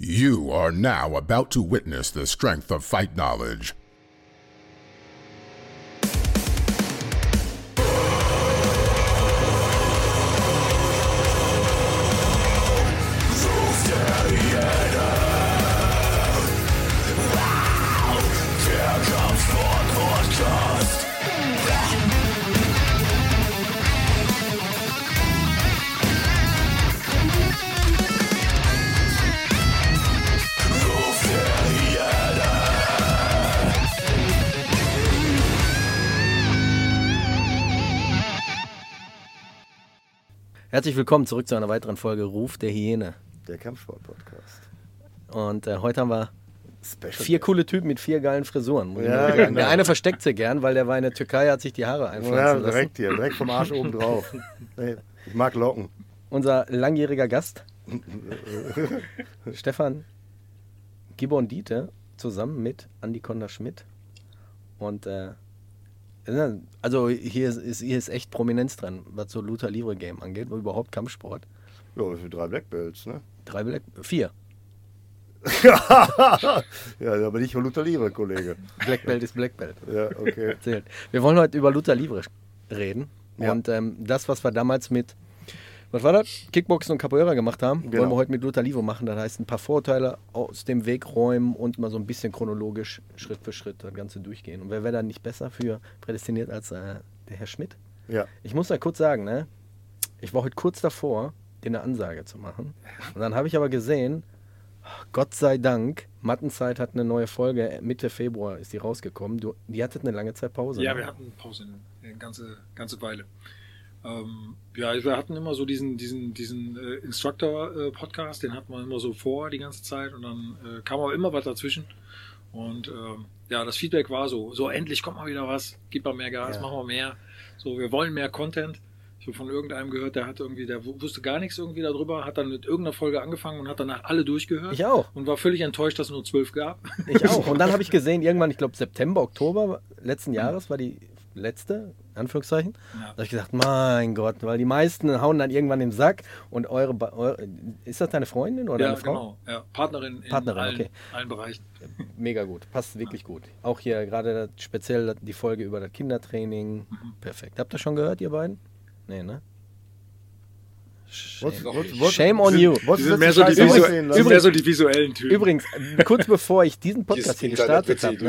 You are now about to witness the strength of fight knowledge. Herzlich willkommen zurück zu einer weiteren Folge Ruf der Hyäne. Der Kampfsport-Podcast. Und heute haben wir Special 4 coole Typen mit 4 geilen Frisuren. Ja, genau. Der eine versteckt sie gern, weil der war in der Türkei, hat sich die Haare einpflanzen Ja, lassen. direkt hier, direkt vom Arsch oben drauf. Hey, ich mag Locken. Unser langjähriger Gast, Stefan Gibbon-Diete, zusammen mit Andi Konda-Schmidt. Und also hier ist echt Prominenz dran, was so Lucha Libre Game angeht, überhaupt Kampfsport. Ja, für 3 Black Belts, ne? 4. Ja, aber nicht für Lucha Libre, Kollege. Black Belt ist Black Belt. Ja, okay. Erzählt. Wir wollen heute über Lucha Libre reden. Ja. Und das, was wir damals mit, was war das? Kickboxen und Capoeira gemacht haben, Genau. wollen wir heute mit Lucha Libre machen. Das heißt, ein paar Vorteile aus dem Weg räumen und mal so ein bisschen chronologisch Schritt für Schritt das Ganze durchgehen. Und wer wäre da nicht besser für prädestiniert als der Herr Schmidt? Ja. Ich muss da kurz sagen, ne? Ich war heute kurz davor, dir eine Ansage zu machen. Und dann habe ich aber gesehen, Gott sei Dank, Mattenzeit hat eine neue Folge, Mitte Februar ist die rausgekommen. Die hattet eine lange Zeit Pause. Ja, ne? wir hatten Pause eine ganze Weile. Ja, wir hatten immer so diesen Instructor-Podcast, den hatten wir immer so vor die ganze Zeit und dann kam aber immer was dazwischen. Und ja, das Feedback war so endlich kommt mal wieder was, gib mal mehr Gas, Ja. machen wir mehr. So, wir wollen mehr Content. Ich habe von irgendeinem gehört, der wusste gar nichts irgendwie darüber, hat dann mit irgendeiner Folge angefangen und hat danach alle durchgehört. Ich auch. Und war völlig enttäuscht, dass es nur 12 gab. Ich auch. Und dann habe ich gesehen, irgendwann, ich glaube September, Oktober letzten Jahres war die letzte, Anführungszeichen. Ja. Da habe ich gesagt, mein Gott, weil die meisten hauen dann irgendwann den Sack und eure ist das deine Freundin oder Ja, deine Frau? genau. Ja, Partnerin in Okay. allen Bereichen. Mega gut, passt wirklich gut. Auch hier gerade speziell die Folge über das Kindertraining. Perfekt. Habt ihr schon gehört, ihr beiden? Nee, ne? Shame on you. Die sind mehr so die visuellen Typen. Übrigens, kurz bevor ich diesen Podcast hier gestartet habe,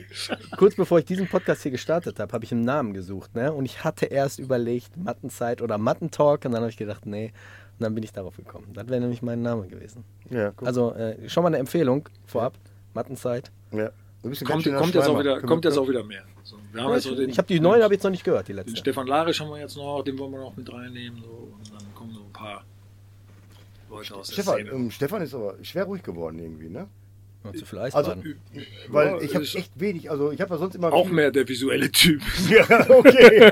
habe ich einen Namen gesucht, ne? Und ich hatte erst überlegt, Mattenzeit oder Mattentalk, und dann habe ich gedacht, nee, und dann bin ich darauf gekommen. Das wäre nämlich mein Name gewesen. Ja, guck. Also schon mal eine Empfehlung vorab, Mattenzeit. Ja. Du bist ein Kommt ganz schöner jetzt auch Schleimer. wieder mehr. So, wir haben Ja, jetzt so ich habe die neuen habe ich jetzt noch nicht gehört, die den letzte. Stefan Larisch haben wir jetzt noch, den wollen wir noch mit reinnehmen. So, und dann kommen so ein paar Leute aus der Szene. Stefan ist aber schwer ruhig geworden irgendwie, ne? Noch zu viel Also, Eisbaden. weil Ja, ich habe ist echt wenig, also ich habe ja sonst immer auch mehr der visuelle Typ. Ja, okay.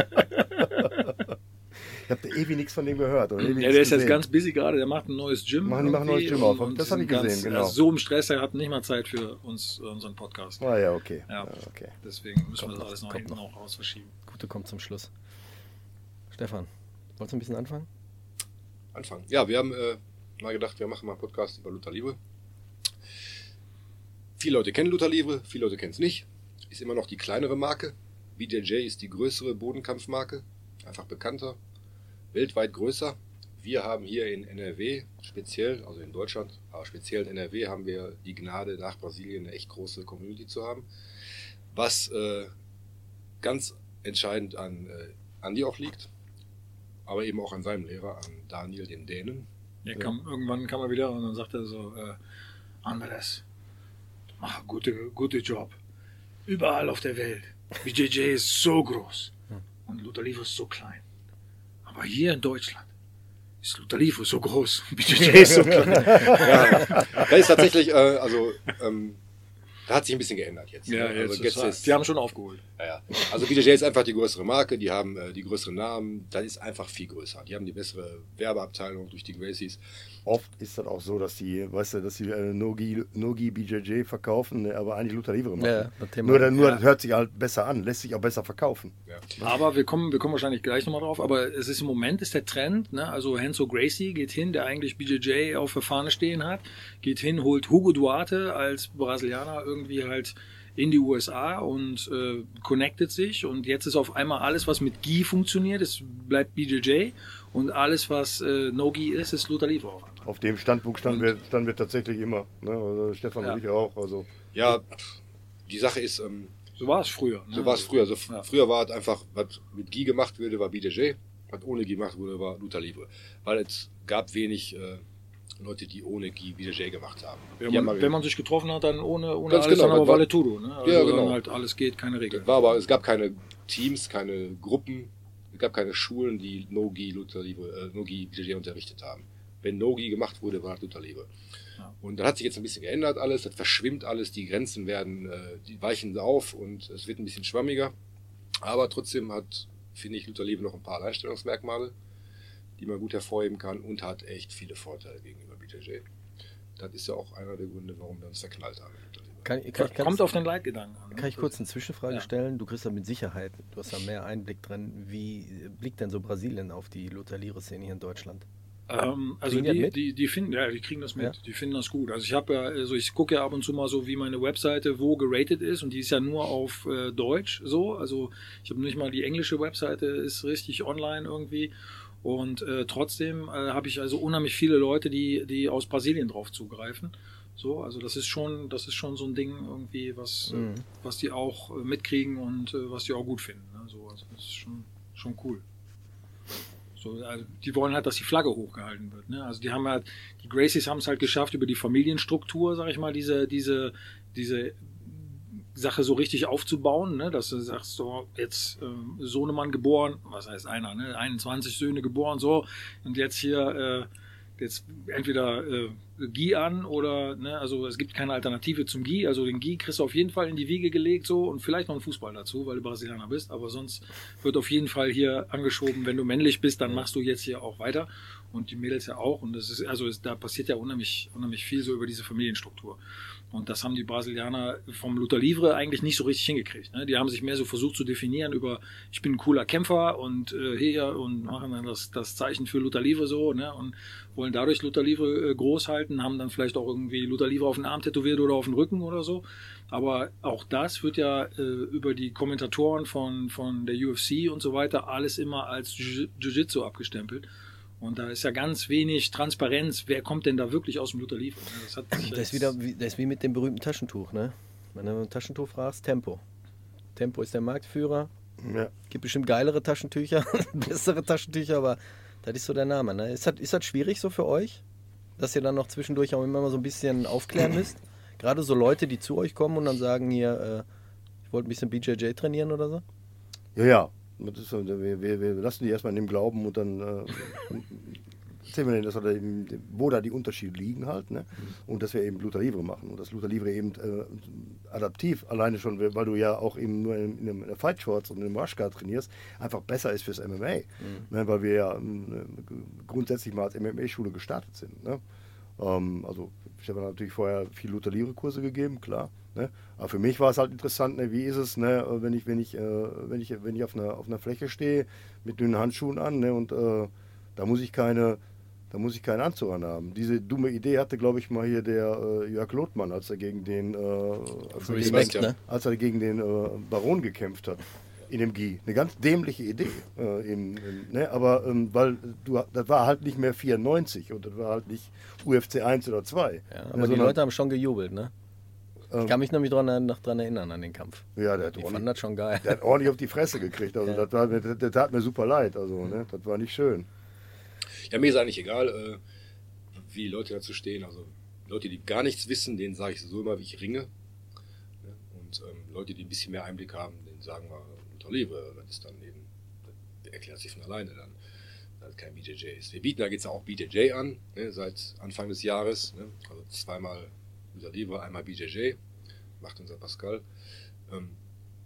Ich habe ewig nichts von dem gehört. Oder ewig Ja, nichts der ist jetzt gesehen. ganz busy gerade, der macht ein neues Gym. Machen ein neues Gym auf. Das habe ich gesehen, ganz, genau. Er ist so im Stress, er hat nicht mal Zeit für unseren Podcast. Ah ja, okay. Ja. Okay. Deswegen müssen wir Kommt das alles noch kommt hinten noch. auch raus verschieben. Gute kommt zum Schluss. Stefan, wolltest du ein bisschen anfangen? Anfangen. Ja, wir haben mal gedacht, wir machen mal einen Podcast über Lucha Libre. Viele Leute kennen Lucha Libre, viele Leute kennen es nicht. Ist immer noch die kleinere Marke. BJJ ist die größere Bodenkampfmarke, einfach bekannter, weltweit größer. Wir haben hier in NRW speziell, also in Deutschland, aber speziell in NRW haben wir die Gnade, nach Brasilien eine echt große Community zu haben. Was ganz entscheidend an Andi auch liegt, aber eben auch an seinem Lehrer, an Daniel, den Dänen. Ja, irgendwann kam er wieder und dann sagte er so, Andres, mach gute Job. Überall auf der Welt. BJJ ist so groß und Lucha Libre ist so klein. Aber hier in Deutschland ist Lucha Libre so groß und BJJ ist so klein. Ja, das ist tatsächlich, da hat sich ein bisschen geändert jetzt. Ja, ne? Also die haben schon aufgeholt. Ja. Also BJJ ist einfach die größere Marke, die haben die größeren Namen, das ist einfach viel größer. Die haben die bessere Werbeabteilung durch die Gracies. oft ist das auch so, dass die, weißt du, dass die Nogi BJJ verkaufen, ne, aber eigentlich Lucha Livre machen. Ja, das Thema. Nur das hört sich halt besser an, lässt sich auch besser verkaufen. Ja. Aber wir kommen wahrscheinlich gleich nochmal drauf, aber es ist im Moment ist der Trend, ne? Also Renzo Gracie geht hin, der eigentlich BJJ auf der Fahne stehen hat, geht hin, holt Hugo Duarte als Brasilianer irgendwie halt in die USA und connectet sich und jetzt ist auf einmal alles, was mit Gi funktioniert, es bleibt BJJ und alles, was No-Gi ist Lucha Livre auf einmal. Auf dem Standpunkt standen wir tatsächlich immer. Ne? Also Stefan und ich auch. Also. Ja, die Sache ist, So war es früher. Ne? so war es früher. Also früher war es einfach, was mit Gi gemacht wurde, war BJJ, was ohne Gi gemacht wurde, war Lucha Livre. Weil es gab wenig Leute, die ohne Gi BJJ gemacht haben. Wenn man sich getroffen hat, dann ohne Ganz alles, genau, dann aber war- Vale Tudo. Ne? Also Ja, genau. dann halt alles geht, keine Regeln. Das war aber, es gab keine Teams, keine Gruppen, es gab keine Schulen, die No-Gi Lucha Livre, No-Gi BJJ unterrichtet haben. Wenn No-Gi gemacht wurde, war es Lucha Livre. Ja. Und das hat sich jetzt ein bisschen geändert alles, das verschwimmt alles, die Grenzen werden, die weichen auf und es wird ein bisschen schwammiger. Aber trotzdem hat, finde ich, Lucha Livre noch ein paar Alleinstellungsmerkmale, die man gut hervorheben kann und hat echt viele Vorteile gegenüber BJJ. Das ist ja auch einer der Gründe, warum wir uns verknallt haben. mit Lucha Livre. Kommt auf den Leitgedanken an. Ne? Kann ich kurz eine Zwischenfrage Ja. stellen? Du kriegst da mit Sicherheit, du hast da mehr Einblick drin. Wie blickt denn so Brasilien auf die Lucha Livre-Szene hier in Deutschland? Also Kriegen die das mit? die finden, ja, die kriegen das mit, Ja. die finden das gut. Also ich gucke ja ab und zu mal so, wie meine Webseite wo geratet ist und die ist ja nur auf Deutsch so. Also ich habe nicht mal die englische Webseite ist richtig online irgendwie. Und trotzdem habe ich also unheimlich viele Leute, die aus Brasilien drauf zugreifen. So, also das ist schon so ein Ding irgendwie, was die auch mitkriegen und was die auch gut finden. Ne? So, also das ist schon cool. So, also die wollen halt, dass die Flagge hochgehalten wird. Ne? Also die Gracies haben es halt geschafft, über die Familienstruktur, sag ich mal, diese Sache so richtig aufzubauen, ne? Dass du sagst, so, jetzt Sohnemann geboren, was heißt einer, ne? 21 Söhne geboren, so, und jetzt hier, jetzt entweder Gi an oder, ne, also es gibt keine Alternative zum Gi, also den Gi kriegst du auf jeden Fall in die Wiege gelegt, so, und vielleicht noch einen Fußball dazu, weil du Brasilianer bist, aber sonst wird auf jeden Fall hier angeschoben, wenn du männlich bist, dann machst du jetzt hier auch weiter und die Mädels ja auch und das ist, da passiert ja unheimlich viel so über diese Familienstruktur. Und das haben die Brasilianer vom Lucha Livre eigentlich nicht so richtig hingekriegt. Ne? Die haben sich mehr so versucht zu definieren über, ich bin ein cooler Kämpfer und hier und machen dann das Zeichen für Lucha Livre so, ne? Und wollen dadurch Lucha Livre groß halten, haben dann vielleicht auch irgendwie Lucha Livre auf den Arm tätowiert oder auf den Rücken oder so. Aber auch das wird ja über die Kommentatoren von der UFC und so weiter alles immer als Jiu-Jitsu abgestempelt. Und da ist ja ganz wenig Transparenz, wer kommt denn da wirklich aus dem Lucha Livre? Das ist wie mit dem berühmten Taschentuch, ne? Wenn du ein Taschentuch fragst, Tempo. Tempo ist der Marktführer. Ja. Gibt bestimmt geilere Taschentücher, bessere Taschentücher, aber das ist so der Name, ne? Ist das schwierig so für euch? Dass ihr dann noch zwischendurch auch immer mal so ein bisschen aufklären müsst? Gerade so Leute, die zu euch kommen und dann sagen hier, ich wollte ein bisschen BJJ trainieren oder so? Ja. Das ist so, wir lassen die erstmal in dem Glauben und dann erzählen wir denen, dass wo da die Unterschiede liegen halt, ne? Und dass wir eben Lucha Livre machen und dass Lucha Livre eben adaptiv, alleine schon, weil du ja auch eben nur in der Fight Shorts und im Rushguard trainierst, einfach besser ist fürs MMA, ne? Weil wir ja grundsätzlich mal als MMA-Schule gestartet sind, ne? Also ich habe natürlich vorher viel Lucha Livre Kurse gegeben, klar. Ne? Aber für mich war es halt interessant, ne, wie ist es, ne, wenn ich auf einer Fläche stehe mit dünnen Handschuhen an, ne, und da muss ich keinen Anzug anhaben. Diese dumme Idee hatte, glaube ich, mal hier der Jörg Lothmann, als er gegen den Baron gekämpft hat. In dem Gi. Eine ganz dämliche Idee. Ne? Aber weil das war halt nicht mehr 94 und das war halt nicht UFC 1 oder 2. Ja, aber die Leute haben schon gejubelt, ne? Ich kann mich nämlich dran erinnern an den Kampf. Ja, Die fanden das schon geil. der hat ordentlich auf die Fresse gekriegt. Also Ja. das tat mir super leid. Also, ne? Das war nicht schön. Ja, mir ist eigentlich egal, wie die Leute dazu stehen. Also Leute, die gar nichts wissen, denen sage ich so immer, wie ich ringe. Ja, und Leute, die ein bisschen mehr Einblick haben, denen sagen wir Lucha Livre. Das ist dann eben, das erklärt sich von alleine dann, dass es kein BJJ ist. Wir bieten da jetzt auch BJJ an, ne, seit Anfang des Jahres. Ne, also zweimal Lucha Livre, einmal BJJ, macht unser Pascal.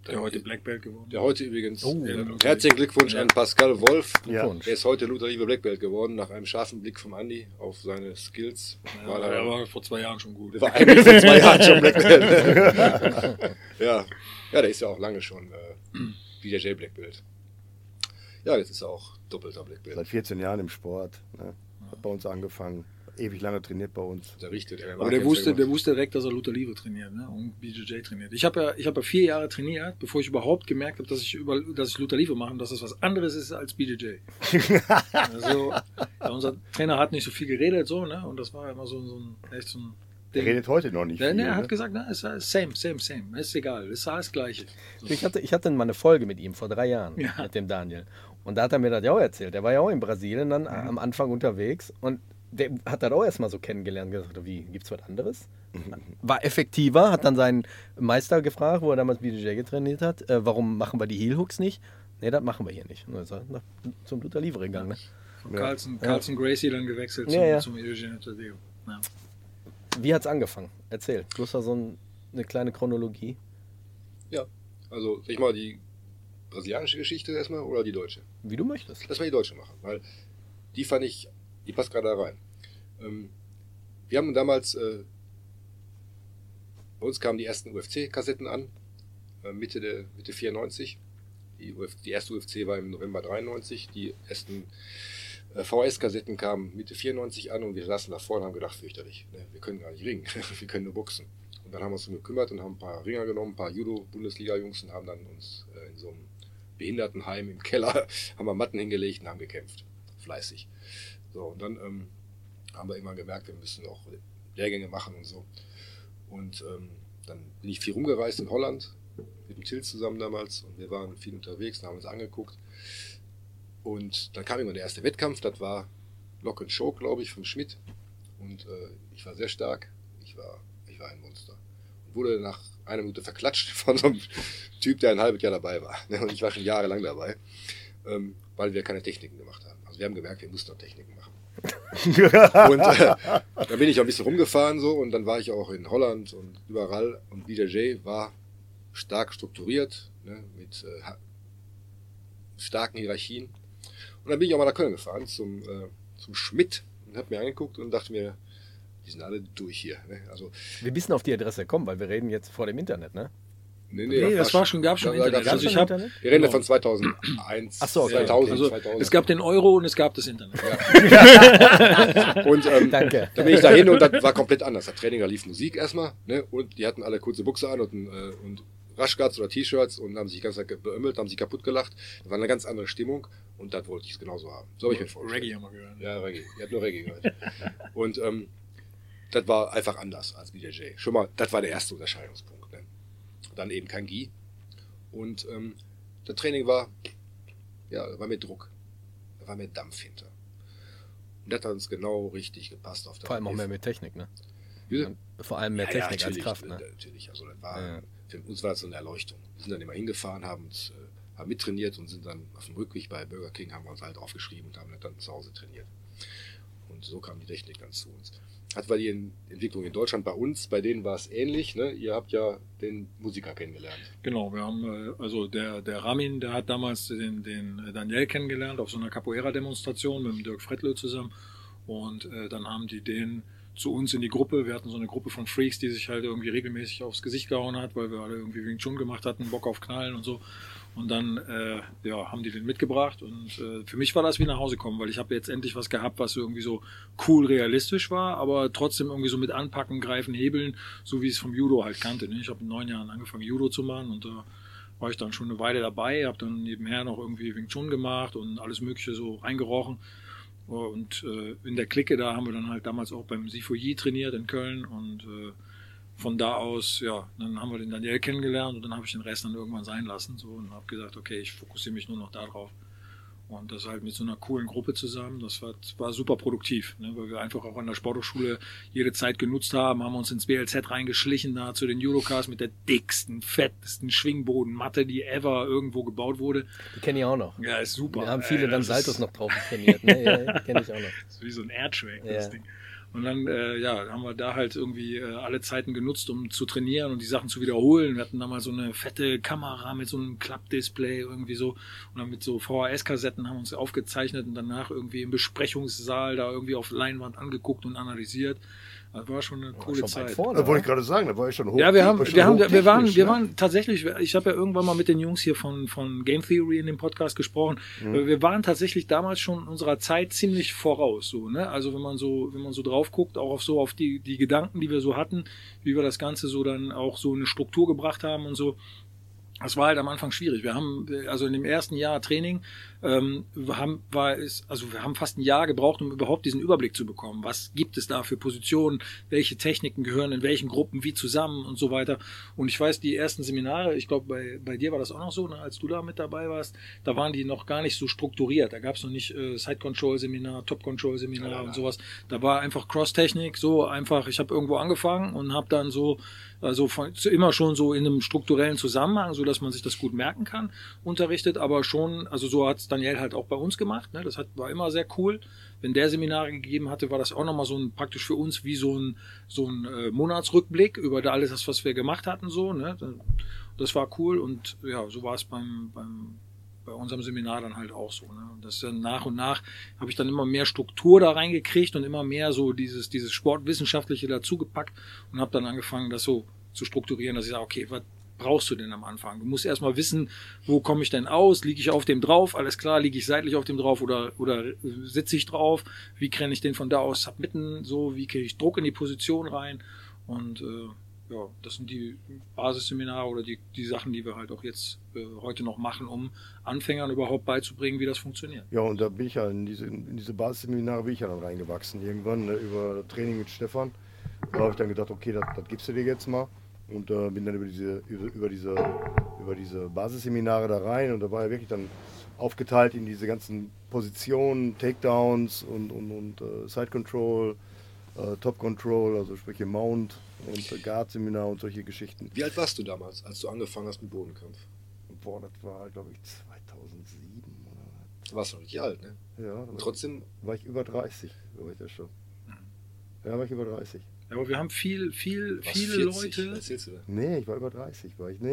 Der heute Black Belt geworden. Der heute übrigens. Oh, Herzlichen Glückwunsch an Pascal Wolf. Ja. Glückwunsch. Er ist heute Luther Liebe Black Belt geworden, nach einem scharfen Blick vom Andi auf seine Skills. Ja, der war vor 2 Jahren schon gut. Der war eigentlich vor 2 Jahren schon Black Belt. ja, der ist ja auch lange schon BJJ Black Belt. Ja, jetzt ist er auch doppelter Black Belt. Seit 14 Jahren im Sport. Ne? Hat bei uns angefangen. Ewig lange trainiert bei uns. Der richtet. Aber der wusste direkt, dass er Luther Livre trainiert, ne? Und BJJ trainiert. Ich habe ja 4 Jahre trainiert, bevor ich überhaupt gemerkt habe, dass ich Luther Livre mache und dass das was anderes ist als BJJ. Also, ja, unser Trainer hat nicht so viel geredet, so, ne? Und das war immer so ein Der redet heute noch nicht viel. Er hat Ne? gesagt, na, ist same. Ist egal, ist alles Gleiche. So. Ich hatte mal eine Folge mit ihm vor 3 Jahren, Ja. mit dem Daniel. Und da hat er mir das ja auch erzählt. Der war ja auch in Brasilien dann am Anfang unterwegs und der hat das auch erstmal so kennengelernt und gesagt, wie, gibt's was anderes? War effektiver, hat dann seinen Meister gefragt, wo er damals BJJ getrainiert hat, warum machen wir die Heel Hooks nicht? Nee, das machen wir hier nicht. Und dann ist er zum Luther Livre gegangen. Ne? Von Carlson Gracie dann gewechselt zum Eugenio Tadeo. Ja. Wie hat's angefangen? Erzähl. Du hast da so eine kleine Chronologie. Ja, also soll ich mal die brasilianische Geschichte erstmal oder die deutsche? Wie du möchtest. Lass mal die deutsche machen, weil die fand ich, die passt gerade da rein. Wir haben damals, bei uns kamen die ersten UFC-Kassetten an, Mitte 94. Die erste UFC war im November 93. Die ersten VHS-Kassetten kamen Mitte 94 an und wir saßen da vorne und haben gedacht, fürchterlich, ne? Wir können gar nicht ringen, wir können nur boxen. Und dann haben wir uns gekümmert und haben ein paar Ringer genommen, ein paar Judo-Bundesliga-Jungs und haben dann uns in so einem Behindertenheim im Keller, haben wir Matten hingelegt und haben gekämpft. Fleißig. So, und dann haben wir immer gemerkt, wir müssen auch Lehrgänge machen und so. Und dann bin ich viel rumgereist in Holland, mit dem Till zusammen damals, und wir waren viel unterwegs und haben uns angeguckt. Und dann kam immer der erste Wettkampf, das war Lock and Show, glaube ich, vom Schmidt. Und ich war sehr stark, ich war ein Monster. Und wurde nach einer Minute verklatscht von so einem Typ, der ein halbes Jahr dabei war. Und ich war schon jahrelang dabei, weil wir keine Techniken gemacht haben. Also wir haben gemerkt, wir mussten noch Techniken machen. Und da bin ich auch ein bisschen rumgefahren so, und dann war ich auch in Holland und überall, und BJJ war stark strukturiert, ne, mit starken Hierarchien. Und dann bin ich auch mal nach Köln gefahren zum Schmidt und habe mir angeguckt und dachte mir, die sind alle durch hier. Ne? Also, Wir wissen auf die Adresse kommen, weil wir reden jetzt vor dem Internet, ne? Nee, das gab schon Internet. Gab's Also schon Internet? wir reden ja von 2001, Ach so, okay. 2000, Also 2000. es gab den Euro und es gab das Internet. Und Danke. da bin ich dahin und das war komplett anders. Das Training, da lief Musik erstmal, ne? Und die hatten alle kurze Buchse an und Rushguards oder T-Shirts und haben sich die ganze Zeit beömmelt, haben sich kaputt gelacht. Das war eine ganz andere Stimmung und das wollte ich genauso haben. So habe ich mir vorgestellt. Reggae haben wir gehört. Ja, Reggae. Ihr habt nur Reggae gehört. Und das war einfach anders als BJJ. Schon mal, das war der erste Unterscheidungspunkt. Ne? Dann eben kein Gi. Und das Training war mehr Druck. Da war mehr Dampf hinter. Und das hat uns genau richtig gepasst auf der Vor allem auch mehr mit Technik, ne? Bitte? Vor allem mehr Technik als natürlich, Kraft, ne? Natürlich, also das war, für uns war das so eine Erleuchtung. Wir sind dann immer hingefahren, haben mittrainiert und sind dann auf dem Rückweg bei Burger King, haben wir uns halt aufgeschrieben und haben dann zu Hause trainiert. Und so kam die Technik dann zu uns. Hat war die Entwicklung in Deutschland bei uns, bei denen war es ähnlich, ne? Ihr habt ja den Musiker kennengelernt. Genau, wir haben, also der Ramin, der hat damals den Daniel kennengelernt auf so einer Capoeira-Demonstration mit dem Dirk Frettlö zusammen. Und dann haben die den zu uns in die Gruppe. Wir hatten so eine Gruppe von Freaks, die sich halt irgendwie regelmäßig aufs Gesicht gehauen hat, weil wir alle irgendwie Wing Chun gemacht hatten, Bock auf Knallen und so. Und dann haben die den mitgebracht und für mich war das wie nach Hause kommen, weil ich habe jetzt endlich was gehabt, was irgendwie so cool realistisch war, aber trotzdem irgendwie so mit Anpacken, Greifen, Hebeln, so wie ich es vom Judo halt kannte. Ne? Ich habe in 9 Jahren angefangen Judo zu machen und da war ich dann schon eine Weile dabei, habe dann nebenher noch irgendwie Wing Chun gemacht und alles mögliche so reingerochen. Und in der Clique, da haben wir dann halt damals auch beim Sifu-Yi trainiert in Köln und von da aus, ja, dann haben wir den Daniel kennengelernt und dann habe ich den Rest dann irgendwann sein lassen so, und habe gesagt, okay, ich fokussiere mich nur noch darauf. Und das halt mit so einer coolen Gruppe zusammen, das war super produktiv, ne, weil wir einfach auch an der Sporthochschule jede Zeit genutzt haben uns ins BLZ reingeschlichen, da zu den Judokas mit der dicksten, fettesten Schwingbodenmatte, die ever irgendwo gebaut wurde. Die kenne ich auch noch. Ja, ist super. Da haben viele dann Saltos noch drauf trainiert. Ne? Ja, die kenne ich auch noch. Das ist wie so ein Airtrack, Ja. das Ding. Und dann haben wir da halt irgendwie alle Zeiten genutzt, um zu trainieren und die Sachen zu wiederholen. Wir hatten da mal so eine fette Kamera mit so einem Klappdisplay irgendwie so und dann mit so VHS-Kassetten haben wir uns aufgezeichnet und danach irgendwie im Besprechungssaal da irgendwie auf Leinwand angeguckt und analysiert. Das war schon eine coole Zeit. Da wollte ich gerade sagen, da war ich schon hoch. Ja, wir waren tatsächlich, ich habe ja irgendwann mal mit den Jungs hier von Game Theory in dem Podcast gesprochen. Wir waren tatsächlich damals schon unserer Zeit ziemlich voraus, so, ne? Also wenn man so drauf guckt, auch auf die Gedanken, die wir so hatten, wie wir das Ganze so dann auch so eine Struktur gebracht haben und so. Das war halt am Anfang schwierig. Wir haben, also in dem ersten Jahr Training, wir haben fast ein Jahr gebraucht, um überhaupt diesen Überblick zu bekommen. Was gibt es da für Positionen? Welche Techniken gehören in welchen Gruppen wie zusammen und so weiter? Und ich weiß, die ersten Seminare, ich glaube, bei dir war das auch noch so, ne, als du da mit dabei warst, da waren die noch gar nicht so strukturiert. Da gab es noch nicht Side-Control-Seminar, Top-Control-Seminar und sowas. Da war einfach Cross-Technik, so einfach, ich habe irgendwo angefangen und habe dann immer schon so in einem strukturellen Zusammenhang, so dass man sich das gut merken kann, unterrichtet, aber schon, also so hat es Daniel halt auch bei uns gemacht, ne? War immer sehr cool. Wenn der Seminare gegeben hatte, war das auch nochmal praktisch für uns wie so ein Monatsrückblick über alles das, was wir gemacht hatten, so, ne? Das war cool und ja, so war es bei unserem Seminar dann halt auch so, ne? Und das dann nach und nach habe ich dann immer mehr Struktur da reingekriegt und immer mehr so dieses Sportwissenschaftliche dazugepackt und habe dann angefangen, das so zu strukturieren, dass ich sage, okay, was brauchst du denn am Anfang? Du musst erstmal wissen, wo komme ich denn aus? Liege ich auf dem drauf? Alles klar, liege ich seitlich auf dem drauf oder sitze ich drauf? Wie krenne ich den von da aus submitten? So, wie kriege ich Druck in die Position rein? Und das sind die Basisseminare oder die Sachen, die wir halt auch jetzt heute noch machen, um Anfängern überhaupt beizubringen, wie das funktioniert. Ja, und da bin ich ja in diese Basisseminare bin ich ja dann reingewachsen. Irgendwann, ne, über Training mit Stefan. Da habe ich dann gedacht, okay, das gibst du dir jetzt mal. Und bin dann über diese Basisseminare da rein und da war ja wirklich dann aufgeteilt in diese ganzen Positionen, Takedowns und Side Control, Top Control, also sprich Mount und Guard Seminar und solche Geschichten. Wie alt warst du damals, als du angefangen hast mit Bodenkampf? Boah, das war glaube ich 2007 oder was. Du warst noch nicht alt, ne? Ja. Und trotzdem war ich über 30, war ich das schon. Ja, war ich über 30. Ja, aber wir haben viele 40, Leute. Was erzählst du da? Nee, ich war über 30.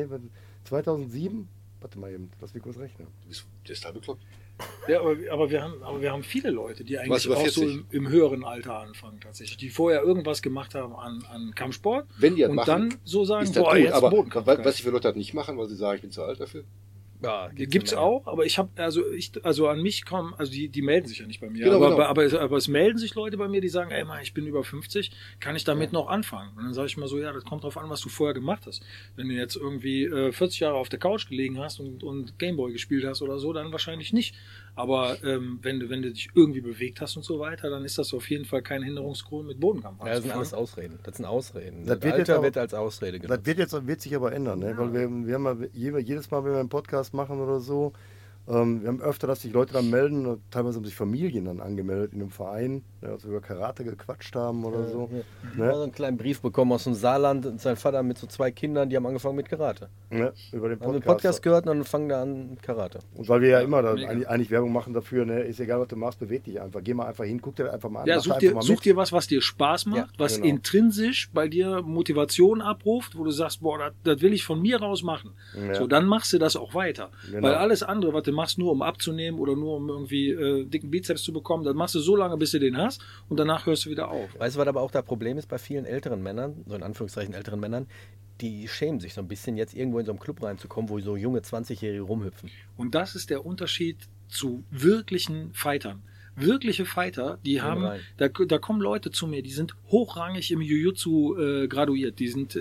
2007, warte mal eben, lass mich kurz rechnen. Der ist da bekloppt. Ja, aber wir haben viele Leute, die eigentlich über auch so 40? im höheren Alter anfangen tatsächlich, die vorher irgendwas gemacht haben an Kampfsport Wenn die das und machen, dann so sagen, ist das boah, gut, jetzt aber Bodenkampf. was die für Leute das nicht machen, weil sie sagen, ich bin zu alt dafür? Ja, Gibt's auch, aber ich habe also an mich kommen, also die melden sich ja nicht bei mir, Genau, aber genau. Es melden sich Leute bei mir, die sagen, ey Mann, ich bin über 50, kann ich damit noch anfangen? Und dann sage ich mal so, ja, das kommt drauf an, was du vorher gemacht hast. Wenn du jetzt irgendwie 40 Jahre auf der Couch gelegen hast und Gameboy gespielt hast oder so, dann wahrscheinlich nicht. Aber wenn du dich irgendwie bewegt hast und so weiter, dann ist das auf jeden Fall kein Hinderungsgrund mit Bodenkampf. Ja, das sind alles Ausreden. Das sind Ausreden. Das Das wird Alter jetzt wird als Ausrede genutzt. Das wird sich aber ändern, ne? Weil wir haben ja jedes Mal, wenn wir einen Podcast machen oder so, wir haben öfter, dass sich Leute dann melden, und teilweise haben sich Familien dann angemeldet in einem Verein, ja, also über Karate gequatscht haben oder so. Ich habe so einen kleinen Brief bekommen aus dem Saarland und sein Vater mit so 2 Kindern, die haben angefangen mit Karate. Ne? Über den Haben den Podcast. Podcast gehört und dann fangen da an mit Karate. Und weil wir ja immer da mega. eigentlich Werbung machen dafür, ne? Ist egal, was du machst, beweg dich einfach. Geh mal einfach hin, guck dir das einfach mal an. Ja, mach such einfach mal dir mit. was dir Spaß macht, Ja, was genau. intrinsisch bei dir Motivation abruft, wo du sagst, boah, das will ich von mir raus machen. Ja. So, dann machst du das auch weiter. Genau. Weil alles andere, was du machst, nur um abzunehmen oder nur um irgendwie dicken Bizeps zu bekommen, das machst du so lange, bis du den hast und danach hörst du wieder auf. Weißt du, was aber auch das Problem ist bei vielen älteren Männern, so in Anführungszeichen älteren Männern, die schämen sich so ein bisschen, jetzt irgendwo in so einem Club reinzukommen, wo so junge 20-Jährige rumhüpfen. Und das ist der Unterschied zu wirklichen Fightern. Wirkliche Fighter, die haben, rein. da kommen Leute zu mir, die sind hochrangig im Jiu-Jitsu graduiert, die sind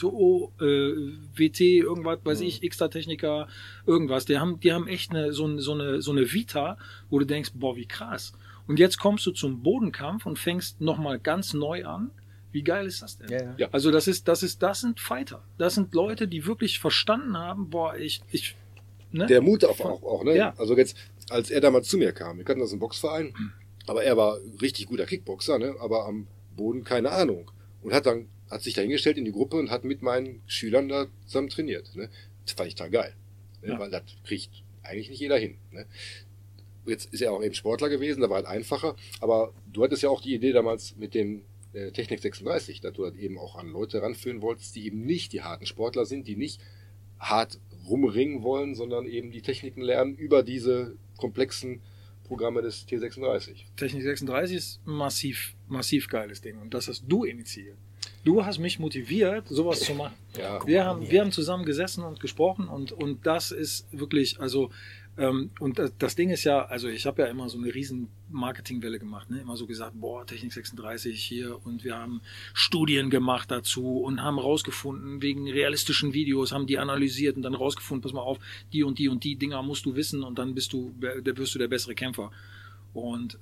WT, irgendwas, weiß ich, X-Techniker, irgendwas, die haben echt so eine Vita, wo du denkst, boah, wie krass. Und jetzt kommst du zum Bodenkampf und fängst nochmal ganz neu an. Wie geil ist das denn? Ja. Ja. Also das sind Fighter. Das sind Leute, die wirklich verstanden haben, boah, ne? Der Mut auch, ne? Ja. Also jetzt, als er damals zu mir kam, wir kannten das im Boxverein, aber er war richtig guter Kickboxer, ne? Aber am Boden keine Ahnung. Und hat sich da hingestellt in die Gruppe und hat mit meinen Schülern da zusammen trainiert, ne? Das fand ich da geil. Ne? Ja. Weil das kriegt eigentlich nicht jeder hin, ne? jetzt ist er auch eben Sportler gewesen, da war halt einfacher, aber du hattest ja auch die Idee damals mit dem Technik 36, dass du halt eben auch an Leute ranführen wolltest, die eben nicht die harten Sportler sind, die nicht hart rumringen wollen, sondern eben die Techniken lernen über diese komplexen Programme des T36. Technik 36 ist ein massiv geiles Ding und das hast du initiiert. Du hast mich motiviert, sowas zu machen. Ja. Wir haben zusammen gesessen und gesprochen und das ist wirklich, also und das Ding ist ja, also ich habe ja immer so eine riesen Marketingwelle gemacht, ne? Immer so gesagt, boah, Technik 36 hier und wir haben Studien gemacht dazu und haben rausgefunden, wegen realistischen Videos, haben die analysiert und dann rausgefunden, pass mal auf, die und die Dinger musst du wissen und dann wirst du der bessere Kämpfer. Und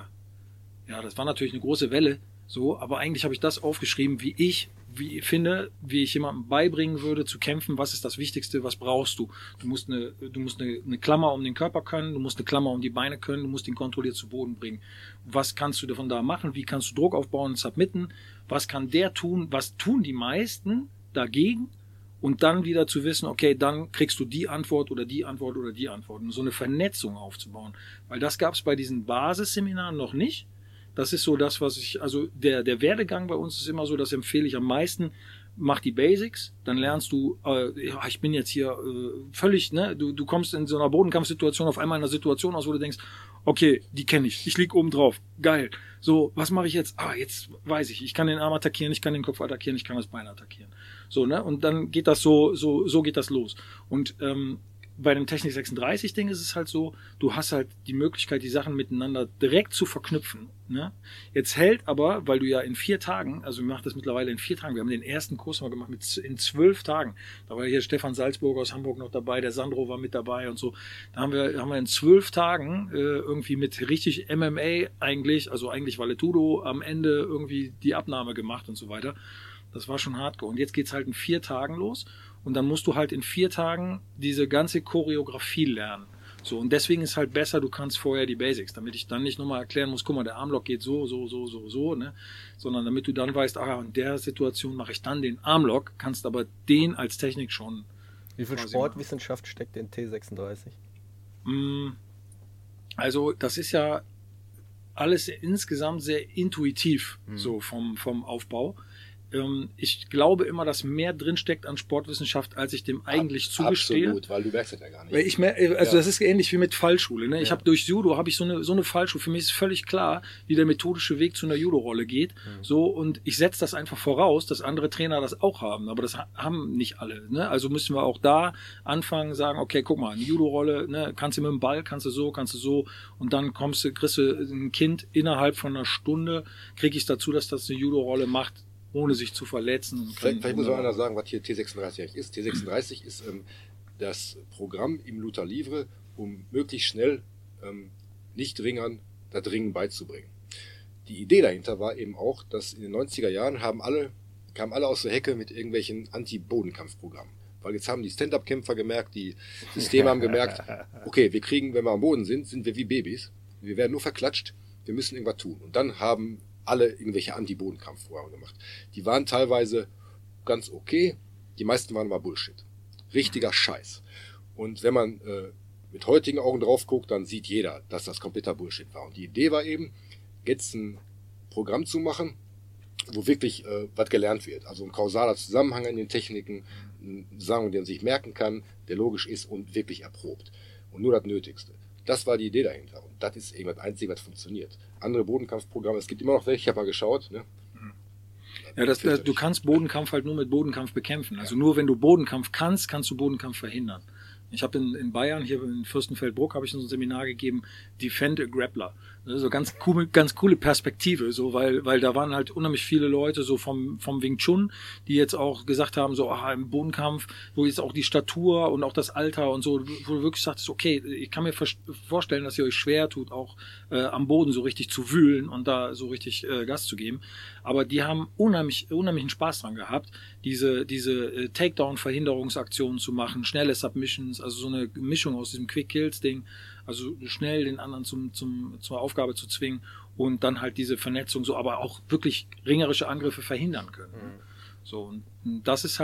ja, das war natürlich eine große Welle, so, aber eigentlich habe ich das aufgeschrieben, wie ich jemandem beibringen würde zu kämpfen, was ist das Wichtigste, was brauchst du? Du musst eine Klammer um den Körper können, du musst eine Klammer um die Beine können, du musst ihn kontrolliert zu Boden bringen. Was kannst du davon da machen? Wie kannst du Druck aufbauen und submitten? Was kann der tun? Was tun die meisten dagegen? Und dann wieder zu wissen, okay, dann kriegst du die Antwort oder die Antwort oder die Antwort. Und so eine Vernetzung aufzubauen. Weil das gab es bei diesen Basisseminaren noch nicht. Das ist so das, also der Werdegang bei uns ist immer so, das empfehle ich am meisten, mach die Basics, dann lernst du, ich bin jetzt hier völlig, ne, du kommst in so einer Bodenkampfsituation auf einmal in einer Situation aus, wo du denkst, okay, die kenne ich lieg oben drauf, geil, so, was mache ich jetzt? Jetzt weiß ich kann den Arm attackieren, ich kann den Kopf attackieren, ich kann das Bein attackieren. So, ne, und dann geht das so geht das los. Und bei dem Technik 36 Ding ist es halt so, du hast halt die Möglichkeit, die Sachen miteinander direkt zu verknüpfen. Ne? Jetzt hält aber, weil du ja in 4 Tagen, also wir machen das mittlerweile in 4 Tagen, wir haben den ersten Kurs mal gemacht in 12 Tagen. Da war hier Stefan Salzburger aus Hamburg noch dabei, der Sandro war mit dabei und so. Da haben wir in 12 Tagen irgendwie mit richtig MMA eigentlich, also eigentlich Valetudo am Ende irgendwie die Abnahme gemacht und so weiter. Das war schon hardcore. Und jetzt geht's halt in 4 Tagen los. Und dann musst du halt in 4 Tagen diese ganze Choreografie lernen. So, und deswegen ist halt besser, du kannst vorher die Basics, damit ich dann nicht nochmal erklären muss, guck mal, der Armlock geht so, ne? Sondern damit du dann weißt, in der Situation mache ich dann den Armlock, kannst aber den als Technik schon. Wie viel Sportwissenschaft steckt in T36? Also, das ist ja alles insgesamt sehr intuitiv, so vom Aufbau. Ich glaube immer, dass mehr drinsteckt an Sportwissenschaft, als ich dem eigentlich zugestehe. Absolut, weil du merkst das ja gar nicht. Weil das ist ähnlich wie mit Fallschule. Ne? Ich habe durch Judo so eine Fallschule. Für mich ist völlig klar, wie der methodische Weg zu einer Judo-Rolle geht. So, und ich setze das einfach voraus, dass andere Trainer das auch haben. Aber das haben nicht alle. Ne? Also müssen wir auch da anfangen, sagen, okay, guck mal, eine Judo-Rolle, ne? Kannst du mit dem Ball, kannst du so. Und dann kriegst du ein Kind innerhalb von einer Stunde, krieg ich es dazu, dass das eine Judo-Rolle macht, ohne sich zu verletzen. Vielleicht muss man einer sagen, was hier T36 eigentlich ist. T36 ist das Programm im Luther Livre, um möglichst schnell Nicht-Ringern das Ringen beizubringen. Die Idee dahinter war eben auch, dass in den 90er Jahren kamen alle aus der Hecke mit irgendwelchen Anti-Bodenkampfprogrammen. Weil jetzt haben die Stand-Up-Kämpfer gemerkt, die Systeme haben gemerkt, okay, wenn wir am Boden sind wir wie Babys. Wir werden nur verklatscht, wir müssen irgendwas tun. Und dann haben alle irgendwelche Anti-Bodenkampfprogramme gemacht. Die waren teilweise ganz okay, die meisten waren aber Bullshit. Richtiger Scheiß. Und wenn man mit heutigen Augen drauf guckt, dann sieht jeder, dass das kompletter Bullshit war. Und die Idee war eben, jetzt ein Programm zu machen, wo wirklich was gelernt wird. Also ein kausaler Zusammenhang in den Techniken, einen Zusammenhang, den man sich merken kann, der logisch ist und wirklich erprobt. Und nur das Nötigste. Das war die Idee dahinter. Und das ist eben das Einzige, was funktioniert. Andere Bodenkampfprogramme, es gibt immer noch welche, ich habe mal geschaut. Ne? Ja, du kannst Bodenkampf halt nur mit Bodenkampf bekämpfen. Also nur wenn du Bodenkampf kannst du Bodenkampf verhindern. Ich habe in Bayern, hier in Fürstenfeldbruck, habe ich so ein Seminar gegeben, Defend a Grappler. So ganz coole Perspektive, so, weil da waren halt unheimlich viele Leute so vom Wing Chun, die jetzt auch gesagt haben, so, im Bodenkampf, wo jetzt auch die Statur und auch das Alter und so, wo du wirklich sagst, okay, ich kann mir vorstellen, dass ihr euch schwer tut, auch am Boden so richtig zu wühlen und da so richtig Gas zu geben. Aber die haben unheimlichen Spaß dran gehabt, diese Takedown-Verhinderungsaktionen zu machen, schnelle Submissions, also so eine Mischung aus diesem Quick-Kills-Ding, also schnell den anderen zur Aufgabe zu zwingen und dann halt diese Vernetzung so, aber auch wirklich ringerische Angriffe verhindern können. So, und das ist halt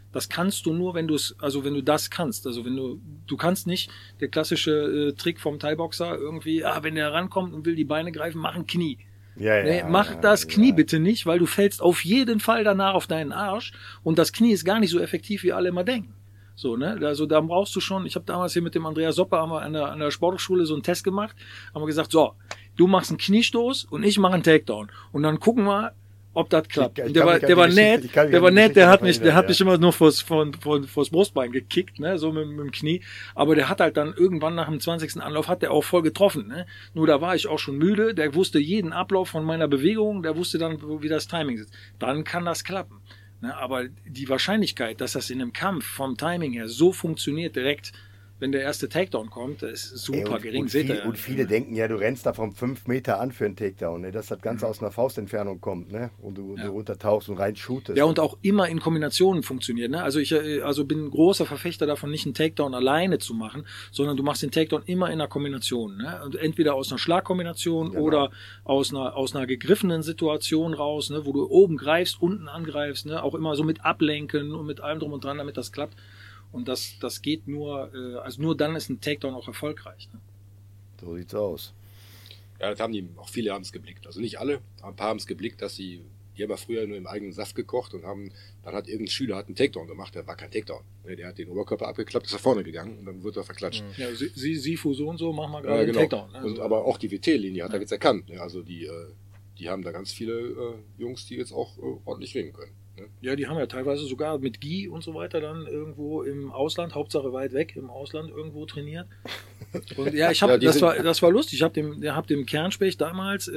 Das kannst du nur, wenn du das kannst. Also du kannst nicht, der klassische Trick vom Thai-Boxer irgendwie, wenn der rankommt und will die Beine greifen, mach ein Knie. Mach das Knie bitte nicht, weil du fällst auf jeden Fall danach auf deinen Arsch und das Knie ist gar nicht so effektiv, wie alle immer denken. So, ne? Also da brauchst du schon, ich habe damals hier mit dem Andreas Soppe haben wir an der Sporthochschule so einen Test gemacht, haben wir gesagt, so, du machst einen Kniestoß und ich mache einen Takedown und dann gucken wir, ob das klappt. Und der war nett, der hat mich immer nur vors Brustbein gekickt, ne, so mit dem Knie. Aber der hat halt dann irgendwann nach dem 20. Anlauf hat der auch voll getroffen, ne. Nur da war ich auch schon müde, der wusste jeden Ablauf von meiner Bewegung, der wusste dann, wie das Timing ist. Dann kann das klappen. Ne, aber die Wahrscheinlichkeit, dass das in einem Kampf vom Timing her so funktioniert direkt, wenn der erste Takedown kommt, das ist super gering. Und viele denken ja, du rennst da von 5 Meter an für einen Takedown, ne? Dass das Ganze aus einer Faustentfernung kommt, ne? Und du runtertauchst und rein shootest. Ja, und auch immer in Kombinationen funktioniert, ne? Also ich bin ein großer Verfechter davon, nicht einen Takedown alleine zu machen, sondern du machst den Takedown immer in einer Kombination, ne? Und entweder aus einer Schlagkombination oder aus einer gegriffenen Situation raus, ne? Wo du oben greifst, unten angreifst, ne? Auch immer so mit Ablenken und mit allem drum und dran, damit das klappt. Und das geht nur, nur dann ist ein Takedown auch erfolgreich. Ne? So sieht's aus. Ja, das haben auch viele haben es geblickt. Also nicht alle, aber ein paar haben es geblickt, dass die haben ja früher nur im eigenen Saft gekocht und dann hat irgendein Schüler einen Takedown gemacht, der war kein Takedown. Der hat den Oberkörper abgeklappt, ist nach vorne gegangen und dann wird er verklatscht. Ja, Sifu so und so, mach mal gerade einen Takedown. Ne? Und aber auch die WT-Linie hat er jetzt erkannt. Ne? Also die haben da ganz viele Jungs, die jetzt auch ordentlich ringen können. Ne? Ja, die haben ja teilweise sogar mit Gi und so weiter dann irgendwo im Ausland, Hauptsache weit weg, im Ausland irgendwo trainiert. Und ja, das war lustig. Ich hab dem Kernspecht damals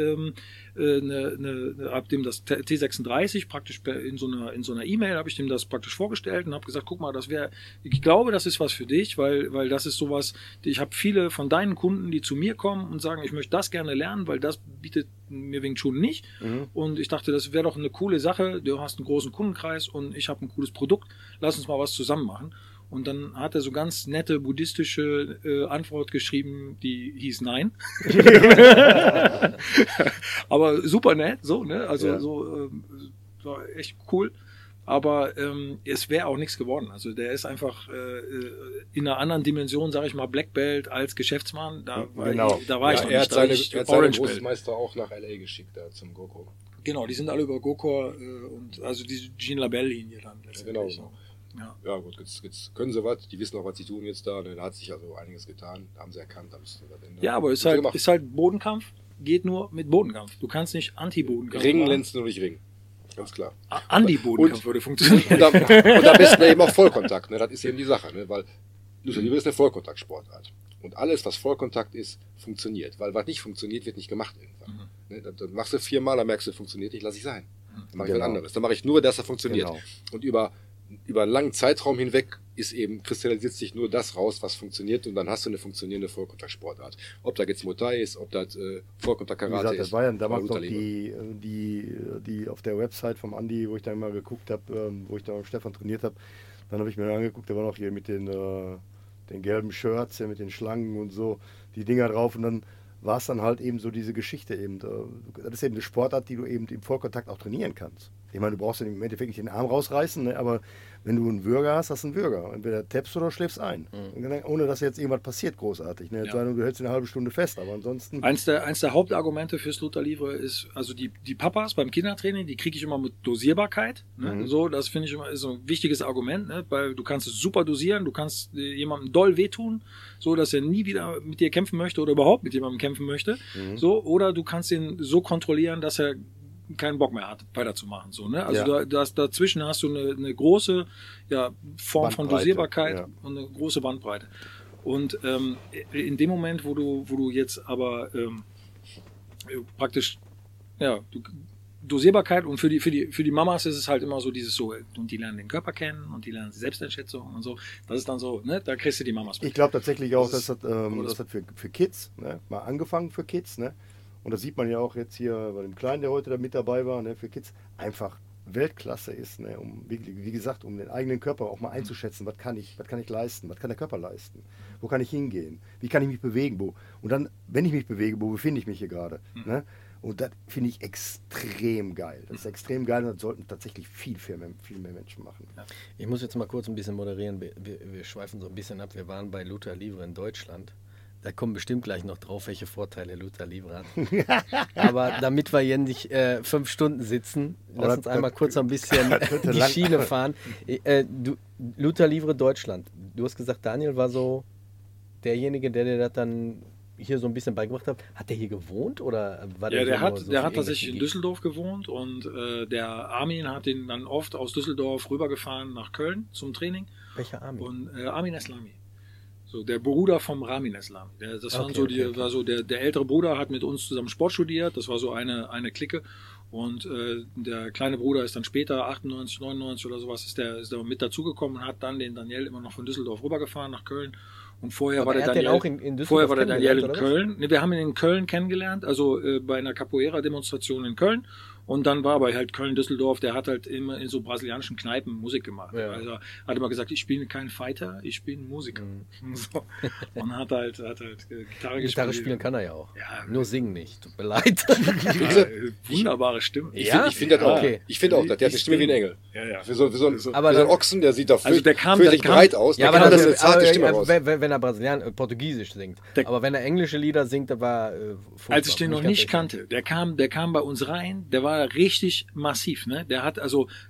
hab dem das T36 praktisch in so einer E-Mail habe ich dem das praktisch vorgestellt und habe gesagt, guck mal, ich glaube, das ist was für dich, weil das ist sowas, ich habe viele von deinen Kunden, die zu mir kommen und sagen, ich möchte das gerne lernen, weil das bietet mir Wing Chun nicht. Und ich dachte, das wäre doch eine coole Sache. Du hast einen großen Kundenkreis und ich habe ein cooles Produkt. Lass uns mal was zusammen machen. Und dann hat er so ganz nette buddhistische Antwort geschrieben, die hieß Nein. Aber super nett, so, ne? Also war echt cool. Aber es wäre auch nichts geworden. Also der ist einfach in einer anderen Dimension, sage ich mal, Black Belt als Geschäftsmann. Da war ich noch nicht. Er hat seine Großmeister auch nach LA geschickt, da zum GoCo. Genau, die sind alle über GoCo und also diese Jean Labelle-Linie dann letztendlich. Genau. Ja gut, jetzt können sie was, die wissen auch, was sie tun jetzt da, da hat sich also einiges getan, da haben sie erkannt, da müssen sie was ändern. Ja, aber ist halt Bodenkampf, geht nur mit Bodenkampf. Du kannst nicht Anti-Bodenkampf Ringen lernst du nur durch Ringen, ganz klar. Anti-Bodenkampf würde funktionieren. Und am besten eben auch Vollkontakt, ne? Das ist eben die Sache, ne? Weil Lucha Libre ist eine Vollkontaktsportart. Und alles, was Vollkontakt ist, funktioniert. Weil was nicht funktioniert, wird nicht gemacht irgendwann. Ne? Dann machst du 4-mal, dann merkst du, funktioniert nicht, lass ich sein. Dann mache ich was anderes. Dann mache ich nur, dass er funktioniert. Genau. Und über einen langen Zeitraum hinweg kristallisiert sich nur das raus, was funktioniert, und dann hast du eine funktionierende Vollkontaktsportart. Ob da jetzt Muay Thai ist, ob das Vollkontakt-Karate ist. Das war ja damals noch die auf der Website vom Andi, wo ich da mal geguckt habe, wo ich da mit Stefan trainiert habe, dann habe ich mir angeguckt, der war noch hier mit den gelben Shirts, ja, mit den Schlangen und so, die Dinger drauf, und dann war es dann halt eben so diese Geschichte eben. Das ist eben eine Sportart, die du eben im Vollkontakt auch trainieren kannst. Ich meine, du brauchst im Endeffekt nicht den Arm rausreißen, ne, aber wenn du einen Würger hast, hast du einen Würger. Entweder tappst du oder schläfst ein. Ohne dass jetzt irgendwas passiert, großartig. Ne? Ja. Du hältst eine halbe Stunde fest, aber ansonsten... Eins der Hauptargumente fürs Lucha Libre ist, also die Papas beim Kindertraining, die kriege ich immer mit Dosierbarkeit. Ne? So, das finde ich immer ist so ein wichtiges Argument, ne? Weil du kannst es super dosieren, du kannst jemandem doll wehtun, so dass er nie wieder mit dir kämpfen möchte oder überhaupt mit jemandem kämpfen möchte. So, oder du kannst ihn so kontrollieren, dass er keinen Bock mehr hat, weiterzumachen. So, ne? Also dazwischen hast du eine große Form von Dosierbarkeit und eine große Bandbreite. Und in dem Moment, wo du jetzt aber praktisch Dosierbarkeit, und für die Mamas ist es halt immer so dieses so, und die lernen den Körper kennen und die lernen Selbsteinschätzung und so. Das ist dann so, ne? Da kriegst du die Mamas mit. Ich glaube tatsächlich auch, das hat für Kids, ne? Mal angefangen für Kids, ne? Und das sieht man ja auch jetzt hier bei dem Kleinen, der heute da mit dabei war, ne, für Kids, einfach Weltklasse ist, ne, um, wie gesagt, um den eigenen Körper auch mal einzuschätzen, was kann ich leisten, was kann der Körper leisten, wo kann ich hingehen, wie kann ich mich bewegen, und dann, wenn ich mich bewege, wo befinde ich mich hier gerade, ne? Und das finde ich extrem geil. Das ist extrem geil und das sollten tatsächlich viel mehr Menschen machen. Ich muss jetzt mal kurz ein bisschen moderieren. Wir schweifen so ein bisschen ab. Wir waren bei Luta Livre in Deutschland. Da kommen bestimmt gleich noch drauf, welche Vorteile Luta Livre hat. Aber damit wir hier nicht 5 Stunden sitzen, lass uns einmal kurz ein bisschen die Schiene fahren. Luta Livre Deutschland. Du hast gesagt, Daniel war so derjenige, der dir das dann hier so ein bisschen beigebracht hat. Hat der hier gewohnt oder war der? Ja, so der hat tatsächlich in Düsseldorf gewohnt und der Armin hat ihn dann oft aus Düsseldorf rübergefahren nach Köln zum Training. Welcher Armin? Und Armin Eslami. So, der Bruder vom Ramin Eslami. Der ältere Bruder hat mit uns zusammen Sport studiert. Das war so eine Clique. Und der kleine Bruder ist dann später, 98, 99 oder sowas, ist der mit dazugekommen und hat dann den Daniel immer noch von Düsseldorf rübergefahren nach Köln. Und vorher war der Daniel auch in Düsseldorf in Köln. Ne, wir haben ihn in Köln kennengelernt, also bei einer Capoeira-Demonstration in Köln. Und dann war aber halt Köln-Düsseldorf, der hat halt immer in so brasilianischen Kneipen Musik gemacht. Ja. Also hat immer gesagt, ich bin kein Fighter, ich bin Musiker. So. Und hat halt Gitarre gespielt. Gitarre spielen kann er ja auch. Ja, nur singen nicht, tut mir leid. Ja, wunderbare Stimme. Ich finde das auch. Okay. Ich finde auch, der hat eine Stimme wie ein Engel. Ja. Für so einen Ochsen, der sieht doch völlig breit aus. Ja, aber das ist eine zarte Stimme raus. Wenn er Portugiesisch singt. Aber wenn er englische Lieder singt, da war als ich den noch nicht kannte, der kam bei uns rein, der war richtig massiv, ne? Der hat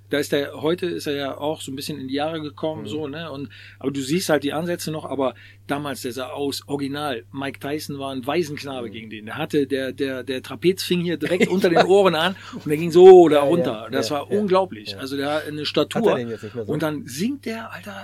heute ist er ja auch so ein bisschen in die Jahre gekommen, so, ne? Aber du siehst halt die Ansätze noch, aber damals, der sah aus, original. Mike Tyson war ein Waisenknabe gegen den. Der Trapez fing hier direkt unter den Ohren an und der ging so da runter. Das war unglaublich. Also der hat eine Statur. So? Und dann singt der, Alter,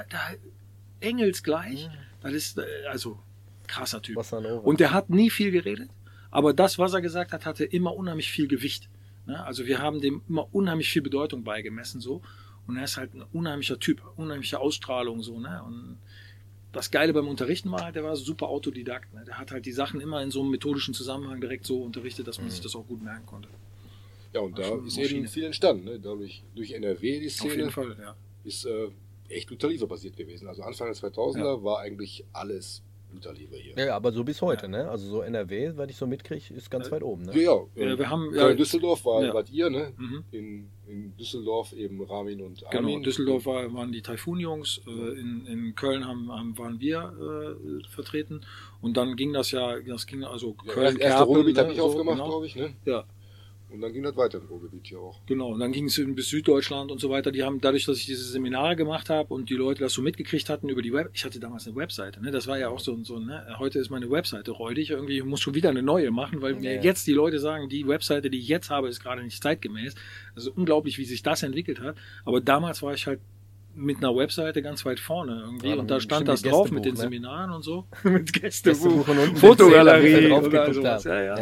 engelsgleich. Das ist, also, krasser Typ. Und der hat nie viel geredet, aber das, was er gesagt hat, hatte immer unheimlich viel Gewicht. Ne? Also wir haben dem immer unheimlich viel Bedeutung beigemessen, so. Und er ist halt ein unheimlicher Typ, unheimliche Ausstrahlung, so, ne? Und das Geile beim Unterrichten war halt, der war super Autodidakt, ne? Der hat halt die Sachen immer in so einem methodischen Zusammenhang direkt so unterrichtet, dass man sich das auch gut merken konnte. Ja, und da ist eben viel entstanden, ne? Durch NRW die Szene. Auf jeden Fall, ja. Ist echt Luta Livre basiert gewesen. Also Anfang der 2000er war eigentlich alles Luta Livre hier. Ja, aber so bis heute, ne? Also so NRW, was ich so mitkriege, ist ganz weit oben, ne? Ja. Wir haben Düsseldorf wart ihr, ne? In Düsseldorf eben Ramin und Armin. Genau, Düsseldorf waren die Taifun-Jungs, in Köln waren wir vertreten und dann ging das ging also Köln, das erste Ruhrgebiet habe ich aufgemacht, genau. glaube ich, ne? Ja. Und dann ging das weiter im Ruhrgebiet hier auch. Genau, und dann ging es bis Süddeutschland und so weiter. Die haben, dadurch, dass ich diese Seminare gemacht habe und die Leute das so mitgekriegt hatten über die ich hatte damals eine Webseite, ne? Das war ja auch so, ne? Heute ist meine Webseite räudig, irgendwie muss schon wieder eine neue machen, weil mir jetzt die Leute sagen, die Webseite, die ich jetzt habe, ist gerade nicht zeitgemäß. Also unglaublich, wie sich das entwickelt hat. Aber damals war ich halt mit einer Webseite ganz weit vorne irgendwie und da stand das drauf mit den Seminaren und so. Mit Gästebuch und Fotogalerie und sowas.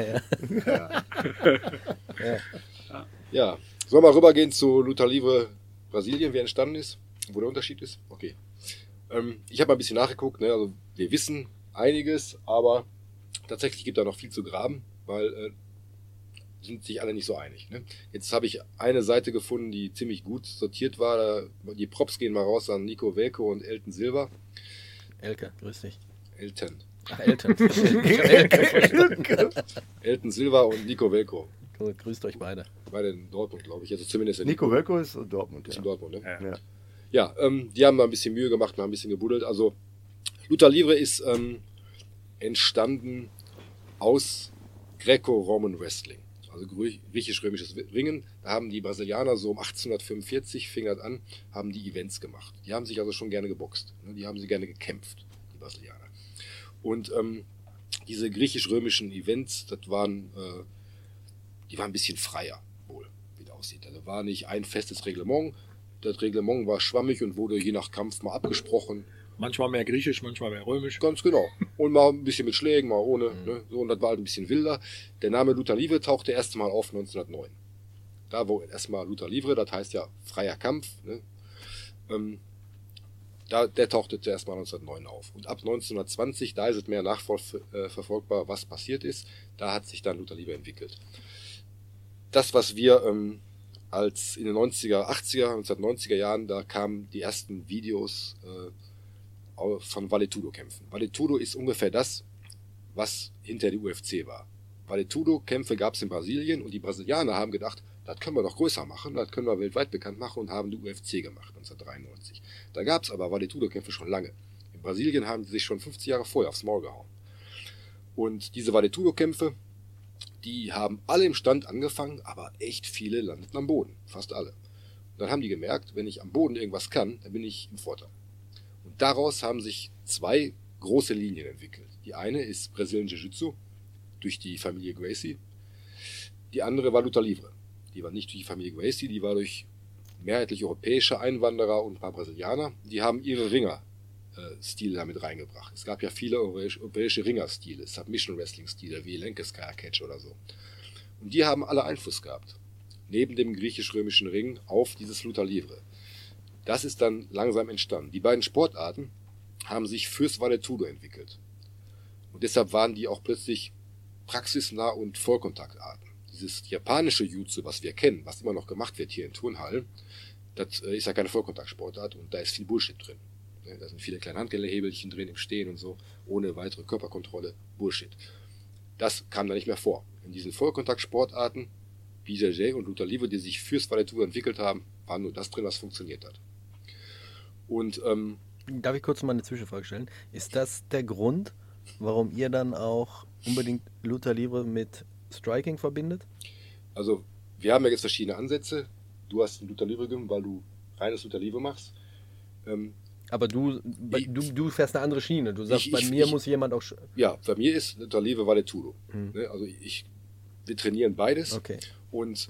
Ja, sollen wir rübergehen zu Luta Livre Brasilien, wie entstanden ist, wo der Unterschied ist? Okay. Ich habe mal ein bisschen nachgeguckt, ne? Also wir wissen einiges, aber tatsächlich gibt da noch viel zu graben, weil sind sich alle nicht so einig. Ne? Jetzt habe ich eine Seite gefunden, die ziemlich gut sortiert war. Die Props gehen mal raus an Nico Welko und Elton Silva. Elke, grüß dich. Elton. Ach, Elton. Elton Silva und Nico Welko. Grüßt euch beide. Beide in Dortmund, glaube ich. Also zumindest in Nico Welko ist Dortmund. Ist in Dortmund, ne? Ja. Die haben da ein bisschen Mühe gemacht, mal ein bisschen gebuddelt. Also Luta Livre ist entstanden aus Greco-Roman Wrestling. Also griechisch-römisches Ringen. Da haben die Brasilianer so um 1845, fing das an, haben die Events gemacht. Die haben sich also schon gerne geboxt. Ne? Die haben sie gerne gekämpft, die Brasilianer. Und diese griechisch-römischen Events, die waren ein bisschen freier, wohl, wie das aussieht. Also war nicht ein festes Reglement. Das Reglement war schwammig und wurde je nach Kampf mal abgesprochen. Manchmal mehr griechisch, manchmal mehr römisch. Ganz genau. Und mal ein bisschen mit Schlägen, mal ohne. Ne? So, und das war halt ein bisschen wilder. Der Name Luta Livre tauchte erst mal auf 1909. Da wo erstmal Luta Livre, das heißt ja freier Kampf. Ne? Der tauchte zuerst mal 1909 auf. Und ab 1920, da ist es mehr nachverfolgbar, was passiert ist. Da hat sich dann Luta Livre entwickelt. Das, was wir als in den 1990er Jahren, da kamen die ersten Videos von Vale Tudo kämpfen. Vale Tudo ist ungefähr das, was hinter die UFC war. Vale-Tudo-Kämpfe gab es in Brasilien und die Brasilianer haben gedacht, das können wir doch größer machen, das können wir weltweit bekannt machen und haben die UFC gemacht 1993. Da gab es aber Vale-Tudo-Kämpfe schon lange. In Brasilien haben sie sich schon 50 Jahre vorher aufs Maul gehauen. Und diese Vale-Tudo-Kämpfe, die haben alle im Stand angefangen, aber echt viele landeten am Boden, fast alle. Und dann haben die gemerkt, wenn ich am Boden irgendwas kann, dann bin ich im Vorteil. Und daraus haben sich 2 große Linien entwickelt. Die eine ist Brazilian Jiu-Jitsu durch die Familie Gracie. Die andere war Luta Livre. Die war nicht durch die Familie Gracie, die war durch mehrheitlich europäische Einwanderer und ein paar Brasilianer. Die haben ihre Ringer-Stile damit reingebracht. Es gab ja viele europäische Ringer-Stile, Submission-Wrestling-Stile wie Lancaster Catch oder so. Und die haben alle Einfluss gehabt, neben dem griechisch-römischen Ring, auf dieses Luta Livre. Das ist dann langsam entstanden. Die beiden Sportarten haben sich fürs Vale-Tudo entwickelt. Und deshalb waren die auch plötzlich praxisnah und Vollkontaktarten. Dieses japanische Jutsu, was wir kennen, was immer noch gemacht wird hier in Turnhallen, das ist ja keine Vollkontaktsportart und da ist viel Bullshit drin. Da sind viele kleine Handgelenkehebelchen drin im Stehen und so, ohne weitere Körperkontrolle, Bullshit. Das kam da nicht mehr vor. In diesen Vollkontaktsportarten, BJJ und Luta Livre, die sich fürs Vale-Tudo entwickelt haben, war nur das drin, was funktioniert hat. Und darf ich kurz mal eine Zwischenfrage stellen? Ist das der Grund, warum ihr dann auch unbedingt Luta Livre mit Striking verbindet? Also, wir haben ja jetzt verschiedene Ansätze. Du hast ein Luta Livre gemacht, weil du reines Luta Livre machst. Aber du fährst eine andere Schiene. Du sagst, bei mir muss jemand auch... Ja, bei mir ist Luta Livre Vale-Tudo. Also wir trainieren beides. Okay. Und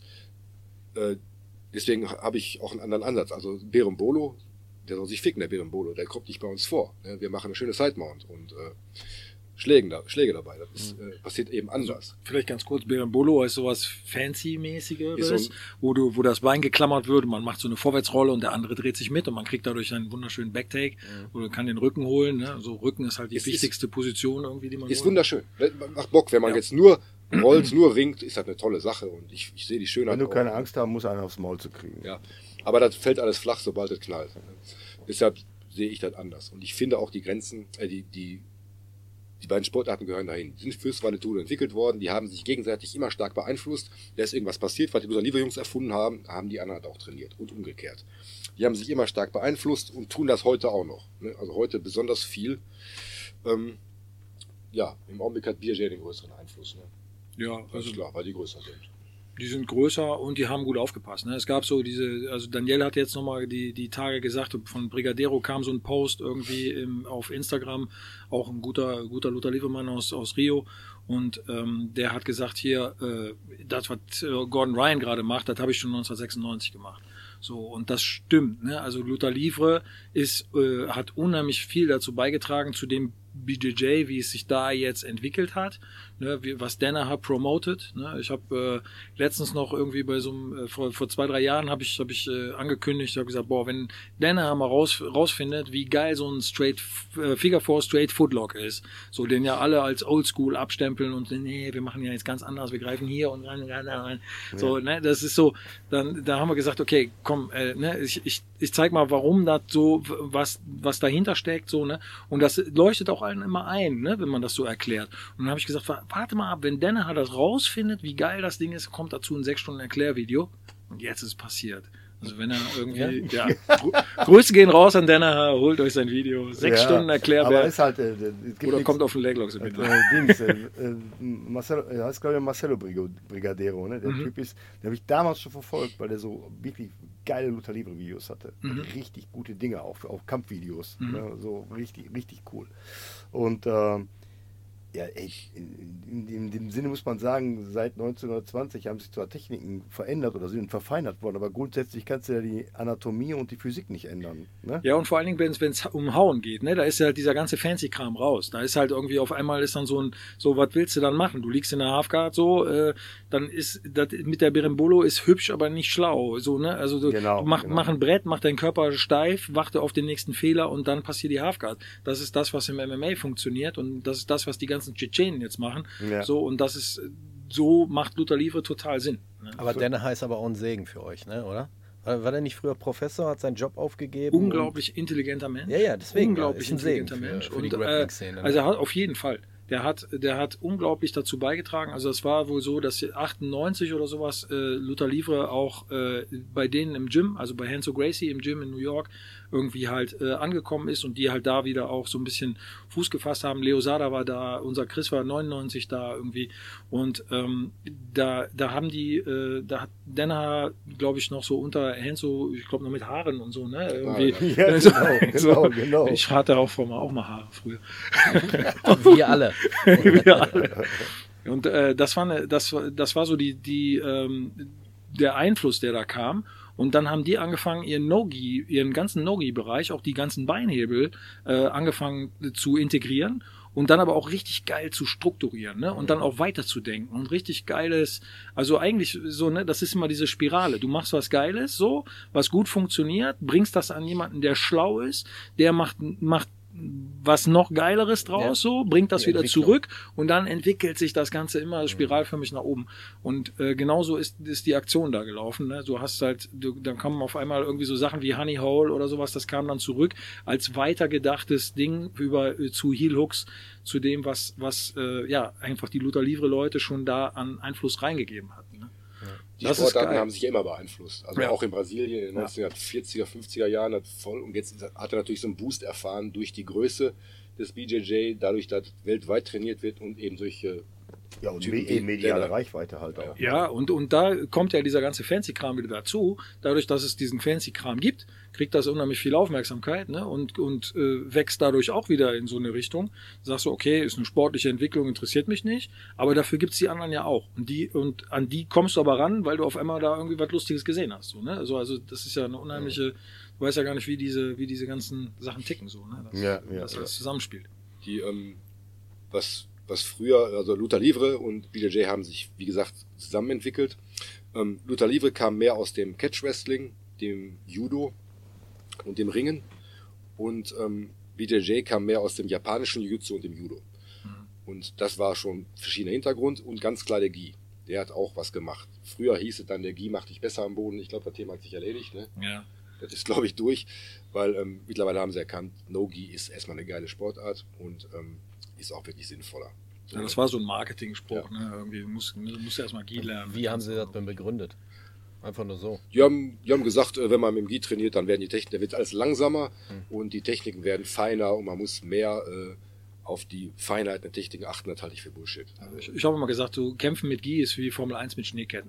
deswegen habe ich auch einen anderen Ansatz. Also Berimbolo, der soll sich ficken, der Berimbolo. Der kommt nicht bei uns vor. Wir machen eine schöne Side-Mount und Schläge dabei. Das passiert eben anders. Vielleicht ganz kurz, Berimbolo ist sowas Fancy-mäßiges, Ist so wo das Bein geklammert wird und man macht so eine Vorwärtsrolle und der andere dreht sich mit und man kriegt dadurch einen wunderschönen Backtake oder kann den Rücken holen. Ne? So Rücken ist halt die wichtigste Position irgendwie, die man ist holt. Wunderschön. Macht Bock, wenn man jetzt nur rollt, nur ringt, ist das eine tolle Sache und ich sehe die Schönheit. Wenn du keine Angst haben musst, einen aufs Maul zu kriegen. Ja, aber das fällt alles flach, sobald es knallt. Deshalb sehe ich das anders. Und ich finde auch die Grenzen, die beiden Sportarten gehören dahin. Die sind fürs Vale-Tudo entwickelt worden, die haben sich gegenseitig immer stark beeinflusst. Da ist irgendwas passiert, was die Luta Livre-Jungs erfunden haben, haben die anderen auch trainiert und umgekehrt. Die haben sich immer stark beeinflusst und tun das heute auch noch. Also heute besonders viel. Im Augenblick hat BJJ den größeren Einfluss. Ja, Das ist klar, weil die größer sind. Die sind größer und die haben gut aufgepasst. Ne? Es gab so also Daniel hat jetzt nochmal die Tage gesagt, von Brigadero kam so ein Post irgendwie auf Instagram, auch ein guter Luta Livre-Mann aus Rio. Und der hat gesagt, hier, das, was Gordon Ryan gerade macht, das habe ich schon 1996 gemacht. So, und das stimmt. Ne? Also Luta Livre hat unheimlich viel dazu beigetragen, zu dem BJJ, wie es sich da jetzt entwickelt hat, ne, was Danaher promotet. Ne. Ich habe letztens noch irgendwie bei so einem, vor 2-3 Jahren habe ich angekündigt, habe gesagt, wenn Danaher mal rausfindet, wie geil so ein Figure 4 Straight Footlock ist, so den ja alle als Oldschool abstempeln und nee, wir machen ja jetzt ganz anders, wir greifen hier und rein. So, ne, das ist so, da haben wir gesagt, okay, komm, ne, ich zeig mal, warum das so, was dahinter steckt, so, ne, und das leuchtet auch allen immer ein, ne, wenn man das so erklärt. Und dann habe ich gesagt, warte mal ab, wenn Danaher das rausfindet, wie geil das Ding ist, kommt dazu ein 6 Stunden Erklärvideo. Und jetzt ist es passiert. Also wenn er irgendwie, Grüße gehen raus an Danaher, holt euch sein Video. 6 Stunden Erklärvideo. Aber ist halt, oder kommt auf den Leglocks mit. Marcelo, heißt glaube ich Marcelo Brigadero, ne? Der Typ ist, den habe ich damals schon verfolgt, weil der so wirklich geile Luta Livre Videos hatte. Richtig gute Dinge, auch Kampfvideos. Ne? So richtig cool. Und in dem Sinne muss man sagen, seit 1920 haben sich zwar Techniken verändert oder sind verfeinert worden, aber grundsätzlich kannst du ja die Anatomie und die Physik nicht ändern. Ne? Ja, und vor allen Dingen, wenn es um Hauen geht, ne, da ist ja dieser ganze Fancy-Kram raus. Da ist halt irgendwie auf einmal ist dann so was willst du dann machen? Du liegst in der Halfguard dann ist das mit der Berimbolo ist hübsch, aber nicht schlau. So, ne? Also mach ein Brett, mach deinen Körper steif, warte auf den nächsten Fehler und dann passiert die Halfguard. Das ist das, was im MMA funktioniert und das ist das, was die ganzen Tschetschenen jetzt machen. Ja. So, und das ist, so macht Luta Livre total Sinn. Ne? Aber Danaher ist aber auch ein Segen für euch, ne, oder? War der nicht früher Professor, hat seinen Job aufgegeben? Unglaublich intelligenter Mensch. Ja, deswegen. Unglaublich intelligenter Mensch. Und, also er hat auf jeden Fall. der hat unglaublich dazu beigetragen. Also es war wohl so, dass 98 oder sowas Luther Livre auch bei denen im Gym, also bei Renzo Gracie im Gym in New York, irgendwie halt angekommen ist und die halt da wieder auch so ein bisschen Fuß gefasst haben. Leo Sada war da, unser Chris war 99 da irgendwie und da haben die, da hat Denner, glaube ich, noch so unter Renzo, ich glaube noch mit Haaren und so, ne? Irgendwie, Ja, genau. Ich hatte auch mal Haare früher. Wir alle. Wir alle. Und das war so der Einfluss, der da kam. Und dann haben die angefangen, ihren ganzen No-Gi-Bereich, auch die ganzen Beinhebel, angefangen zu integrieren und dann aber auch richtig geil zu strukturieren, ne? Und dann auch weiterzudenken und richtig geiles, also eigentlich so, ne, das ist immer diese Spirale. Du machst was Geiles, so, was gut funktioniert, bringst das an jemanden, der schlau ist, der macht was noch Geileres draus, so, bringt das wieder zurück und dann entwickelt sich das Ganze immer spiralförmig nach oben. Und genauso ist die Aktion da gelaufen. Ne? Du hast halt, dann kommen auf einmal irgendwie so Sachen wie Honey Hole oder sowas, das kam dann zurück als weitergedachtes Ding zu Heel Hooks, zu dem, was einfach die Luther Livre Leute schon da an Einfluss reingegeben hatten. Ne? Die Sportarten haben sich ja immer beeinflusst. Also auch in Brasilien in den 1940er, 50er Jahren voll. Und jetzt hat er natürlich so einen Boost erfahren durch die Größe des BJJ, dadurch, dass weltweit trainiert wird und eben solche und mediale Reichweite halt auch. Ja, und da kommt ja dieser ganze Fancy-Kram wieder dazu. Dadurch, dass es diesen Fancy-Kram gibt, kriegt das unheimlich viel Aufmerksamkeit, ne? Und wächst dadurch auch wieder in so eine Richtung. Du sagst so, okay, ist eine sportliche Entwicklung, interessiert mich nicht, aber dafür gibt's die anderen ja auch. Und an die kommst du aber ran, weil du auf einmal da irgendwie was Lustiges gesehen hast. So, ne? Also das ist ja eine unheimliche, du weißt ja gar nicht, wie diese ganzen Sachen ticken, so, ne? Das alles zusammenspielt. Was früher, also Luther Livre und BJJ haben sich, wie gesagt, zusammen entwickelt. Luther Livre kam mehr aus dem Catch-Wrestling, dem Judo und dem Ringen und BJJ kam mehr aus dem japanischen Jiu-Jitsu und dem Judo. Und das war schon verschiedener Hintergrund und ganz klar der Gi. Der hat auch was gemacht. Früher hieß es dann, der Gi macht dich besser am Boden. Ich glaube, das Thema hat sich erledigt. Ne? Ja. Das ist, glaube ich, durch, weil mittlerweile haben sie erkannt, No-Gi ist erstmal eine geile Sportart und ist auch wirklich sinnvoller. Ja, das war so ein Marketing-Spruch. Ne? Irgendwie musst du erstmal Gi lernen. Wie haben sie das denn begründet? Einfach nur so. Die haben gesagt, wenn man mit dem Gi trainiert, dann werden die Techniken, da wird alles langsamer und die Techniken werden feiner und man muss mehr auf die Feinheit der Techniken achten. Das halte ich für Bullshit. Ich habe immer gesagt, so Kämpfen mit Gi ist wie Formel 1 mit Schneeketten.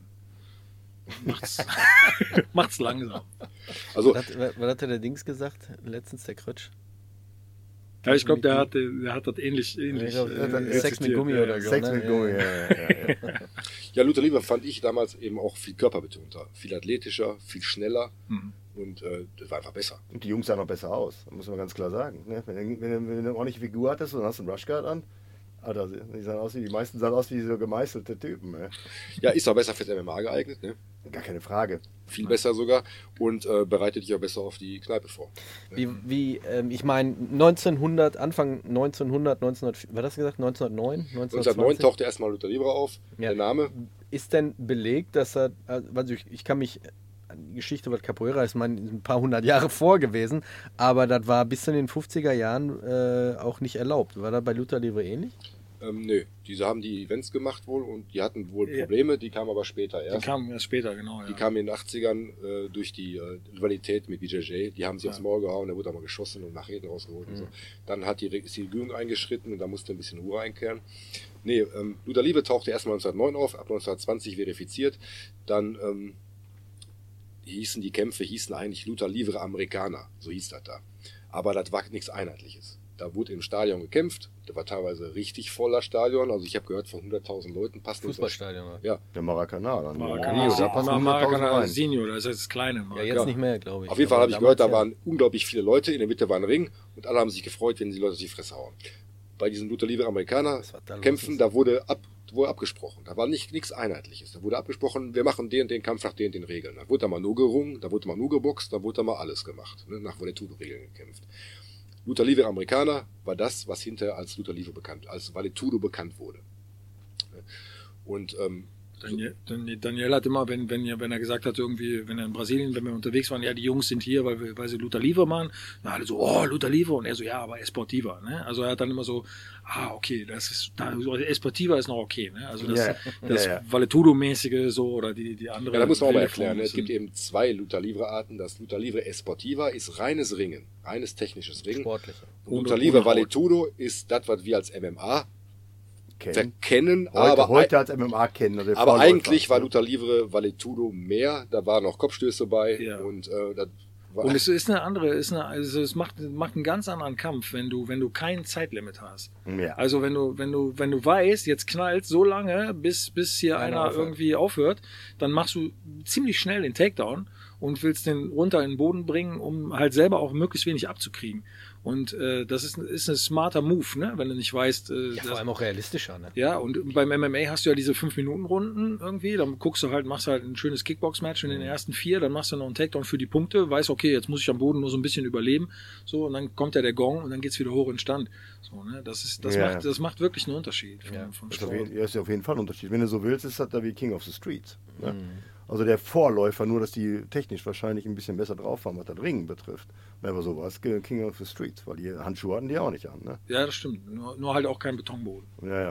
Macht's langsam. Also, was hat der Dings gesagt? Letztens der Krötsch. Ja, ich glaube, der hat das ähnlich Sex mit Gummi oder so. Sex mit Gummi, ja. Ja, Luther Livre fand ich damals eben auch viel körperbetonter, viel athletischer, viel schneller und das war einfach besser. Und die Jungs sahen noch besser aus, muss man ganz klar sagen. Ne? Wenn du eine ordentliche Figur hattest und hast einen Rushguard an, Alter, die meisten sahen aus wie so gemeißelte Typen. Ne? Ja, ist auch besser fürs MMA geeignet, ne? Gar keine Frage. Viel besser sogar und bereitet dich auch besser auf die Kneipe vor. Ich meine, Anfang 1900, war das gesagt? 1909? 1909 tauchte erstmal Luther Livre auf, der Name. Ist denn belegt, dass er, also ich kann mich, die Geschichte was Capoeira ist, ein paar hundert Jahre vor gewesen, aber das war bis in den 50er Jahren auch nicht erlaubt. War das bei Luther Livre ähnlich? Nö, diese haben die Events gemacht wohl und die hatten wohl Probleme, die kamen aber später erst. Die kamen erst später, genau. Ja. Die kamen in den 80ern durch die Rivalität mit BJJ, die haben sich aufs Maul gehauen, da wurde auch mal geschossen und nach hinten rausgeholt und so. Dann ist die Regierung eingeschritten und da musste ein bisschen Ruhe einkehren. Nee, Luther Livre tauchte erst 1909 auf, ab 1920 verifiziert, dann die Kämpfe hießen eigentlich Luther Livre Amerikaner, so hieß das da. Aber das war nichts Einheitliches. Da wurde im Stadion gekämpft, da war teilweise richtig voller Stadion, also ich habe gehört von 100.000 Leuten passt Fußballstadion. Ja. Der Maracanã. Dann Maracanã Senior, das ist das kleine. Ja, jetzt nicht mehr, glaube ich. Auf jeden Fall habe ich gehört, da waren unglaublich viele Leute, in der Mitte war ein Ring und alle haben sich gefreut, wenn die Leute auf die Fresse hauen. Bei diesen Luther Livre Amerikaner Kämpfen, da wurde abgesprochen, da war nichts Einheitliches. Da wurde abgesprochen, wir machen den Kampf nach den Regeln. Da wurde da mal nur gerungen, da wurde mal nur geboxt, da wurde da mal alles gemacht, ne, nach Valetudo-Regeln gekämpft. Luther Livre Amerikaner war das, was hinterher als Luther Livre als Valetudo bekannt wurde. Und Daniel hat immer, wenn er gesagt hat, irgendwie, wenn er in Brasilien, wenn wir unterwegs waren, ja, die Jungs sind hier, weil sie Luta Livre machen, dann alle so, oh, Luta Livre, und er so, ja, aber Esportiva, ne? Also er hat dann immer so, okay, Esportiva ist noch okay, ne? Also das Valetudo-mäßige so, oder die andere. Ja, da muss man auch mal erklären, ne? Es gibt eben 2 Luta Livre-Arten. Das Luta Livre Esportiva ist reines Ringen, reines technisches Ringen. Sportliche. Und Luta Livre Valetudo ist das, was wir als MMA verkennen, aber heute als MMA kennen. Also aber eigentlich war Luta Livre Valetudo mehr, da waren noch Kopfstöße bei und das war und es ist also es macht einen ganz anderen Kampf, wenn du kein Zeitlimit hast. Ja. Also wenn du weißt, jetzt knallt so lange, bis hier einer irgendwie aufhört, dann machst du ziemlich schnell den Takedown und willst den runter in den Boden bringen, um halt selber auch möglichst wenig abzukriegen. Und das ist ein smarter Move, ne? Wenn du nicht weißt. Vor allem auch realistischer, ne? Ja, und beim MMA hast du ja diese 5-Minuten-Runden irgendwie. Dann machst du halt ein schönes Kickbox-Match in den ersten 4, dann machst du noch einen Takedown für die Punkte, weißt, okay, jetzt muss ich am Boden nur so ein bisschen überleben. So, und dann kommt ja der Gong und dann geht's wieder hoch in Stand. So, ne? Das macht wirklich einen Unterschied vom Sport. Ist ja auf jeden Fall ein Unterschied. Wenn du so willst, ist das da wie King of the Streets. Ne? Also der Vorläufer, nur dass die technisch wahrscheinlich ein bisschen besser drauf waren, was das Ringen betrifft. Aber so war es King of the Streets, weil die Handschuhe hatten die auch nicht an. Ne? Ja, das stimmt. Nur halt auch kein Betonboden. Ja.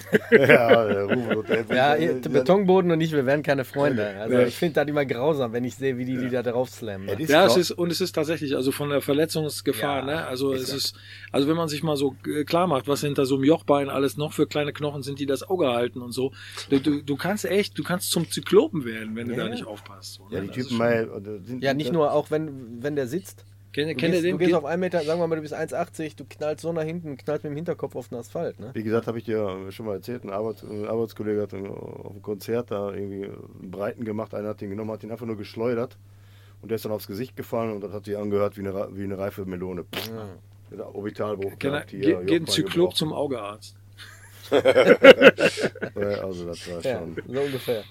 Betonboden und ich, wir werden keine Freunde. Also ich finde das immer grausam, wenn ich sehe, wie die da drauf slammen. Ne? Es ist tatsächlich, also von der Verletzungsgefahr, ne? Also also wenn man sich mal so klar macht, was hinter so einem Jochbein alles noch für kleine Knochen sind, die das Auge halten und so. Du kannst zum Zyklopen werden, wenn du da nicht aufpasst. So, ne? Ja, die Typen nicht nur, auch wenn der sitzt. Du gehst auf 1 Meter, sagen wir mal, du bist 1,80, du knallst so nach hinten, knallst mit dem Hinterkopf auf den Asphalt. Ne? Wie gesagt, habe ich dir schon mal erzählt, ein Arbeitskollege hat auf einem Konzert da irgendwie einen Breiten gemacht, einer hat ihn genommen, hat ihn einfach nur geschleudert und der ist dann aufs Gesicht gefallen und das hat sich angehört wie eine reife Melone. Der Orbitalbruch gehabt hier. Geht ein Zyklop zum Augearzt. Also das war schon... So ungefähr.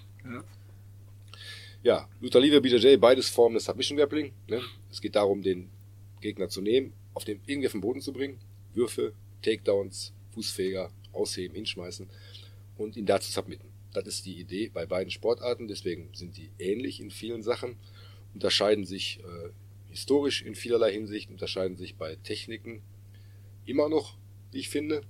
Ja, Luta Livre, BJJ, beides Formen des Submission Grappling. Ne? Es geht darum, den Gegner zu nehmen, irgendwie auf den Boden zu bringen, Würfe, Takedowns, Fußfeger, ausheben, hinschmeißen und ihn da zu submitten. Das ist die Idee bei beiden Sportarten, deswegen sind die ähnlich in vielen Sachen, unterscheiden sich historisch in vielerlei Hinsicht, unterscheiden sich bei Techniken immer noch, wie ich finde.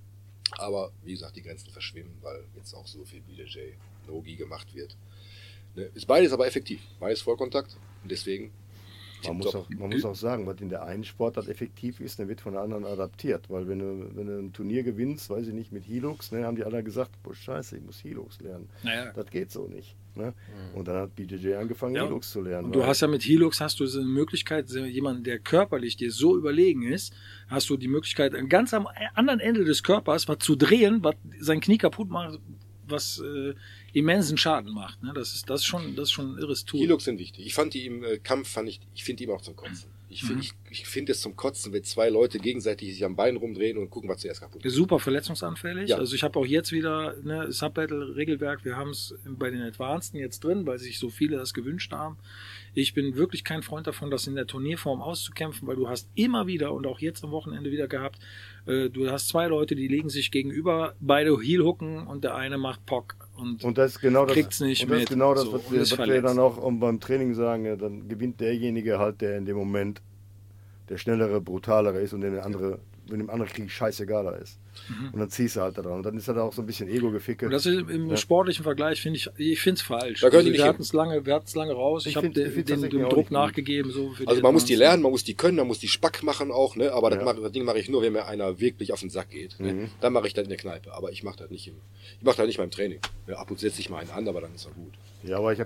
Aber wie gesagt, die Grenzen verschwimmen, weil jetzt auch so viel BJJ No-Gi gemacht wird. Ne? Ist beides aber effektiv. Beides Vollkontakt. Und deswegen. Man muss auch sagen, was in der einen Sportart effektiv ist, der wird von der anderen adaptiert. Weil wenn du ein Turnier gewinnst, weiß ich nicht, mit Hilux, ne, haben die alle gesagt, boah scheiße, ich muss Hilux lernen. Naja. Das geht so nicht. Ne? Und dann hat BJJ angefangen, Hilux zu lernen. Und du hast ja mit Hilux eine Möglichkeit, jemanden, der körperlich dir so überlegen ist, hast du die Möglichkeit, ganz am anderen Ende des Körpers was zu drehen, was sein Knie kaputt macht, was immensen Schaden macht. Ne? Das ist schon ein irres Tool. Hilux sind wichtig. Ich fand die im Kampf, ich finde die immer auch zum Kotzen. Ich finde es zum Kotzen, wenn 2 Leute gegenseitig sich am Bein rumdrehen und gucken, was zuerst kaputt ist. Super verletzungsanfällig. Ja. Also ich habe auch jetzt wieder Subbattle-Regelwerk. Wir haben es bei den Advanceden jetzt drin, weil sich so viele das gewünscht haben. Ich bin wirklich kein Freund davon, das in der Turnierform auszukämpfen, weil du hast immer wieder und auch jetzt am Wochenende wieder gehabt, du hast 2 Leute, die legen sich gegenüber, beide Heel-Hooken und der eine macht Pock. Und das ist genau kriegt's das, nicht und das, ist genau das so, was wir dann auch beim Training sagen, ja, dann gewinnt derjenige halt, der in dem Moment der schnellere, brutalere ist und dem andere Krieg scheißegaler ist. Und dann ziehst du halt da dran. Und dann ist das auch so ein bisschen Ego-Geficke. Und das ist im sportlichen Vergleich, finde ich finde es falsch. Da Also, wir hatten es lange raus. Ich habe dem Druck nachgegeben. So für also man muss die lernen, man muss die können, man muss die Spack machen auch, ne? Aber das Ding mache ich nur, wenn mir einer wirklich auf den Sack geht. Ne? Dann mache ich das in der Kneipe. Aber ich mache das nicht beim Training. Ja, ab und zu setze ich mal einen an, aber dann ist er gut. Ja, aber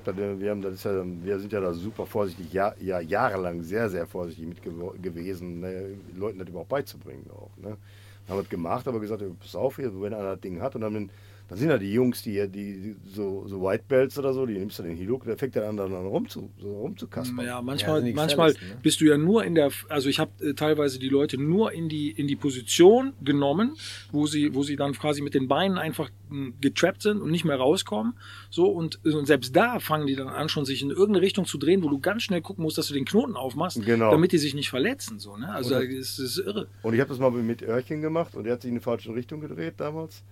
wir sind ja da super vorsichtig, jahrelang sehr, sehr vorsichtig mit gewesen, ne? Leuten das überhaupt beizubringen auch. Ne? Haben wir das gemacht, aber gesagt, pass auf, hier, wenn einer das Ding hat und dann sind ja die Jungs, die so White Belts oder so, die nimmst du den Hiluk, der fängt dann an rumzukaspern. Ja, manchmal bist du ja nur also ich habe teilweise die Leute nur in die Position genommen, wo sie dann quasi mit den Beinen einfach getrappt sind und nicht mehr rauskommen. So, und selbst da fangen die dann an, schon sich in irgendeine Richtung zu drehen, wo du ganz schnell gucken musst, dass du den Knoten aufmachst, damit die sich nicht verletzen. So, ne? Also das ist irre. Und ich habe das mal mit Örchen gemacht und der hat sich in die falsche Richtung gedreht damals.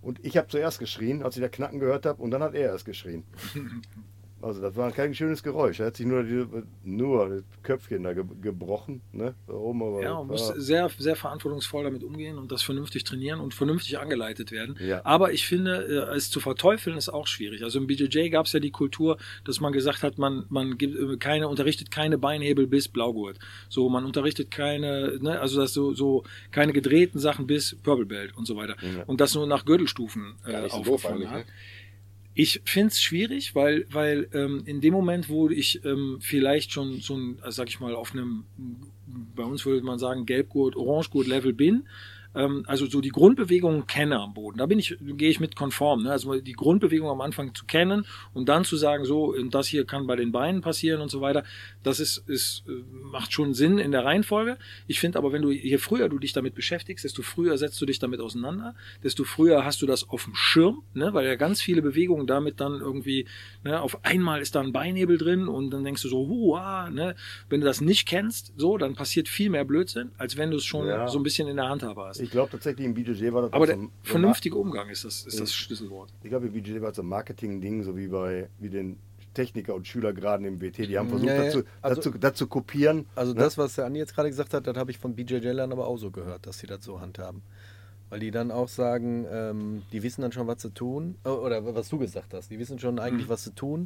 Und ich habe zuerst geschrien, als ich das Knacken gehört habe, und dann hat er erst geschrien. Also das war kein schönes Geräusch. Er hat sich nur das Köpfchen da gebrochen. Ne? Da oben, aber Ja, man muss sehr, sehr verantwortungsvoll damit umgehen und das vernünftig trainieren und vernünftig angeleitet werden. Ja. Aber ich finde, es zu verteufeln ist auch schwierig. Also im BJJ gab es ja die Kultur, dass man gesagt hat, man unterrichtet keine Beinhebel bis Blaugurt. So, man unterrichtet keine, ne, also das so keine gedrehten Sachen bis Purple Belt und so weiter. Ja. Und das nur nach Gürtelstufen Gar nicht so doof aufgefahren eigentlich, hat. ne? Ich finde es schwierig, weil in dem Moment, wo ich vielleicht schon so ein, sag ich mal, auf einem, bei uns würde man sagen, Gelbgurt, Orangegurt-Level bin, also so die Grundbewegungen kenne am Boden. Da gehe ich mit konform. Ne? Also die Grundbewegung am Anfang zu kennen und dann zu sagen, so, das hier kann bei den Beinen passieren und so weiter, das macht schon Sinn in der Reihenfolge. Ich finde aber, je früher du dich damit beschäftigst, desto früher setzt du dich damit auseinander, desto früher hast du das auf dem Schirm, ne? Weil ja ganz viele Bewegungen damit dann irgendwie, ne, auf einmal ist da ein Beinhebel drin und dann denkst du so, ne? Wenn du das nicht kennst, so, dann passiert viel mehr Blödsinn, als wenn du es schon so ein bisschen in der Handhabe hast. ich glaube tatsächlich im BJJ war das Aber auch der so vernünftige Umgang ist das Schlüsselwort. Ich glaube, im BJJ war es so ein Marketing-Ding, so wie den Techniker und Schüler gerade im BT, die haben versucht, das zu kopieren. Also das, was der Andi jetzt gerade gesagt hat, das habe ich von BJJ-Lern aber auch so gehört, dass sie das so handhaben. Weil die dann auch sagen, die wissen dann schon, was zu tun. Oder was du gesagt hast, die wissen schon eigentlich, was zu tun.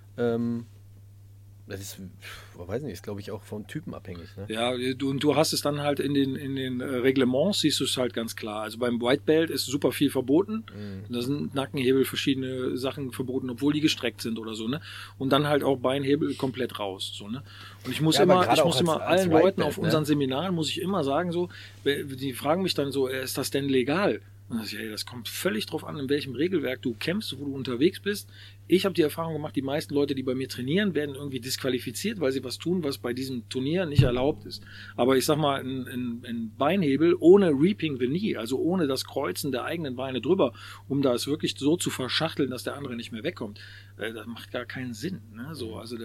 Das ist, weiß nicht, ist glaube ich auch vom Typen abhängig. Ne? Ja, du hast es dann halt in den Reglements, siehst du es halt ganz klar. Also beim White Belt ist super viel verboten. Da sind Nackenhebel, verschiedene Sachen verboten, obwohl die gestreckt sind oder so. Ne? Und dann halt auch Beinhebel komplett raus. So, ne? Und ich muss immer allen Leuten auf unseren Seminaren, muss ich immer sagen, so, die fragen mich dann so, ist das denn legal? Und das kommt völlig drauf an, in welchem Regelwerk du kämpfst, wo du unterwegs bist. Ich habe die Erfahrung gemacht, die meisten Leute, die bei mir trainieren, werden irgendwie disqualifiziert, weil sie was tun, was bei diesem Turnier nicht erlaubt ist. Aber ich sag mal, ein Beinhebel ohne Reaping the Knee, also ohne das Kreuzen der eigenen Beine drüber, um das wirklich so zu verschachteln, dass der andere nicht mehr wegkommt, das macht gar keinen Sinn. Ne? So, also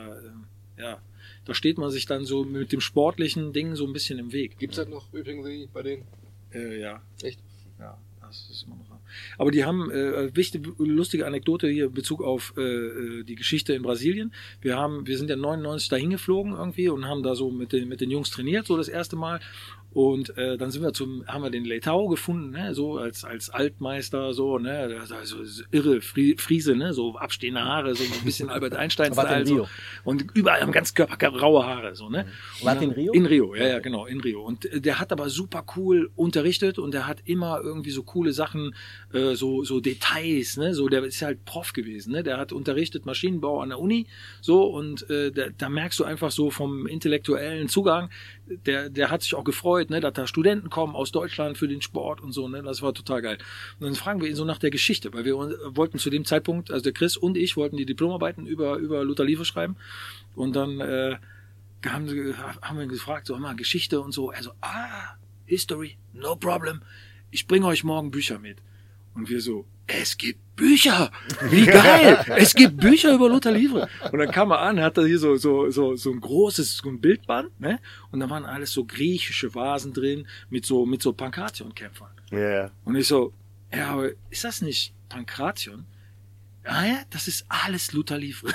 da steht man sich dann so mit dem sportlichen Ding so ein bisschen im Weg. Gibt es das noch Reaping the Knee bei denen? Ja. Echt? Ja, das ist immer noch. Aber die haben lustige Anekdote hier in Bezug auf die Geschichte in Brasilien. Wir sind ja 99 dahin geflogen irgendwie und haben da so mit den Jungs trainiert, so das erste Mal. Und dann sind wir haben wir den Leitao gefunden, ne, so als Altmeister, so, ne, also irre Friese, ne, so abstehende Haare, so ein bisschen Albert Einstein-Style, so. Und überall am ganzen Körper graue Haare, so, ne. War in Rio? In Rio, ja, genau, in Rio. Und der hat aber super cool unterrichtet und der hat immer irgendwie so coole Sachen, so Details, ne, so, der ist halt Prof gewesen, ne, der hat unterrichtet Maschinenbau an der Uni, so, und da merkst du einfach so vom intellektuellen Zugang, der hat sich auch gefreut, ne, dass da Studenten kommen aus Deutschland für den Sport und so, ne, das war total geil. Und dann fragen wir ihn so nach der Geschichte, weil wir wollten zu dem Zeitpunkt, also der Chris und ich wollten die Diplomarbeiten über Luther Livre schreiben und dann haben wir ihn gefragt, so mal Geschichte und so, also History, no problem, ich bringe euch morgen Bücher mit. Und wir so, es gibt Bücher! Wie geil! Es gibt Bücher über Luther Livre! Und dann kam er an, hat da hier so ein großes, so ein Bildband, ne? Und da waren alles so griechische Vasen drin, mit so Pankration-Kämpfern. Yeah. Und ich so, ja, aber ist das nicht Pankration? Ja, das ist alles Luther Livre.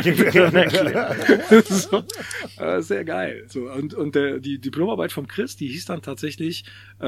So, sehr geil. So, und die Diplomarbeit vom Chris, die hieß dann tatsächlich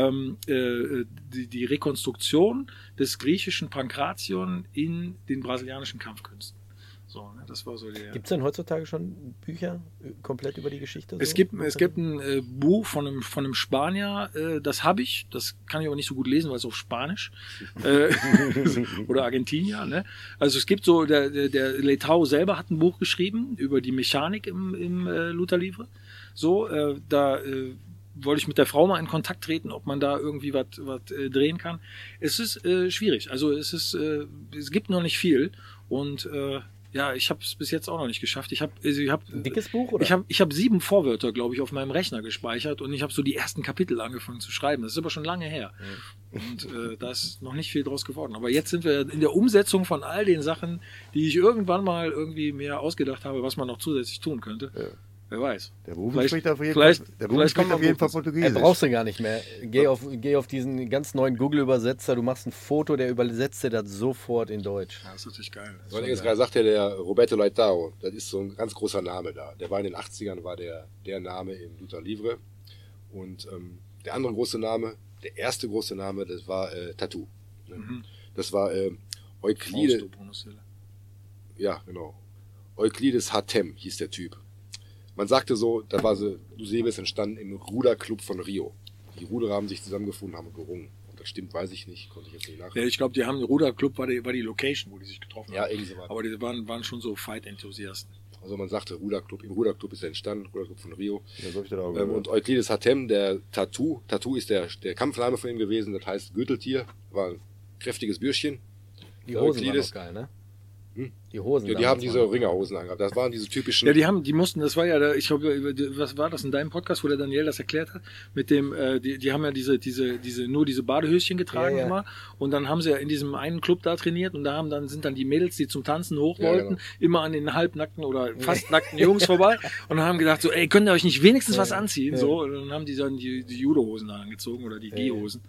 die Rekonstruktion des griechischen Pankration in den brasilianischen Kampfkünsten. So, ne, das war so der. Gibt es denn heutzutage schon Bücher komplett über die Geschichte? So? Es gibt ein Buch von einem Spanier, das habe ich, das kann ich aber nicht so gut lesen, weil es auf Spanisch oder Argentinier. Ne? Also es gibt so, der Leitao selber hat ein Buch geschrieben über die Mechanik im Luther Livre. So, da wollte ich mit der Frau mal in Kontakt treten, ob man da irgendwie was drehen kann. Es ist schwierig, also es gibt noch nicht viel und ja, ich habe es bis jetzt auch noch nicht geschafft. Ich habe ein dickes Buch, oder? Ich habe 7 Vorwörter, glaube ich, auf meinem Rechner gespeichert und ich habe so die ersten Kapitel angefangen zu schreiben. Das ist aber schon lange her. Und da ist noch nicht viel draus geworden. Aber jetzt sind wir in der Umsetzung von all den Sachen, die ich irgendwann mal irgendwie mir ausgedacht habe, was man noch zusätzlich tun könnte. Ja. Wer weiß. Der Beruf Vielleicht- spricht auf jeden vielleicht- Fall, der Beruf vielleicht spricht kommt auf jeden noch Fall was. Portugiesisch. Brauchst du gar nicht mehr. Geh auf diesen ganz neuen Google-Übersetzer, du machst ein Foto, der übersetzt dir das sofort in Deutsch. Ja, das ist natürlich geil. So, jetzt gerade sagt der Roberto Leitao, das ist so ein ganz großer Name da. Der war in den 80ern, war der Name in Luta Livre. Und der andere große Name, der erste große Name, das war Tattoo. Ne? Das war Euclide. Ja, genau. Euclides Hatem hieß der Typ. Man sagte so, da war Eusebio ist entstanden im Ruderclub von Rio. Die Ruderer haben sich zusammengefunden, haben gerungen. Und das stimmt, weiß ich nicht, konnte ich jetzt nicht nachdenken. Ja, ich glaube, die haben Ruderclub war die Location, wo die sich getroffen Ja, haben. irgendwie so war das. Aber die waren schon so Fight-Enthusiasten. Also man sagte Ruderclub, im Ruderclub ist er entstanden, Ruderclub von Rio. Ja, so hab ich das auch gehört. Und Euclides Hatem, der Tattoo ist der Kampfname von ihm gewesen, das heißt Gürteltier, war ein kräftiges Bürschchen. Die Hosen waren Euclides. noch geil, ne? Hm? Die Hosen. Ja, die damals haben diese waren noch Ringerhosen angehabt. Das waren diese typischen. Ja, die mussten, das war ja, ich glaube, was war das in deinem Podcast, wo der Daniel das erklärt hat, mit dem, die haben ja nur diese Badehöschen getragen Ja, ja. immer, und dann haben sie ja in diesem einen Club da trainiert, und da sind dann die Mädels, die zum Tanzen hoch Ja, wollten, genau. immer an den halbnackten oder fast nackten Jungs vorbei, und haben gedacht so, ey, könnt ihr euch nicht wenigstens was anziehen, so, und dann haben die dann die Judo-Hosen da angezogen, oder die Gi-Hosen,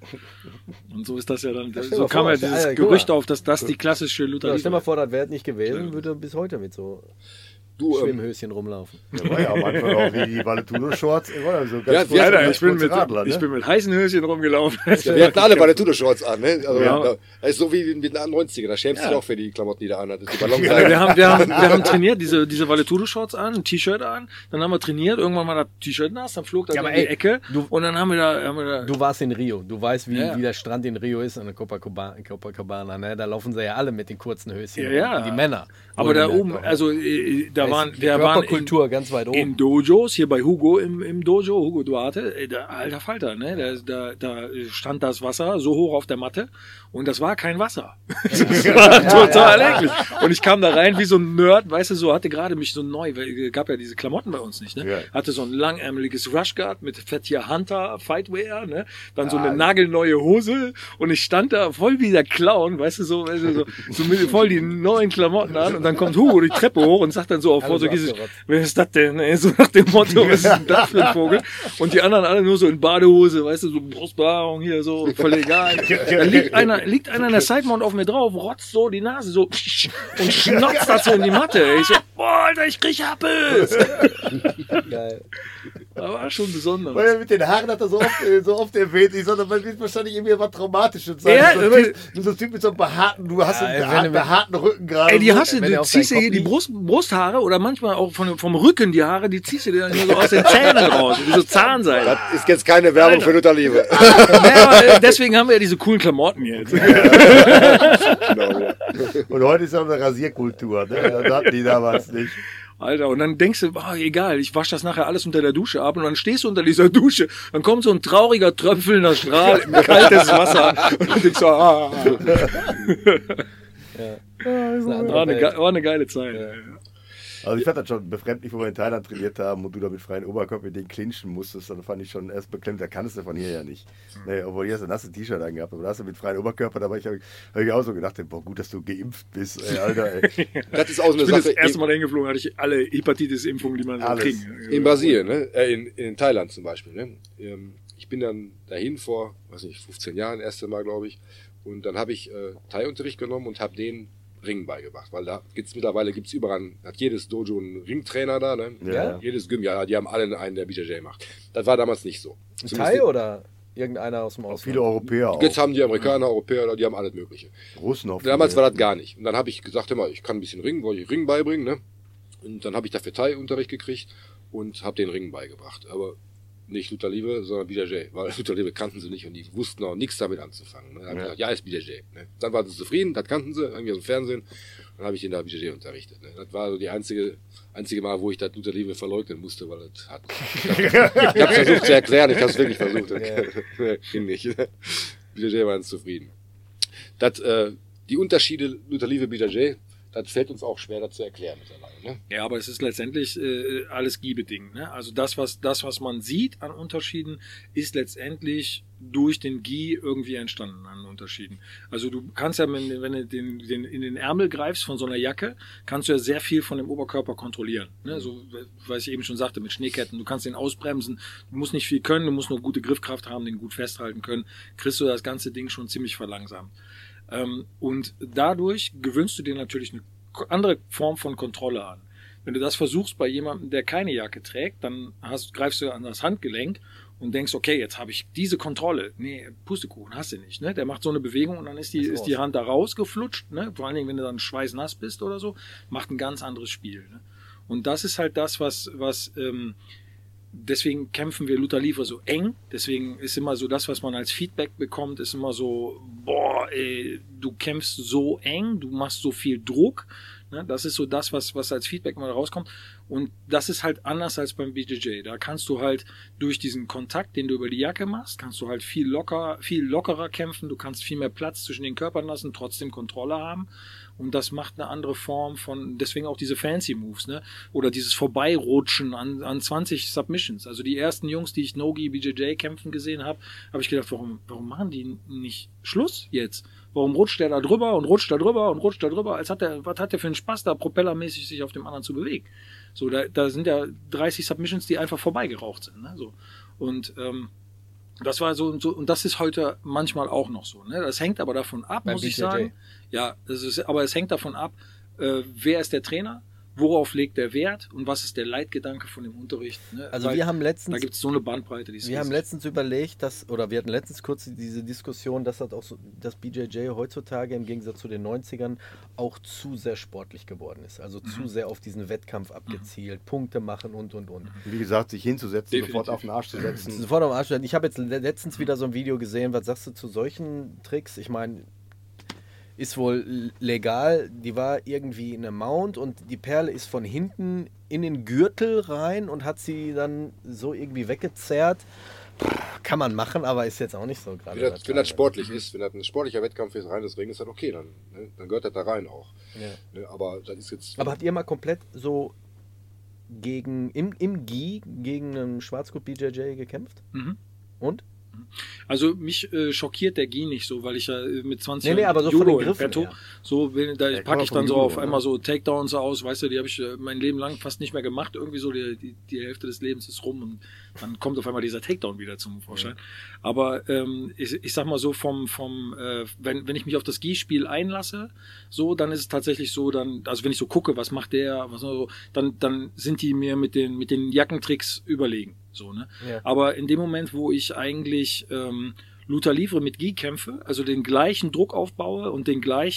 und so ist das ja dann, stell so mal kam vor, ja dieses Alter, guck Gerücht mal. auf, dass das die klassische Luther Ja, stell mal vor, das wäre nicht gewesen, würde bis heute mit so Du, Schwimmhöschen rumlaufen. Der war ja am Anfang auch wie die Valetudo-Shorts. War ja so ganz Ja, Alter, kurz- ich bin kurze Radler, ne? ich bin mit heißen Höschen rumgelaufen. wir hatten alle Valetudo-Shorts an, ne? Also, Ja. das ist so wie in den 90er, da schämst du dich auch für die Klamotten, die da anhattest. Die Ja, Ballonseiten. wir haben trainiert, diese Valetudo-Shorts an, ein T-Shirt an, dann haben wir trainiert, irgendwann war das T-Shirt nass, dann flog das Ja, in aber die ey, Ecke, du- und dann haben wir da Du warst in Rio, du weißt, Ja. wie der Strand in Rio ist, an der Copacabana, ne? Da laufen sie ja alle mit den kurzen Höschen. Ja, ja. rum, die Männer. aber da Wohlgemerkt oben, auch. also Da wir ist die waren Körperkultur ganz weit in oben. Dojos, hier bei Hugo im Dojo, Hugo Duarte, alter Falter, ne? Da stand das Wasser so hoch auf der Matte, und das war kein Wasser. Das war total eklig. Und ich kam da rein wie so ein Nerd, weißt du, so hatte gerade mich so neu, weil gab ja diese Klamotten bei uns nicht, ne? Ja. Hatte so ein langärmeliges Rushguard mit fettier Hunter Fightwear, ne? Dann so eine nagelneue Hose, und ich stand da voll wie der Clown, weißt du, so mit voll die neuen Klamotten an, und dann kommt Hugo die Treppe hoch und sagt dann so auf Alle so Portugiesisch, abgerotzt. wer ist das denn? Ey? So nach dem Motto, was ist denn das für ein Vogel? Und die anderen alle nur so in Badehose, weißt du, so Brustbehaarung hier, so voll egal. Da liegt einer in der Sidemount auf mir drauf, rotzt so die Nase so und schnotzt das so in die Matte. Ich so, boah, Alter, ich krieg Happes. Geil. Das war schon besonders. Weil er mit den Haaren hat er so oft erwähnt. Ich sage, man wird wahrscheinlich irgendwie was Traumatisches sein. Ja, so ein Typ mit so einem behaarten, du hast Ja, einen wenn du- behaarten Rücken gerade. Ey, die so. hast du, wenn er du auf ziehst dir deinen hier die Kopf Brusthaare oder manchmal auch vom Rücken die Haare, die ziehst du dir dann hier so aus den Zähnen raus, wie so Zahnseide. Das ist jetzt keine Werbung für Luther Liebe. Naja, aber deswegen haben wir ja diese coolen Klamotten jetzt. Genau, ja. Und heute ist ja eine Rasierkultur. Ne? Das hatten die damals nicht. Alter, und dann denkst du, egal, ich wasche das nachher alles unter der Dusche ab, und dann stehst du unter dieser Dusche, dann kommt so ein trauriger, tröpfelnder Strahl in kaltes Wasser, und dann denkst du, war eine geile Zeit. Also ich fand das schon befremdlich, wo wir in Thailand trainiert haben und du da mit freien Oberkörper mit den clinchen musstest. Dann fand ich schon erst beklemmt, da kannst du von hier ja nicht. Nee, obwohl du hast ein nasses T-Shirt angehabt, aber da hast du mit freien Oberkörper, da hab ich auch so gedacht, boah, gut, dass du geimpft bist, ey, Alter. Ey. Das ist auch so eine Ich bin das Sache. erste Mal dahin geflogen, hatte ich alle Hepatitis-Impfungen, die man so Alles. kriegen. In Brasilien, ne? In Thailand zum Beispiel. Ne? Ich bin dann dahin vor, 15 Jahren, erste Mal, glaube ich. Und dann habe ich Thai-Unterricht genommen und habe denen Ringen beigebracht. Weil da mittlerweile gibt's überall, hat jedes Dojo einen Ringtrainer da, ne? Ja. Jedes Gym, ja, die haben alle einen, der BJJ macht. Das war damals nicht so. Ein Thai oder irgendeiner aus dem Auch Ausland? viele Europäer auch. Jetzt haben die Amerikaner, Europäer, die haben alles Mögliche. Russen auch. Damals viele. war das gar nicht. Und dann habe ich gesagt, immer, ich kann ein bisschen Ringen, wollte ich Ringen beibringen, ne? Und dann habe ich dafür Thai-Unterricht gekriegt und habe den Ringen beigebracht. Aber nicht Luther Liebe, sondern BJJ. Weil Luther Liebe kannten sie nicht und die wussten auch nichts damit anzufangen. Ne? Dann habe ich gesagt, ja, ist BJJ. Ne? Dann waren sie zufrieden, das kannten sie, irgendwie aus dem Fernsehen. Dann habe ich den da BJJ unterrichtet. Ne? Das war so die einzige Mal, wo ich das Luther Liebe verleugnen musste, weil das hat. Ich habe versucht zu erklären, ich habe es wirklich versucht. Ging nicht. BJJ waren zufrieden. Die Unterschiede Luther Liebe BJJ das fällt uns auch schwer, das zu erklären mittlerweile. Ne? Ja, aber es ist letztendlich alles Gi-bedingt. Ne? Also das, was man sieht an Unterschieden, ist letztendlich durch den Gi irgendwie entstanden an Unterschieden. Also du kannst ja, wenn du in den Ärmel greifst von so einer Jacke, kannst du ja sehr viel von dem Oberkörper kontrollieren. Ne? So, was ich eben schon sagte, mit Schneeketten. Du kannst den ausbremsen, du musst nicht viel können, du musst nur gute Griffkraft haben, den gut festhalten können, kriegst du das ganze Ding schon ziemlich verlangsamt. Und dadurch gewöhnst du dir natürlich eine andere Form von Kontrolle an. Wenn du das versuchst bei jemandem, der keine Jacke trägt, dann greifst du an das Handgelenk und denkst, okay, jetzt habe ich diese Kontrolle. Nee, Pustekuchen hast du nicht. Ne? Der macht so eine Bewegung und dann ist die Hand da rausgeflutscht. Ne? Vor allen Dingen, wenn du dann schweißnass bist oder so, macht ein ganz anderes Spiel. Ne? Und das ist halt das, was deswegen kämpfen wir Luther Livre so eng. Deswegen ist immer so das, was man als Feedback bekommt, ist immer so, boah, ey, du kämpfst so eng, du machst so viel Druck. Ne? Das ist so das, was als Feedback mal rauskommt. Und das ist halt anders als beim BJJ. Da kannst du halt durch diesen Kontakt, den du über die Jacke machst, kannst du halt viel lockerer kämpfen. Du kannst viel mehr Platz zwischen den Körpern lassen, trotzdem Kontrolle haben. Und das macht eine andere Form von, deswegen auch diese Fancy Moves, ne? Oder dieses Vorbeirutschen an 20 Submissions. Also die ersten Jungs, die ich No-Gi BJJ kämpfen gesehen habe, habe ich gedacht, warum machen die nicht Schluss jetzt? Warum rutscht der da drüber und rutscht da drüber und rutscht da drüber? Was hat der für einen Spaß, da propellermäßig sich auf dem anderen zu bewegen? So, da sind ja 30 Submissions, die einfach vorbeigeraucht sind, ne? So. Und das war so, und das ist heute manchmal auch noch so. Ne? Das hängt aber davon ab, muss ich sagen. Ja, aber es hängt davon ab, wer ist der Trainer, worauf legt der Wert und was ist der Leitgedanke von dem Unterricht. Ne? Also wir haben letztens, da gibt es so eine Bandbreite. Wir haben letztens überlegt, wir hatten letztens kurz diese Diskussion, dass das auch so, dass BJJ heutzutage im Gegensatz zu den 90ern auch zu sehr sportlich geworden ist. Also zu sehr auf diesen Wettkampf abgezielt, Punkte machen und. Wie gesagt, sich hinzusetzen, Definitiv. sofort auf den Arsch zu setzen. Sofort auf den Arsch zu setzen. Ich habe jetzt letztens wieder so ein Video gesehen, was sagst du zu solchen Tricks? Ich meine, ist wohl legal, die war irgendwie in der Mount und die Perle ist von hinten in den Gürtel rein und hat sie dann so irgendwie weggezerrt. Kann man machen, aber ist jetzt auch nicht so gerade. Wenn das sportlich ist, wenn das ein sportlicher Wettkampf ist, rein des Ring, ist das okay, dann gehört das da rein auch. Ja. Ne, aber das ist jetzt. Aber habt ihr mal komplett so im Gi gegen einen Schwarzgurt BJJ gekämpft? Mhm. Und? Also mich schockiert der Gi nicht so, weil ich ja mit 20 Nee, aber so Judo von den im Griffen Petto, her. so da packe ich dann so Judo, auf einmal so Takedowns aus, weißt du, die habe ich mein Leben lang fast nicht mehr gemacht, irgendwie so die Hälfte des Lebens ist rum und dann kommt auf einmal dieser Takedown wieder zum Vorschein. Ja. Aber ich sag mal so wenn ich mich auf das Gi-Spiel einlasse, so, dann ist es tatsächlich so, also wenn ich so gucke, was macht der, dann sind die mir mit den Jackentricks überlegen. So, ne? Ja. Aber in dem Moment, wo ich eigentlich Luther Livre mit Gi kämpfe, also den gleichen Druck aufbaue und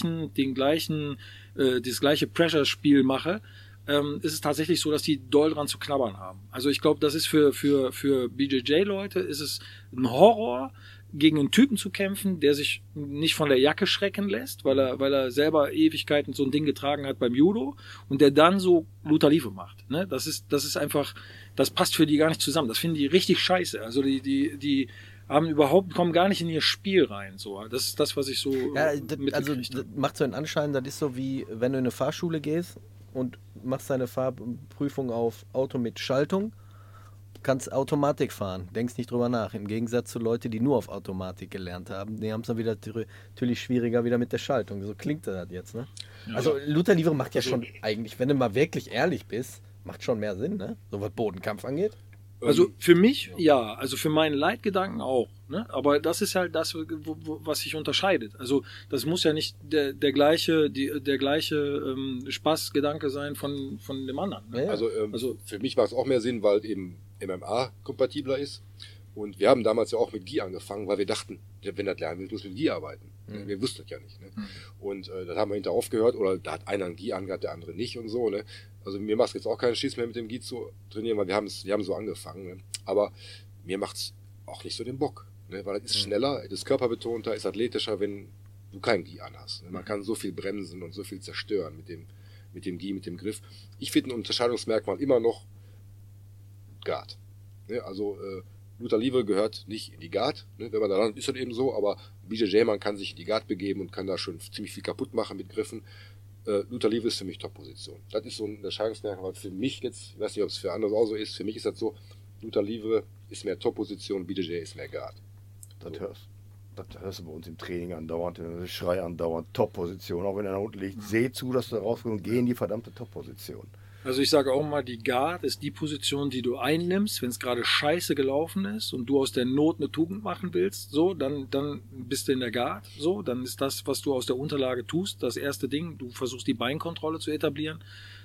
das gleiche Pressure-Spiel mache, ist es tatsächlich so, dass die doll dran zu knabbern haben. Also ich glaube, das ist für BJJ-Leute ist es ein Horror, gegen einen Typen zu kämpfen, der sich nicht von der Jacke schrecken lässt, weil er selber Ewigkeiten so ein Ding getragen hat beim Judo und der dann so Luther Livre macht. Ne? Das ist einfach, das passt für die gar nicht zusammen. Das finden die richtig scheiße. Also die kommen gar nicht in ihr Spiel rein. So, das ist das, was ich so mitgekriegt habe. Das macht so einen Anschein, das ist so wie, wenn du in eine Fahrschule gehst und machst deine Fahrprüfung auf Auto mit Schaltung, kannst Automatik fahren, denkst nicht drüber nach. Im Gegensatz zu Leuten, die nur auf Automatik gelernt haben, die haben es dann wieder natürlich schwieriger wieder mit der Schaltung. So klingt das jetzt, ne? Ja. Also Luther Livre macht ja schon eigentlich, wenn du mal wirklich ehrlich bist, macht schon mehr Sinn, ne? So was Bodenkampf angeht. Also für mich, ja, also für meinen Leitgedanken auch. Ne? Aber das ist halt das, was sich unterscheidet. Also das muss ja nicht der gleiche Spaßgedanke sein von dem anderen. Ne? Ja. Also für mich macht es auch mehr Sinn, weil eben MMA kompatibler ist. Und wir haben damals ja auch mit Gi angefangen, weil wir dachten, wenn das lernen will, muss mit Gi arbeiten. Mhm. Wir wussten das ja nicht. Ne? Mhm. Und dann haben wir hinterher aufgehört, oder da hat einer ein Gi angehabt, der andere nicht und so. Ne? Also mir macht es jetzt auch keinen Schiss mehr mit dem Gi zu trainieren, weil wir haben so angefangen. Ne? Aber mir macht es auch nicht so den Bock. Ne? Weil das ist schneller, das ist körperbetonter, ist athletischer, wenn du kein Gi anhast. Ne? Man kann so viel bremsen und so viel zerstören mit dem Gi, mit dem Griff. Ich finde ein Unterscheidungsmerkmal immer noch Guard. Ne? Also Luther Livre gehört nicht in die Guard, ne? Wenn man da landet, ist das eben so, aber BJJ, man kann sich in die Guard begeben und kann da schon ziemlich viel kaputt machen mit Griffen. Luther Livre ist für mich Top-Position. Das ist so ein Erscheinungsmerkmal, aber für mich jetzt, ich weiß nicht, ob es für andere auch so ist, für mich ist das so, Luther Livre ist mehr Top-Position, BJJ ist mehr Guard. Das hörst du bei uns im Training andauernd, Schrei andauernd, Top-Position, auch wenn er da unten liegt, seh zu, dass du da rauskommst und geh in die verdammte Top-Position. Also ich sage auch mal, die Guard ist die Position, die du einnimmst, wenn es gerade scheiße gelaufen ist und du aus der Not eine Tugend machen willst, so, dann bist du in der Guard, so, dann ist das, was du aus der Unterlage tust, das erste Ding, du versuchst die Beinkontrolle zu etablieren.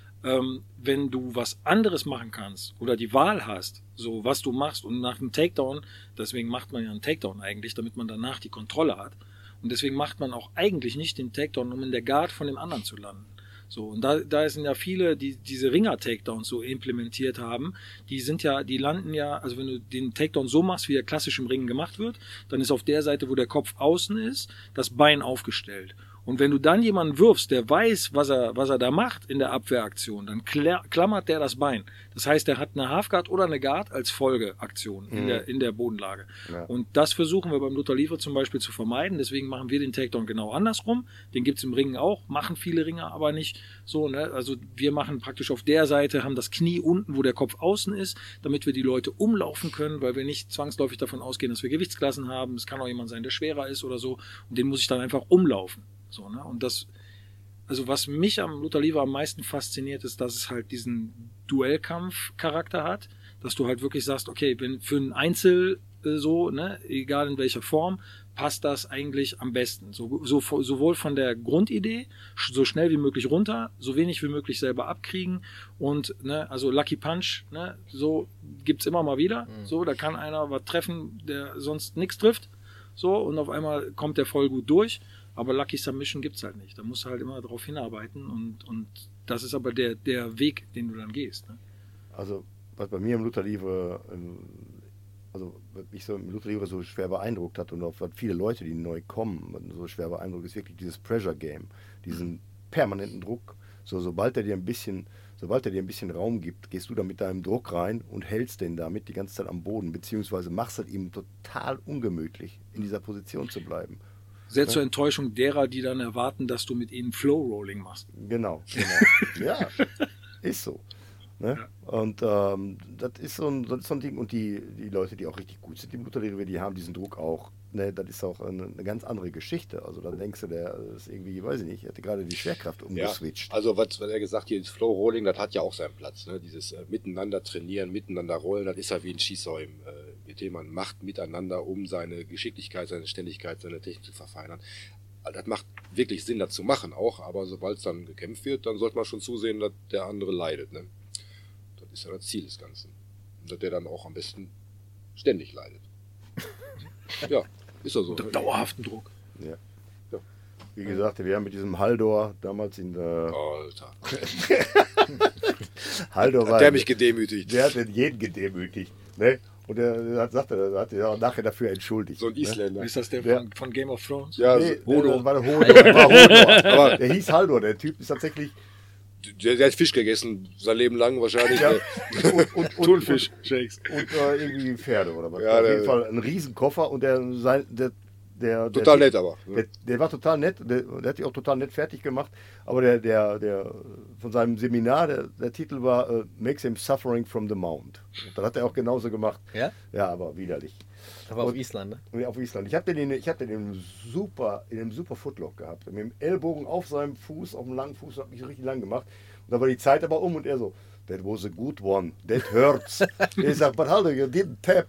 Wenn du was anderes machen kannst oder die Wahl hast, so was du machst und nach einem Takedown, deswegen macht man ja einen Takedown eigentlich, damit man danach die Kontrolle hat und deswegen macht man auch eigentlich nicht den Takedown, um in der Guard von dem anderen zu landen. So, und da sind ja viele, die diese Ringer-Takedowns so implementiert haben, die landen ja, also wenn du den Takedown so machst, wie er klassisch im Ringen gemacht wird, dann ist auf der Seite, wo der Kopf außen ist, das Bein aufgestellt. Und wenn du dann jemanden wirfst, der weiß, was er da macht in der Abwehraktion, dann klammert der das Bein. Das heißt, er hat eine Halfguard oder eine Guard als Folgeaktion in der Bodenlage. Ja. Und das versuchen wir beim Luther Livre zum Beispiel zu vermeiden. Deswegen machen wir den Takedown genau andersrum. Den gibt's im Ringen auch, machen viele Ringer aber nicht so. Ne? Also wir machen praktisch auf der Seite, haben das Knie unten, wo der Kopf außen ist, damit wir die Leute umlaufen können, weil wir nicht zwangsläufig davon ausgehen, dass wir Gewichtsklassen haben. Es kann auch jemand sein, der schwerer ist oder so. Und den muss ich dann einfach umlaufen. So, ne? Und das, also was mich am Luther Livre am meisten fasziniert, ist, dass es halt diesen Duellkampf-Charakter hat, dass du halt wirklich sagst, okay, wenn für ein Einzel so, ne, egal in welcher Form, passt das eigentlich am besten. Sowohl von der Grundidee, so schnell wie möglich runter, so wenig wie möglich selber abkriegen und, ne, also Lucky Punch, ne, so gibt's immer mal wieder, so, da kann einer was treffen, der sonst nichts trifft, so, und auf einmal kommt der voll gut durch. Aber Lucky Submission gibt's halt nicht. Da musst du halt immer drauf hinarbeiten und das ist aber der Weg, den du dann gehst. Ne? Also, was bei mir im Luther Livre, also was mich so im Luther Livre so schwer beeindruckt hat und auch was viele Leute, die neu kommen, so schwer beeindruckt, ist wirklich dieses Pressure Game, diesen permanenten Druck. So, sobald er dir ein bisschen Raum gibt, gehst du da mit deinem Druck rein und hältst den damit die ganze Zeit am Boden, beziehungsweise machst es ihm total ungemütlich, in dieser Position zu bleiben. Sehr zur Enttäuschung derer, die dann erwarten, dass du mit ihnen Flow-Rolling machst. Genau. Ja, ist so. Ne? Ja. Und das ist so ein Ding. Und die Leute, die auch richtig gut sind, die Luther Livre, die haben diesen Druck auch. Ne? Das ist auch eine ganz andere Geschichte. Also da denkst du, der ist irgendwie, weiß ich nicht, hätte gerade die Schwerkraft umgeswitcht. Ja, also was er gesagt hat, das Flow-Rolling, das hat ja auch seinen Platz. Ne? Dieses miteinander trainieren, miteinander rollen, das ist ja wie ein Schießsäum, mit dem man macht miteinander, um seine Geschicklichkeit, seine Ständigkeit, seine Technik zu verfeinern. Das macht wirklich Sinn, das zu machen auch, aber sobald es dann gekämpft wird, dann sollte man schon zusehen, dass der andere leidet. Ne? Das ist ja das Ziel des Ganzen. Und dass der dann auch am besten ständig leidet. Ja, ist ja so. Unter dauerhaften Druck. Ja. Wie gesagt, wir haben mit diesem Haldor damals in der... Alter. Haldor war... Hat der mich gedemütigt. Der hat jeden gedemütigt. Ne? Und der hat sich auch nachher dafür entschuldigt. So ein Isländer. Ne? Ist das der von Game of Thrones? Ja, nee, Hodor. Das war der Hodor. Aber der hieß Haldor. Der Typ ist tatsächlich... Der hat Fisch gegessen, sein Leben lang wahrscheinlich. Ja. Und Thunfisch-Shakes. Und irgendwie Pferde oder was. Ja, auf jeden Fall ein Riesenkoffer und der total nett aber. Der war total nett, der hat sich auch total nett fertig gemacht, aber der von seinem Seminar, der Titel war Makes him suffering from the Mount. Das hat er auch genauso gemacht. Ja? Ja, aber widerlich. Aber auf Island, ne? Auf Island. Ich hab den in einem super Footlock gehabt. Mit dem Ellbogen auf seinem Fuß, auf dem langen Fuß, hat mich richtig lang gemacht. Und da war die Zeit aber um und er so, that was a good one, that hurts. Ich sag, but Haldo, you didn't tap.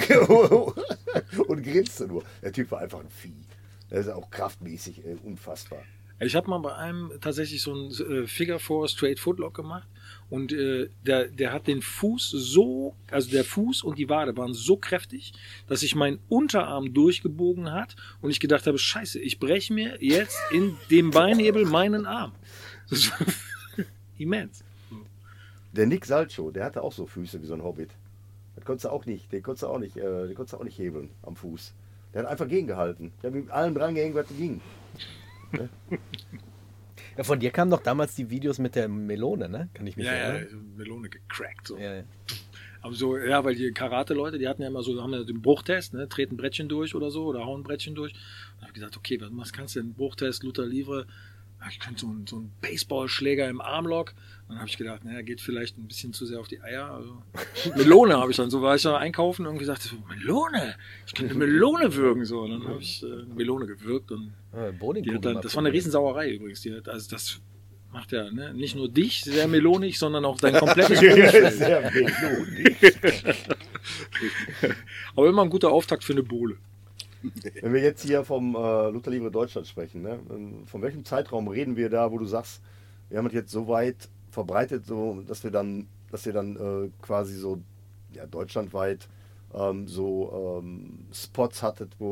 Und grinste nur. Der Typ war einfach ein Vieh. Der ist auch kraftmäßig unfassbar. Ich habe mal bei einem tatsächlich so ein Figure 4 Straight Footlock gemacht und der hat den Fuß so, also der Fuß und die Wade waren so kräftig, dass sich mein Unterarm durchgebogen hat und ich gedacht habe, scheiße, ich breche mir jetzt in dem Beinhebel meinen Arm. Das war immens. Der Nick Salcho, der hatte auch so Füße wie so ein Hobbit. Den konntest du auch nicht hebeln am Fuß. Der hat einfach gegengehalten. Der hat mit allem dran gehängt, was ging. Ne? Ja, von dir kamen doch damals die Videos mit der Melone, ne? Kann ich mich erinnern? Ja, Melone gecrackt. So. Ja. Aber so, ja, weil die Karate-Leute, die hatten ja immer so, haben ja den Bruchtest, ne? Treten Brettchen durch oder so oder hauen Brettchen durch. Und da habe ich gesagt, okay, was kannst du denn? Bruchtest, Luther Livre, ich könnte so einen Baseballschläger im Armlock. Dann habe ich gedacht, naja, geht vielleicht ein bisschen zu sehr auf die Eier. Also, Melone habe ich dann, so war ich da einkaufen und gesagt, so, Melone, ich könnte eine Melone würgen. So. Und dann habe ich eine Melone gewürgt. Und die hat dann, das war eine Riesensauerei übrigens. Also das macht ja nicht nur dich sehr melonig, sondern auch dein komplettes Umfeld. Sehr melonig. Aber immer ein guter Auftakt für eine Bohle. Wenn wir jetzt hier vom Luther Livre Deutschland sprechen, ne? Von welchem Zeitraum reden wir da, wo du sagst, wir haben es jetzt so weit verbreitet, so, dass ihr dann quasi so deutschlandweit Spots hattet, wo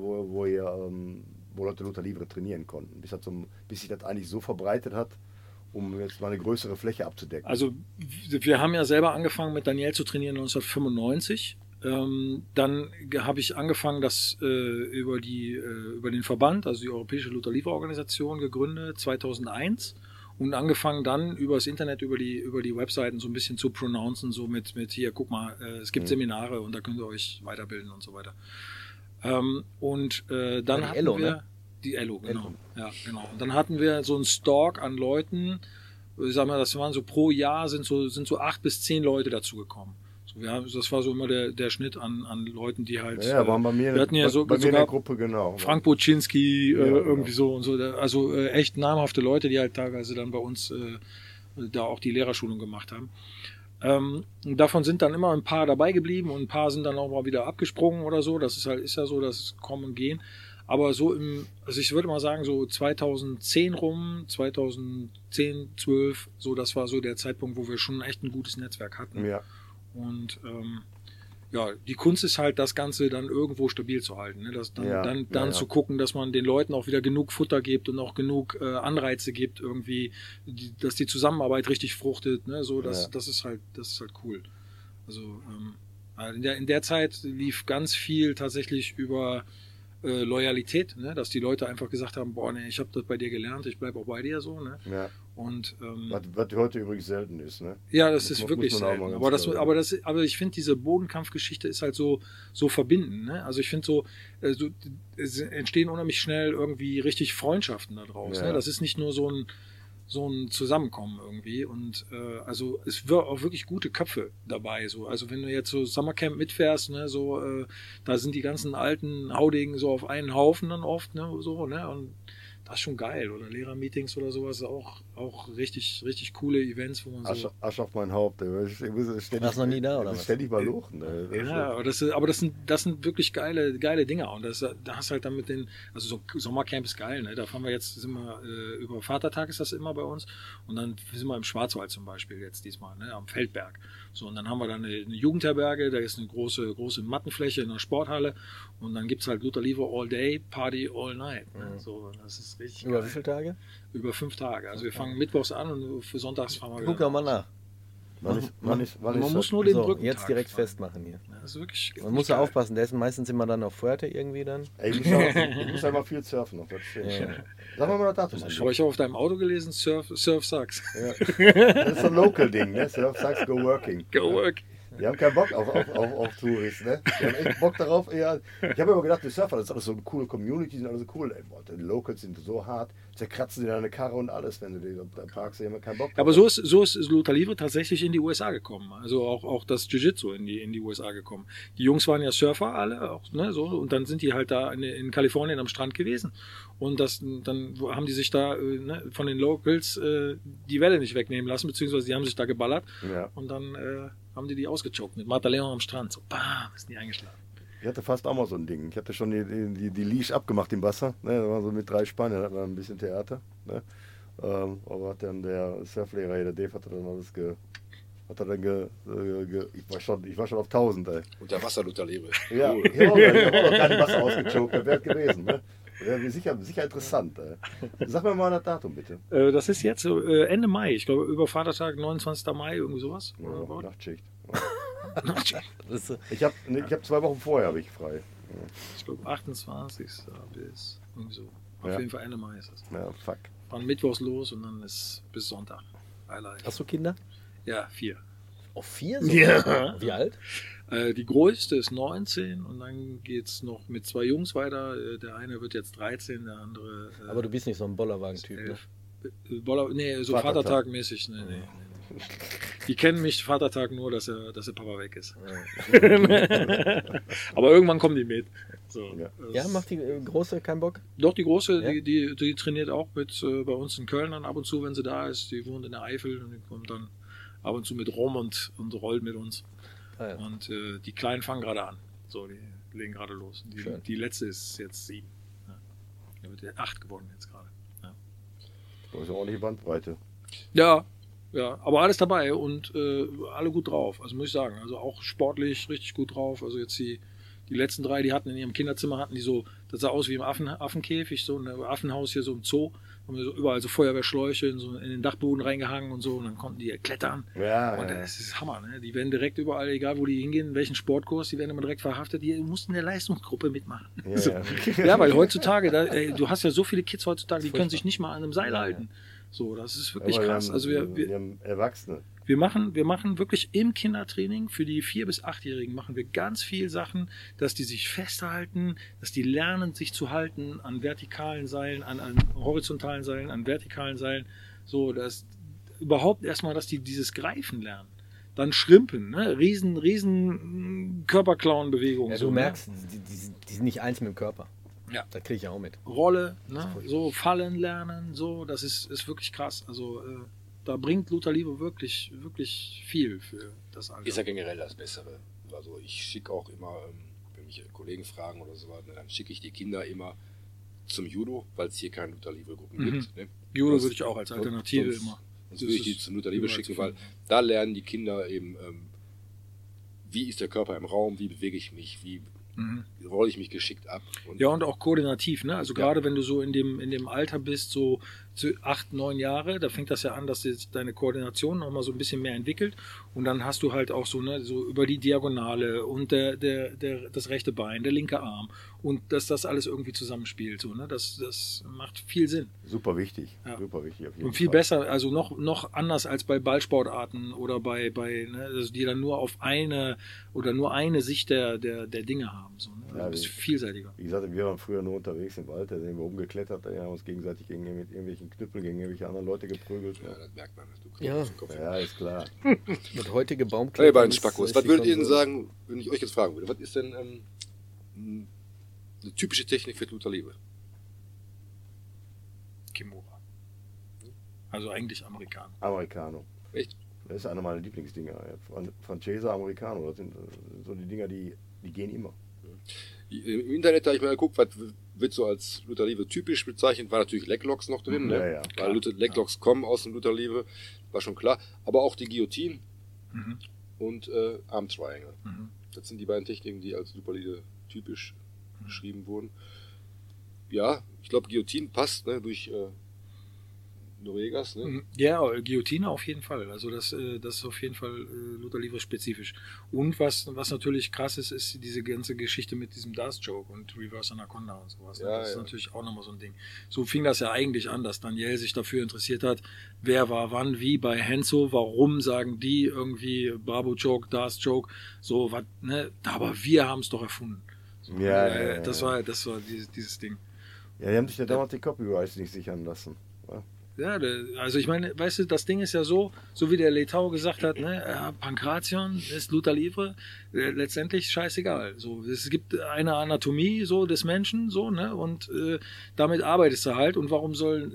Leute Luther Livre trainieren konnten, bis sich das eigentlich so verbreitet hat, um jetzt mal eine größere Fläche abzudecken. Also wir haben ja selber angefangen mit Daniel zu trainieren 1995. Dann habe ich angefangen, das über den Verband, also die Europäische Luther Livre Organisation, gegründet 2001 und angefangen dann über das Internet, über die Webseiten so ein bisschen zu pronouncen, so mit hier, guck mal, es gibt Seminare und da könnt ihr euch weiterbilden und so weiter. Dann hatten Ello, wir ne? die Ello, genau. Ja, genau. Und dann hatten wir so einen Stalk an Leuten, ich sag mal, das waren so pro Jahr sind so 8 bis 10 Leute dazugekommen. Das war so immer der Schnitt an Leuten, die halt. Ja, waren bei mir, wir hatten ja bei mir in der Gruppe, genau. Frank Boczynski, irgendwie genau. so und so. Also echt namhafte Leute, die halt teilweise dann bei uns da auch die Lehrerschulung gemacht haben. Davon sind dann immer ein paar dabei geblieben und ein paar sind dann auch mal wieder abgesprungen oder so. Das ist ja so, das Kommen und Gehen. Aber so also ich würde mal sagen, so 2010 rum, 2010, 12, so, das war so der Zeitpunkt, wo wir schon echt ein gutes Netzwerk hatten. Ja. Und die Kunst ist halt, das Ganze dann irgendwo stabil zu halten. Ne? Dann zu gucken, dass man den Leuten auch wieder genug Futter gibt und auch genug Anreize gibt, irgendwie, dass die Zusammenarbeit richtig fruchtet. Ne? So, das ist halt cool. Also in der Zeit lief ganz viel tatsächlich über Loyalität, ne? Dass die Leute einfach gesagt haben, boah, nee, ich habe das bei dir gelernt, ich bleibe auch bei dir so. Ne? Ja. Und, was heute übrigens selten ist, ne? Ja, das ist wirklich selten. Aber ich finde, diese Bodenkampfgeschichte ist halt so verbindend. Ne? Also ich finde es entstehen unheimlich schnell irgendwie richtig Freundschaften da draus. Ja. Ne? Das ist nicht nur so ein Zusammenkommen irgendwie. Und also es wird auch wirklich gute Köpfe dabei. So. Also wenn du jetzt so Summercamp mitfährst, ne, so, da sind die ganzen alten Haudegen so auf einen Haufen dann oft, ne, so, ne? Und das ist schon geil. Oder Lehrermeetings oder sowas, auch richtig, richtig coole Events, wo man so. Asch auf mein Haupt. Warst du noch nie da, oder was? Ständig mal lochen. Ja, aber das sind wirklich geile Dinger. Und da hast halt dann mit also so Sommercamp ist geil, ne? Da fahren wir jetzt, über Vatertag ist das immer bei uns. Und dann sind wir im Schwarzwald zum Beispiel jetzt diesmal, ne? Am Feldberg. So, und dann haben wir dann eine Jugendherberge, da ist eine große Mattenfläche in der Sporthalle. Und dann gibt es halt Luther Livre all day, Party all night. Ne? So, das ist richtig Über geil. wie viele Tage? Über 5 Tage. Also wir fangen mittwochs an und für sonntags fahren wir wieder. Guck doch mal nach. Man muss nur den Brückentag jetzt direkt fahren. festmachen hier. Ja, das ist wirklich Man muss ja aufpassen, der ist meistens immer dann auf Fuerte irgendwie dann. Ey, ich muss ja mal viel surfen noch. Sag mal das Datum. Aber ich habe auf deinem Auto gelesen, Surf Sucks. Ja. Das ist so ein Local-Ding, ne? Surf Sucks, go working. Go work. Die haben keinen Bock auf Touristen, ne? Die haben echt Bock darauf. Ja. Ich habe immer gedacht, die Surfer, das ist alles so eine coole Community, die sind alle so cool. Ey, boah, die Locals sind so hart, zerkratzen dir deine Karre und alles, wenn du die da parkst, die haben keinen Bock drauf. Aber so ist Luther Livre tatsächlich in die USA gekommen. Also auch das Jiu-Jitsu in die USA gekommen. Die Jungs waren ja Surfer alle, auch, ne, so, und dann sind die halt da in Kalifornien am Strand gewesen. Und dann haben die sich da von den Locals die Welle nicht wegnehmen lassen, beziehungsweise die haben sich da geballert. Ja. Und dann haben die ausgechockt mit Martha Leon am Strand. So, bam, ist die eingeschlafen. Ich hatte fast auch mal so ein Ding. Ich hatte schon die Leash abgemacht im Wasser. Ne? Da war so mit 3 Spaniern, da war ein bisschen Theater. Ne? Aber hat dann der Surflehrer hier, der Dave, hat dann alles ich war schon auf 1000, ey. Und der Wasser Luther Livre. Ja, ich habe auch noch gar nicht Wasser ausgechockt, das wäre gewesen. Ne? Wäre sicher interessant. Ey. Sag mir mal das Datum, bitte. Das ist jetzt Ende Mai. Ich glaube, über Vatertag, 29. Mai, irgendwie sowas. Ja, Nachtschicht. Ich Ich hab 2 Wochen vorher habe ich frei. Ich glaube, 28. bis irgendwie so. Auf jeden Fall Ende Mai ist es. Ja, fuck. Von Mittwochs los und dann ist bis Sonntag. Hast du Kinder? Ja, 4. Oh, 4? So? Ja. Wie alt? Die größte ist 19 und dann geht es noch mit 2 Jungs weiter. Der eine wird jetzt 13, der andere. Aber du bist nicht so ein Bollerwagen-Typ, ne? Nee, so Vatertag. Vatertag-mäßig. Nee. Die kennen mich Vatertag nur, dass er Papa weg ist. Aber irgendwann kommen die mit. So, Ja. Ja, macht die Große keinen Bock? Doch, die Große, Ja? die trainiert auch mit bei uns in Köln dann ab und zu, wenn sie da ist. Die wohnt in der Eifel und die kommt dann ab und zu mit rum und rollt mit uns. Ah, ja. Und die Kleinen fangen gerade an. So, die legen gerade los. Schön. Die letzte ist jetzt 7. Ja. Die wird 8 geworden jetzt gerade. Ja. Das ist ja ordentliche Bandbreite. Ja, aber alles dabei und alle gut drauf. Also muss ich sagen, also auch sportlich richtig gut drauf. Also jetzt die letzten 3, die hatten in ihrem Kinderzimmer, hatten die so, das sah aus wie im Affenkäfig, so ein Affenhaus hier so im Zoo. Haben wir so überall so Feuerwehrschläuche in den Dachboden reingehangen und so und dann konnten die klettern. Ja, Und ja. das ist Hammer, ne? Die werden direkt überall, egal wo die hingehen, in welchen Sportkurs, die werden immer direkt verhaftet, die mussten in der Leistungsgruppe mitmachen. Ja, So. ja. Ja, weil heutzutage, du hast ja so viele Kids heutzutage, die können sich nicht mal an einem Seil halten. So, das ist wirklich Aber krass. Also wir haben Erwachsene. wir machen wirklich im Kindertraining für die 4- bis 8-Jährigen machen wir ganz viel Sachen, dass die sich festhalten, dass die lernen, sich zu halten an vertikalen Seilen, an horizontalen Seilen, an vertikalen Seilen. So, dass überhaupt erstmal, dass die dieses Greifen lernen. Dann Schrimpen, ne? riesen Körperklauenbewegungen. Ja, so, du ne? merkst, die sind nicht eins mit dem Körper. Ja. Das kriege ich ja auch mit. Rolle, ne? So fallen lernen, so, das ist wirklich krass. Also da bringt Luther Liebe wirklich, wirklich viel für das Alter. Ist ja generell das Bessere. Also ich schicke auch immer, wenn mich Kollegen fragen oder so, dann schicke ich die Kinder immer zum Judo, weil es hier keine Luther Liebe Gruppen gibt. Ne? Judo würde ich auch als Alternative Sonst- immer. Sonst würde ich die ist zum Luther Liebe überall schicken, zu weil finden. da lernen die Kinder eben, wie ist der Körper im Raum, wie bewege ich mich, wie rolle ich mich geschickt ab. Und Ja, und auch koordinativ, ne? Also Ja. gerade wenn du so in dem Alter bist, so zu 8, 9 Jahre, da fängt das ja an, dass jetzt deine Koordination nochmal so ein bisschen mehr entwickelt. Und dann hast du halt auch so, ne, so über die Diagonale und das rechte Bein, der linke Arm. Und dass das alles irgendwie zusammenspielt. So, ne? Das macht viel Sinn. Super wichtig. Ja. Super wichtig auf jeden Und viel Fall. besser, also noch anders als bei Ballsportarten oder bei ne, also die dann nur auf eine oder nur eine Sicht der Dinge haben. So, ne? Also Ja, du bist wie- vielseitiger. Wie gesagt, wir waren früher nur unterwegs im Wald, da sind wir umgeklettert, da haben uns gegenseitig mit irgendwelchen Knüppeln gegen irgendwelche anderen Leute geprügelt. ja, das merkt man. Du kriegst Ja. den Kopf. Ja, ist klar. Das heutige Hey, Baumklettern beiden ist Spackos, was richtig würdet ihr denn schon so- sagen, wenn ich euch jetzt fragen würde, was ist denn eine typische Technik für Luther Liebe? Kimura. Also eigentlich Amerikaner. Americano. Echt? Das ist einer meiner Lieblingsdinger. Francesa Americano, das sind so die Dinger, die gehen immer. Im Internet habe ich mal geguckt, was wird so als Luther Liebe typisch bezeichnet, war natürlich Leglocks noch drin, Ja, ne? ja, Weil Leglocks kommen aus dem Luther Liebe, war schon klar. Aber auch die Guillotine Mhm. und Arm Triangle. Mhm. Das sind die beiden Techniken, die als Luther Liebe typisch beschrieben wurden. Ja, ich glaube Guillotine passt, ne, durch Noregas, ne? Ja, Guillotine auf jeden Fall. Also das ist auf jeden Fall Luther Liebe spezifisch. Und was natürlich krass ist, ist diese ganze Geschichte mit diesem Dust-Joke und Reverse Anaconda und sowas. Ja, Das ist ja. natürlich auch nochmal so ein Ding. So fing das ja eigentlich an, dass Daniel sich dafür interessiert hat, wer war wann, wie bei Henzo, warum sagen die irgendwie Bravo-Joke, Dust-Joke, so was, ne? Aber wir haben es doch erfunden. So, Ja, das ja. war dieses Ding. Ja, die haben sich ja damals die Copyrights nicht sichern lassen. Ja? Ja, also ich meine, weißt du, das Ding ist ja so wie der Letau gesagt hat, ne, Pankration ist Luther Livre, letztendlich scheißegal. So, es gibt eine Anatomie so des Menschen, so, ne, und damit arbeitest du halt. Und warum soll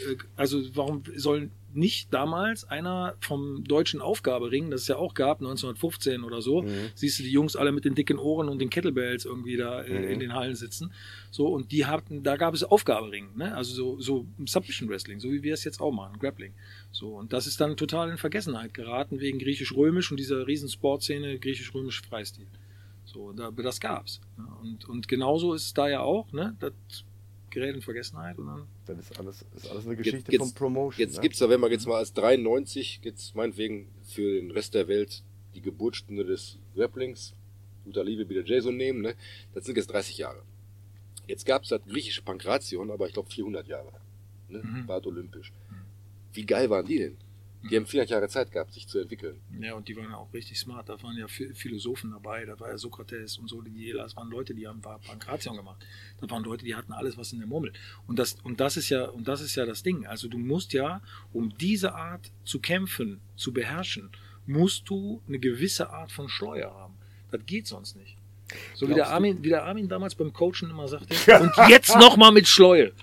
nicht damals einer vom deutschen Aufgabering, das es ja auch gab, 1915 oder so, siehst du die Jungs alle mit den dicken Ohren und den Kettlebells irgendwie da in den Hallen sitzen. So, und da gab es Aufgabering, ne? Also so Submission Wrestling, so wie wir es jetzt auch machen, Grappling. So, und das ist dann total in Vergessenheit geraten wegen griechisch-römisch und dieser riesen Sportszene griechisch-römisch Freistil. So, das gab's. Ne? Und genauso ist es da ja auch, ne? Das gerät in Vergessenheit und dann. Das ist alles eine Geschichte Jetzt- von Promotion. Jetzt gibt es da, wenn man jetzt mal als 93, jetzt meinetwegen für den Rest der Welt die Geburtsstunde des Grapplings, Luther Liebe, BJJ so nehmen, ne? Das sind jetzt 30 Jahre. Jetzt gab es das griechische Pankration, aber ich glaube 400 Jahre. Ne? War olympisch. Wie geil waren die denn? Die haben 400 Jahre Zeit gehabt, sich zu entwickeln. Ja, und die waren auch richtig smart. Da waren ja Philosophen dabei, da war ja Sokrates und so. Das waren Leute, die haben Pankration gemacht. Das waren Leute, die hatten alles, was in der Murmel. Und das ist ja das Ding. Also du musst ja, um diese Art zu kämpfen, zu beherrschen, musst du eine gewisse Art von Schleuer haben. Das geht sonst nicht. So wie der Armin damals beim Coachen immer sagte, und jetzt nochmal mit Schleue.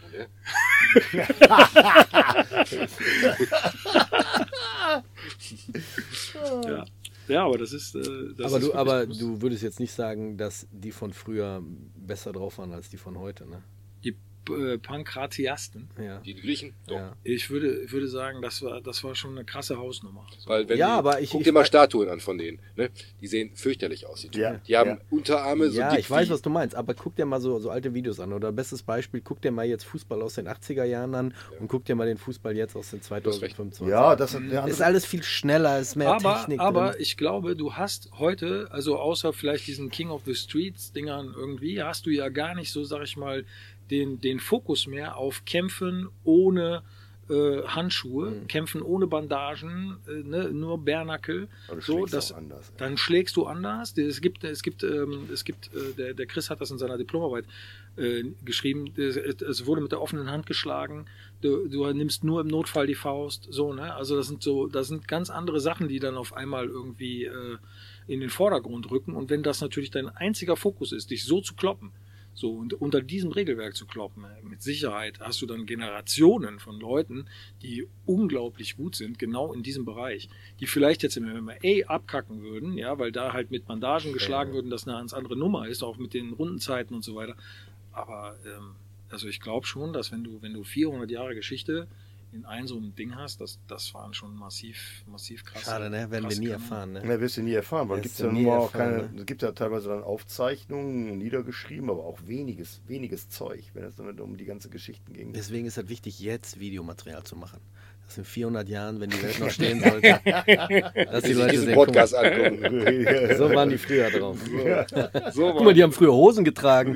Ja, aber das ist. Aber du würdest jetzt nicht sagen, dass die von früher besser drauf waren als die von heute, ne? Die Pankratiasten. Ja. Die Griechen? Doch. Ja. Ich würde sagen, das war schon eine krasse Hausnummer. So. Weil guck dir mal Statuen an von denen. Ne? Die sehen fürchterlich aus. Die haben Unterarme, so ja, dick ich weiß, wie- was du meinst, aber guck dir mal so alte Videos an. Oder bestes Beispiel, guck dir mal jetzt Fußball aus den 80er Jahren an und guck dir mal den Fußball jetzt aus den 2025. Ja, das ist eine Ist alles viel schneller, ist mehr Technik aber drin. ich glaube, du hast heute, also außer vielleicht diesen King of the Streets Dingern irgendwie, hast du ja gar nicht so, sag ich mal, den Fokus mehr auf Kämpfen ohne Handschuhe, Kämpfen ohne Bandagen, ne, nur Bärnackel. Aber du So, schlägst das, auch anders, ey. dann schlägst du anders. Der Chris hat das in seiner Diplomarbeit geschrieben. Es wurde mit der offenen Hand geschlagen. Du nimmst nur im Notfall die Faust. So, ne? Also das sind ganz andere Sachen, die dann auf einmal irgendwie in den Vordergrund rücken. Und wenn das natürlich dein einziger Fokus ist, dich so zu kloppen, so, und unter diesem Regelwerk zu kloppen, mit Sicherheit hast du dann Generationen von Leuten, die unglaublich gut sind, genau in diesem Bereich, die vielleicht jetzt im MMA abkacken würden, ja, weil da halt mit Bandagen geschlagen würden, das eine ganz andere Nummer ist, auch mit den Rundenzeiten und so weiter. Aber also ich glaube schon, dass wenn du 400 Jahre Geschichte in so einem Ding hast, das waren schon massiv krass. Schade, ne? Werden wir nie erfahren, ne? Ja, wirst du nie erfahren, weil Wirst gibt's du ja nie nun mal auch erfahren, keine, es gibt ja teilweise dann Aufzeichnungen niedergeschrieben, aber auch weniges Zeug, wenn es dann um die ganzen Geschichten ging. Deswegen ist es wichtig, jetzt Videomaterial zu machen. Dass in 400 Jahren, wenn die Welt noch stehen sollte, dass die Leute diesen sehen, Podcast angucken. so waren die früher drauf. So Guck mal, die haben früher Hosen getragen.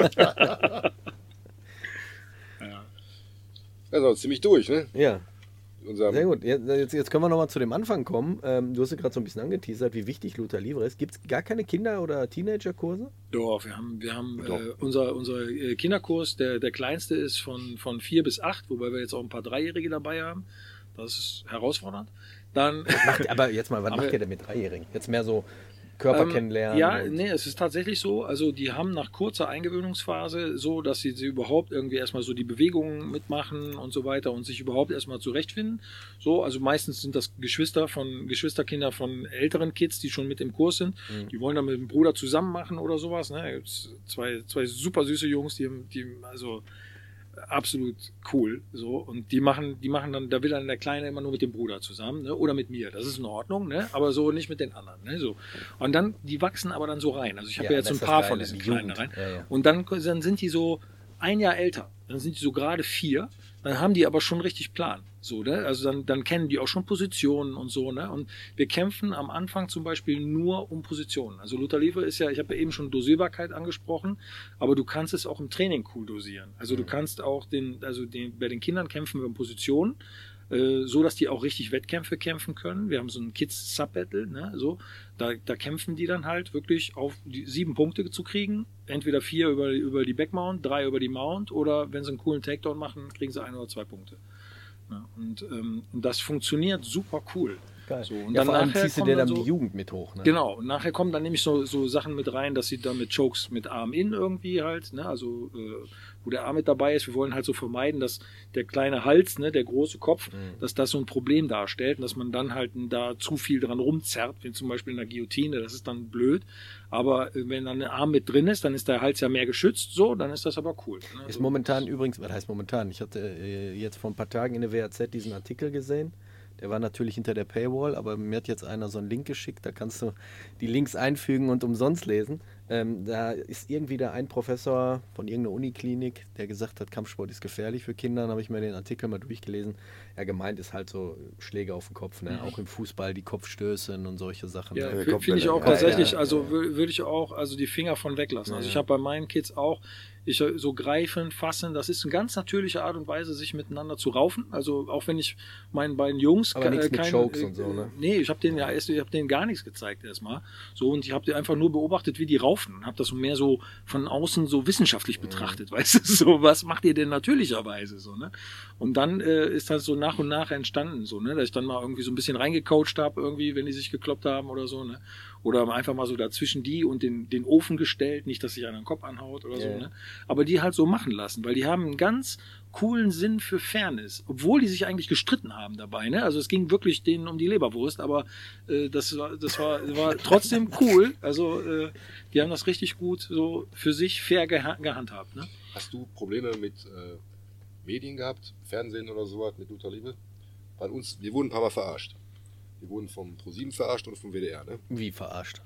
Also ziemlich durch, ne? Ja, Unserem sehr gut. Jetzt können wir nochmal zu dem Anfang kommen. Du hast ja gerade so ein bisschen angeteasert, wie wichtig Luther Livre ist. Gibt es gar keine Kinder- oder Teenagerkurse? Doch, wir haben unser Kinderkurs, der kleinste ist von 4 bis 8, wobei wir jetzt auch ein paar Dreijährige dabei haben. Das ist herausfordernd. Dann Aber jetzt mal, was macht ihr denn mit Dreijährigen? Jetzt mehr so Körper kennenlernen? Ja, und- nee, es ist tatsächlich so. Also die haben nach kurzer Eingewöhnungsphase so, dass sie überhaupt irgendwie erstmal so die Bewegungen mitmachen und so weiter und sich überhaupt erstmal zurechtfinden. So, also meistens sind das Geschwisterkinder von älteren Kids, die schon mit im Kurs sind. Die wollen dann mit dem Bruder zusammen machen oder sowas. Ne? Gibt's zwei super süße Jungs, die also absolut cool, so, und die machen dann, da will dann der Kleine immer nur mit dem Bruder zusammen, ne? Oder mit mir, das ist in Ordnung, ne? Aber so nicht mit den anderen, ne? So. Und dann, die wachsen aber dann so rein, also ich habe Ja, ja jetzt so das ein ist paar das von Geile, diesen die Kleinen Jugend. rein, Ja. und dann sind die so ein Jahr älter, dann sind die so gerade 4, dann haben die aber schon richtig Plan, so, ne? Also dann kennen die auch schon Positionen und so, ne? Und wir kämpfen am Anfang zum Beispiel nur um Positionen. Also Luther Livre ist ja, ich habe ja eben schon Dosierbarkeit angesprochen, aber du kannst es auch im Training cool dosieren. Also du kannst auch bei den Kindern kämpfen wir um Positionen, so dass die auch richtig Wettkämpfe kämpfen können. Wir haben so einen Kids Sub Battle, ne? So, da kämpfen die dann halt wirklich auf die 7 Punkte zu kriegen. Entweder 4 über die Backmount, 3 über die Mount, oder wenn sie einen coolen Takedown machen, kriegen sie 1 oder 2 Punkte. Ja, und das funktioniert super cool. Geil. So, und Ja, dann vor allem nachher ziehst du kommen dir dann dann so- die Jugend mit hoch. Ne? Genau, und nachher kommen dann nämlich so Sachen mit rein, dass sie dann mit Chokes mit Arm in irgendwie halt, ne, also wo der Arm mit dabei ist. Wir wollen halt so vermeiden, dass der kleine Hals, ne, der große Kopf, dass das so ein Problem darstellt und dass man dann halt da zu viel dran rumzerrt, wie zum Beispiel in der Guillotine, das ist dann blöd. Aber wenn dann der Arm mit drin ist, dann ist der Hals ja mehr geschützt, so, dann ist das aber cool. Ne? Ist momentan übrigens, was heißt momentan? Ich hatte jetzt vor ein paar Tagen in der WAZ diesen Artikel gesehen. Der war natürlich hinter der Paywall, aber mir hat jetzt einer so einen Link geschickt, da kannst du die Links einfügen und umsonst lesen. Da ist irgendwie da ein Professor von irgendeiner Uniklinik, der gesagt hat, Kampfsport ist gefährlich für Kinder. Dann habe ich mir den Artikel mal durchgelesen. Ja, gemeint ist halt so Schläge auf den Kopf, ne? Auch im Fußball die Kopfstöße und solche Sachen. Ja, Ne? finde ich auch Ja, tatsächlich, ja. also würde ich auch die Finger von weglassen. Also ich habe bei meinen Kids auch, so greifen, fassen, das ist eine ganz natürliche Art und Weise, sich miteinander zu raufen. Also auch wenn ich meinen beiden Jungs Aber nichts mit Chokes und so, ne? Nee, ich habe denen gar nichts gezeigt erstmal. So, und ich habe die einfach nur beobachtet, wie die raufen und habe das mehr so von außen so wissenschaftlich betrachtet, weißt du, so, was macht ihr denn natürlicherweise so, ne? Und dann ist das so nach und nach entstanden, so, ne, dass ich dann mal irgendwie so ein bisschen reingecoacht habe, irgendwie, wenn die sich gekloppt haben oder so, ne? Oder einfach mal so dazwischen die und den Ofen gestellt, nicht, dass sich einer den Kopf anhaut oder so, ne? Aber die halt so machen lassen, weil die haben einen ganz coolen Sinn für Fairness, obwohl die sich eigentlich gestritten haben dabei, ne? Also es ging wirklich denen um die Leberwurst, aber das war trotzdem cool. Also die haben das richtig gut so für sich fair gehandhabt, ne? Hast du Probleme mit Medien gehabt, Fernsehen oder sowas, mit Luther Liebe? Wir wurden ein paar Mal verarscht. Wir wurden vom ProSieben verarscht und vom WDR, ne? Wie verarscht?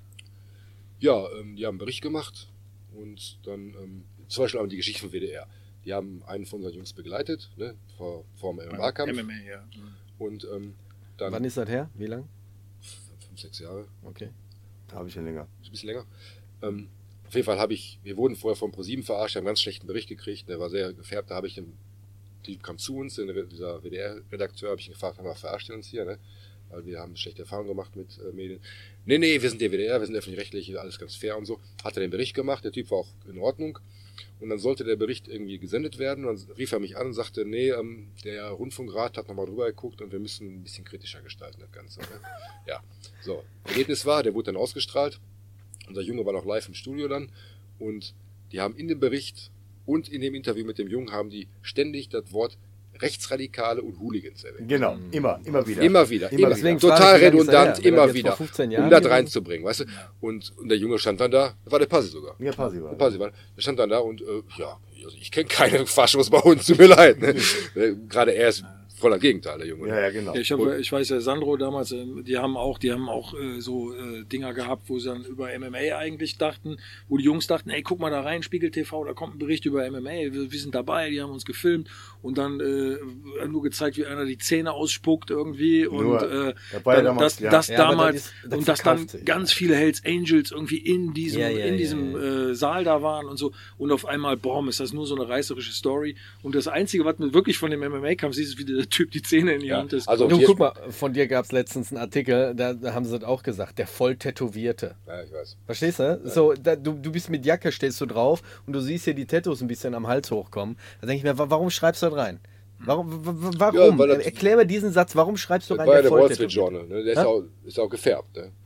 Ja, die haben einen Bericht gemacht und dann zum Beispiel auch die Geschichte vom WDR. Die haben einen von unseren Jungs begleitet, ne, vor dem MMA-Kampf. MMA, ja. Und dann Wann ist das her? Wie lang? 5, 6 Jahre, Okay. Da habe ich ja länger. ist ein bisschen länger. Auf jeden Fall wir wurden vorher vom ProSieben verarscht, haben einen ganz schlechten Bericht gekriegt, der war sehr gefärbt. Da habe ich die kam zu uns, dieser WDR-Redakteur, habe ich ihn gefragt, verarscht ihr uns hier, ne? Weil wir haben schlechte Erfahrungen gemacht mit Medien. Nee, wir sind der WDR, wir sind öffentlich-rechtlich, alles ganz fair und so. Hat er den Bericht gemacht, der Typ war auch in Ordnung. Und dann sollte der Bericht irgendwie gesendet werden. Und dann rief er mich an und sagte, nee, der Rundfunkrat hat nochmal drüber geguckt und wir müssen ein bisschen kritischer gestalten, das Ganze. Ne? Ja, so. Ergebnis war, der wurde dann ausgestrahlt. Unser Junge war noch live im Studio dann. Und die haben in dem Bericht und in dem Interview mit dem Jungen haben die ständig das Wort Rechtsradikale und Hooligans erwähnt. Genau, immer wieder. Immer wieder. Deswegen Total frage ich, wie lange ist redundant, das her? Wenn immer das jetzt wieder. vor 15 Um Jahren das gewesen? reinzubringen, weißt du? Und der Junge stand dann da, das war der Pasi sogar. Ja, Pasi war. Der Pasi war. Der stand dann da und, ja, also ich kenne keine Faschos bei uns, tut mir leid. Ne? Gerade er ist voller Gegenteil, der Junge. Ja, genau. Ich weiß ja, Sandro damals, die haben auch so Dinger gehabt, wo sie dann über MMA eigentlich dachten, wo die Jungs dachten, ey, guck mal da rein, Spiegel TV, da kommt ein Bericht über MMA, wir sind dabei, die haben uns gefilmt und dann nur gezeigt, wie einer die Zähne ausspuckt irgendwie und das war ja damals, das Ja, aber damals das und dass dann verkauft sich, ganz viele Hells Angels irgendwie in diesem Ja. Saal da waren und so und auf einmal, boom, ist das nur so eine reißerische Story und das Einzige, was mir wirklich von dem MMA-Kampf sieht, ist, wie der Typ die Zähne in die Hand ist. Also Du, hier- guck mal, von dir gab es letztens einen Artikel, da haben sie das auch gesagt, der voll Tätowierte. Ja, ich weiß. Verstehst du? So, du bist mit Jacke, stehst du drauf und du siehst hier die Tattoos ein bisschen am Hals hochkommen. Da denke ich mir, warum schreibst du das rein? Warum? Ja, weil das- Erklär mir diesen Satz, warum schreibst du Das rein, war ja der der voll Wall Street tätowiert? Journal, ne? Der ist auch gefärbt, ne?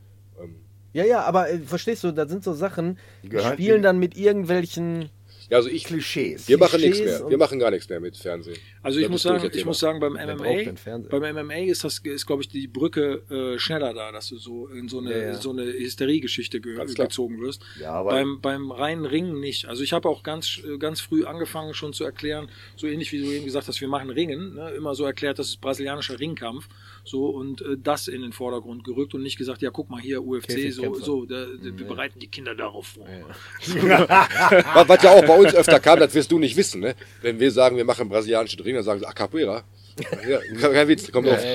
Ja, aber verstehst du, das sind so Sachen, die gehören- spielen dann mit irgendwelchen Ja, also Klischees. wir machen nichts Klischees mehr. und- Wir machen gar nichts mehr mit Fernsehen. Also ich Das muss ist durch sagen, das Thema. beim Wer braucht MMA, denn Fernseher? beim MMA ist glaube ich, die Brücke schneller da, dass du so in so eine Hysteriegeschichte Ganz klar. gezogen wirst. Ja, aber- beim reinen Ringen nicht. Also ich habe auch ganz früh angefangen schon zu erklären, so ähnlich wie du eben gesagt hast, wir machen Ringen, ne? Immer so erklärt, das ist brasilianischer Ringkampf, so und das in den Vordergrund gerückt und nicht gesagt, ja guck mal hier UFC, Käfigkämpfe. wir bereiten die Kinder darauf vor. Was ja auch bei uns öfter kam, das wirst du nicht wissen, ne? Wenn wir sagen, wir machen brasilianische Ring, dann sagen sie, ah, Capoeira. Ja, kein Witz, kommt auf.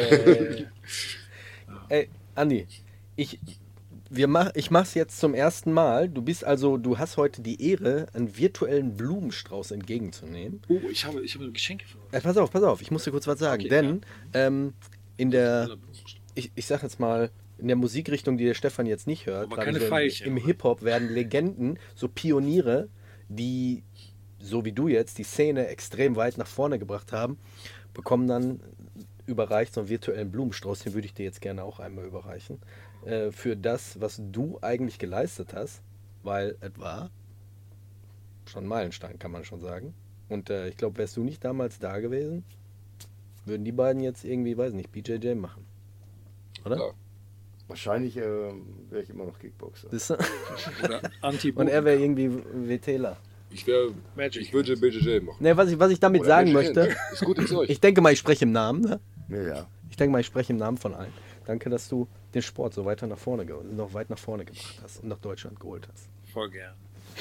Ey, Andi, ich mach's jetzt zum ersten Mal. Du hast heute die Ehre, einen virtuellen Blumenstrauß entgegenzunehmen. Oh, ich habe Geschenke für euch. Pass auf, ich muss dir kurz was sagen. Okay, Denn ich sag jetzt mal, in der Musikrichtung, die der Stefan jetzt nicht hört, Aber gerade keine so Veilchen, im oder? Hip-Hop werden Legenden, so Pioniere, die, so wie du jetzt, die Szene extrem weit nach vorne gebracht haben, bekommen dann überreicht so einen virtuellen Blumenstrauß, den würde ich dir jetzt gerne auch einmal überreichen, für das, was du eigentlich geleistet hast, weil es war schon ein Meilenstein, kann man schon sagen. Und ich glaube, wärst du nicht damals da gewesen, würden die beiden jetzt irgendwie, weiß nicht, BJJ machen. Oder? Klar. Wahrscheinlich wäre ich immer noch Kickboxer. Siehst du? Oder anti Und er wäre irgendwie WTler. Ich würde BJJ machen. Ne, was ich damit Oder sagen BJJ, möchte, ne? Ist gutes Zeug. ich denke mal, ich spreche im Namen, ne? Ja. Ich denke mal, ich spreche im Namen von allen. Danke, dass du den Sport so weiter nach vorne noch weit nach vorne gebracht hast und nach Deutschland geholt hast. Voll gern.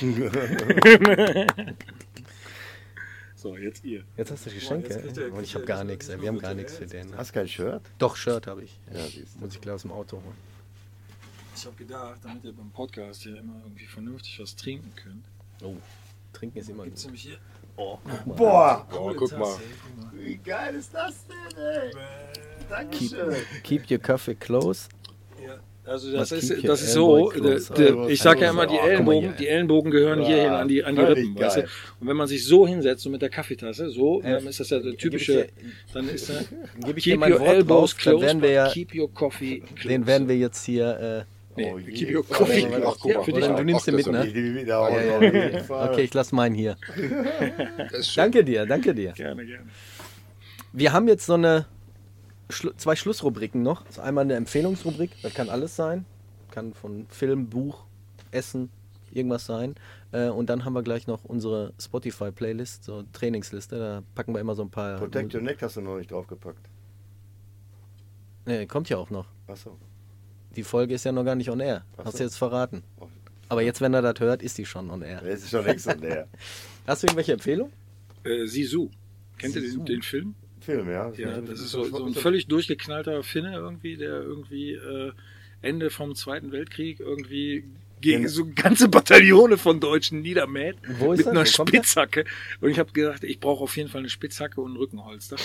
So, jetzt ihr. Jetzt hast du Geschenke. Jetzt kriegt er- Und ich habe gar nichts. Wir haben gar nichts für den. Hast du kein Shirt? Doch, Shirt habe ich. Ja, siehst du. Muss ich gleich aus dem Auto holen. Ich habe gedacht, damit ihr beim Podcast hier immer irgendwie vernünftig was trinken könnt. Oh, trinken ist immer Gibt es gut. nämlich hier Boah! Oh, guck mal. Wie geil ist das denn, ey? Dankeschön. Keep your coffee close. Ja, also Was das keep ist, your das ist so, elbow close. ich sage ja immer, Oh, guck mal hier. die Ellenbogen gehören hierhin an die völlig Rippen, weißt du? geil. Und wenn man sich so hinsetzt, so mit der Kaffeetasse, so, dann ist das ja der typische, dann ist da, Gebe ich dir keep mein your Wort elbows drauf, dann close, werden wir ja, keep your coffee close. den werden wir jetzt hier, Nee, Oh je. keep your coffee Ach, close. guck mal. Für dich oder auch. du nimmst den mit, das ne? Ja, auf jeden Fall. Okay, ich lass meinen hier. Das ist schön. Danke dir, danke dir. Gerne, gerne. Wir haben jetzt so eine zwei Schlussrubriken noch. Also einmal eine Empfehlungsrubrik, das kann alles sein. Kann von Film, Buch, Essen, irgendwas sein. Und dann haben wir gleich noch unsere Spotify-Playlist, so Trainingsliste. Da packen wir immer so ein paar. Protect Your Neck hast du noch nicht draufgepackt. Nee, kommt ja auch noch. Achso. Die Folge ist ja noch gar nicht on air. Ach Hast so. du jetzt verraten. Aber jetzt, wenn er das hört, ist die schon on air. Das ist schon längst leer. Hast du irgendwelche Empfehlungen? Sisu. Kennt ihr den Film? Film, ja. Ja, das ist so ein völlig durchgeknallter Finne irgendwie, der irgendwie Ende vom Zweiten Weltkrieg irgendwie gegen so ganze Bataillone von Deutschen niedermäht Wo ist mit das? einer Wo kommt das? Spitzhacke. Und ich habe gedacht, ich brauche auf jeden Fall eine Spitzhacke und ein Rückenholster.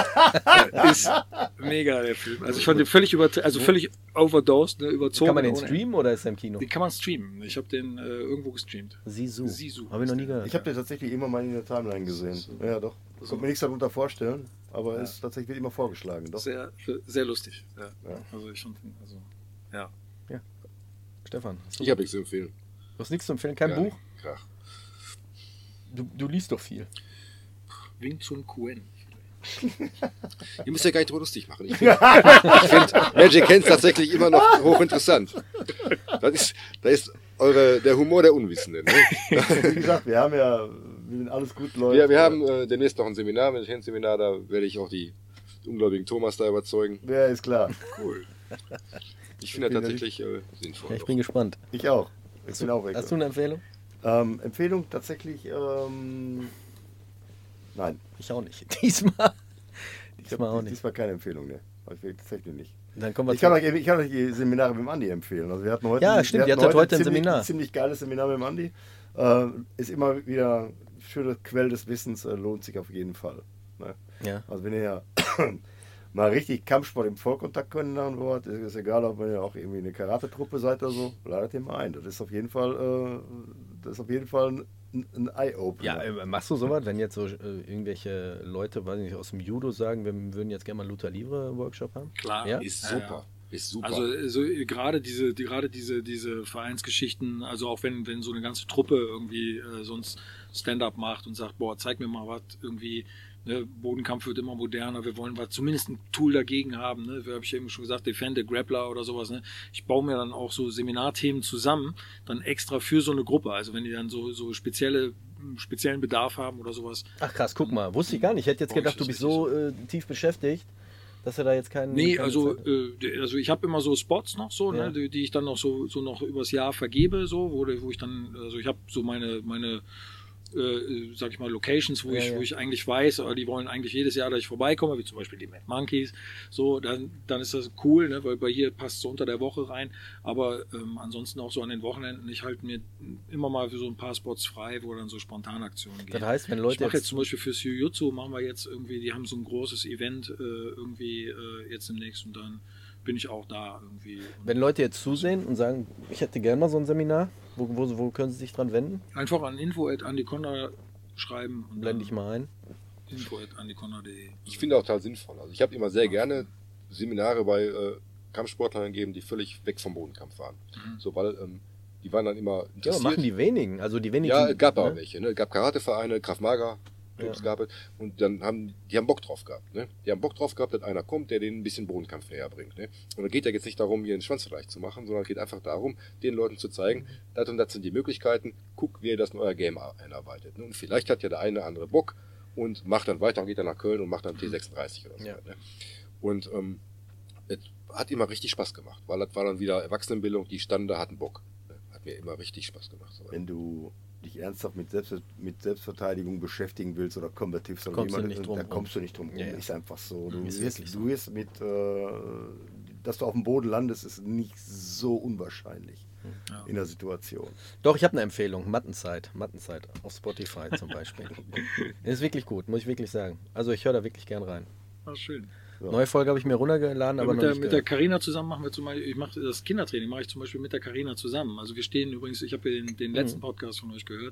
Ist mega der Film. Also ich fand den völlig völlig overdosed, ne, überzogen. Kann man den ohne- streamen oder ist er im Kino? Den kann man streamen. Ich habe den irgendwo gestreamt. Sisu. Sisu. Habe ich noch nie gehört. Ich habe den tatsächlich immer mal in der Timeline gesehen. Ja, doch. Ich konnte mir nichts darunter vorstellen, aber es tatsächlich wird immer vorgeschlagen. Doch. Sehr, sehr lustig. Ja. Ja. Also ich fand den, ja. Stefan, hast du, Ich habe nichts zu empfehlen. du hast nichts zu empfehlen? Kein Ja, Buch? Krach. Du liest doch viel. Wing Chun Kuen. Ihr müsst ja gar nicht drüber lustig machen. Ich finde Magic Hands tatsächlich immer noch hochinteressant. Da ist der Humor der Unwissenden. Ne? Wie gesagt, wenn alles gut läuft. Wir haben demnächst noch ein Seminar, Magic Hands Seminar, da werde ich auch die ungläubigen Thomas da überzeugen. Ja, ist klar. Cool. Ich finde das tatsächlich sinnvoll. Ja, ich bin gespannt. Ich auch. Ich bin auch weg. Hast du eine Empfehlung? Empfehlung tatsächlich, nein. Ich auch nicht. Diesmal. Diesmal auch nicht. Diesmal keine Empfehlung, ne. Tatsächlich nicht. Dann kommen wir Ich kann euch die Seminare mit dem Andi empfehlen. Also wir hatten heute, Ja, stimmt, ihr hattet heute ein Seminar. Ein ziemlich geiles Seminar mit dem Andi. Ist immer wieder eine schöne Quelle des Wissens, lohnt sich auf jeden Fall. Ne? Ja. Also wenn ihr mal richtig Kampfsport im Vollkontakt kennenlernen wollt, ist egal, ob ihr auch irgendwie eine Karate-Truppe seid oder so, ladet ihr mal ein. Das ist auf jeden Fall, ein Eye-Opener. Ja, machst du sowas, wenn jetzt so irgendwelche Leute, weiß ich nicht, aus dem Judo sagen, wir würden jetzt gerne mal Luther Livre Workshop haben? Klar. Ja? Ist super. Ist super. Also so, gerade diese Vereinsgeschichten, also auch wenn so eine ganze Truppe irgendwie so ein Stand-up macht und sagt, boah, zeig mir mal was irgendwie, ne, Bodenkampf wird immer moderner, wir wollen was, zumindest ein Tool dagegen haben, ne, wie habe ich eben schon gesagt, Defend the Grappler oder sowas, ne, ich baue mir dann auch so Seminarthemen zusammen, dann extra für so eine Gruppe, also wenn die dann so speziellen Bedarf haben oder sowas. Ach krass, guck mal, wusste ich gar nicht. Ich hätte jetzt gedacht, du bist so tief beschäftigt, dass er da jetzt keinen... Nee, keine also, Zeit- ich habe immer so Spots noch so, Ja. ne, die ich dann noch so noch übers Jahr vergebe, so, wo ich dann, also ich habe so meine sag ich mal, Locations, wo ich eigentlich weiß, die wollen eigentlich jedes Jahr, dass ich vorbeikomme, wie zum Beispiel die Mad Monkeys, so, dann ist das cool, ne, weil bei hier passt so unter der Woche rein, aber ansonsten auch so an den Wochenenden, ich halte mir immer mal für so ein paar Spots frei, wo dann so Spontanaktionen gehen. Das heißt, wenn Ich Leute mache jetzt zum Beispiel fürs Jiu-Jitsu, machen wir jetzt irgendwie, die haben so ein großes Event irgendwie jetzt demnächst und dann bin ich auch da irgendwie. Wenn Leute jetzt zusehen und sagen, ich hätte gerne mal so ein Seminar, wo können sie sich dran wenden? Einfach an info@andiconda schreiben und Blende ich mal ein. info@andiconda.de. Ich finde auch total sinnvoll. Also ich habe immer sehr gerne Seminare bei Kampfsportlern gegeben, die völlig weg vom Bodenkampf waren. So, weil die waren dann immer Ja, interessiert. machen die wenigen. Also die wenigen. Ja, es gab auch ne? welche. Ne? Es gab Karatevereine, Krav Maga, Clubs gab es. Und dann die haben Bock drauf gehabt. Ne? Die haben Bock drauf gehabt, dass einer kommt, der denen ein bisschen Bodenkampf näher bringt. Ne? Und da geht ja jetzt nicht darum, ihren Schwanzvergleich zu machen, sondern es geht einfach darum, den Leuten zu zeigen, das und das sind die Möglichkeiten, guckt, wie ihr das in euer Game einarbeitet. Ne? Und vielleicht hat ja der eine oder andere Bock und macht dann weiter und geht dann nach Köln und macht dann T36 oder so. Ja. Ne? Und es hat immer richtig Spaß gemacht, weil das war dann wieder Erwachsenenbildung, die standen da, hatten Bock. Ne? Hat mir immer richtig Spaß gemacht. So. Wenn du dich ernsthaft mit Selbstverteidigung beschäftigen willst oder kombativ, da kommst du nicht drum rum. Ja. Ist einfach so. Du Ist wirklich so. wirst mit, dass du auf dem Boden landest, ist nicht so unwahrscheinlich in der Situation. Doch, ich habe eine Empfehlung. Mattenzeit auf Spotify zum Beispiel. Ist wirklich gut, muss ich wirklich sagen. Also ich höre da wirklich gern rein. Ah, schön. Ja. Neue Folge habe ich mir runtergeladen, aber Mit der Carina zusammen machen wir zum Beispiel, ich mache das Kindertraining, mache ich zum Beispiel mit der Carina zusammen. Also wir stehen übrigens, ich habe den letzten Podcast von euch gehört,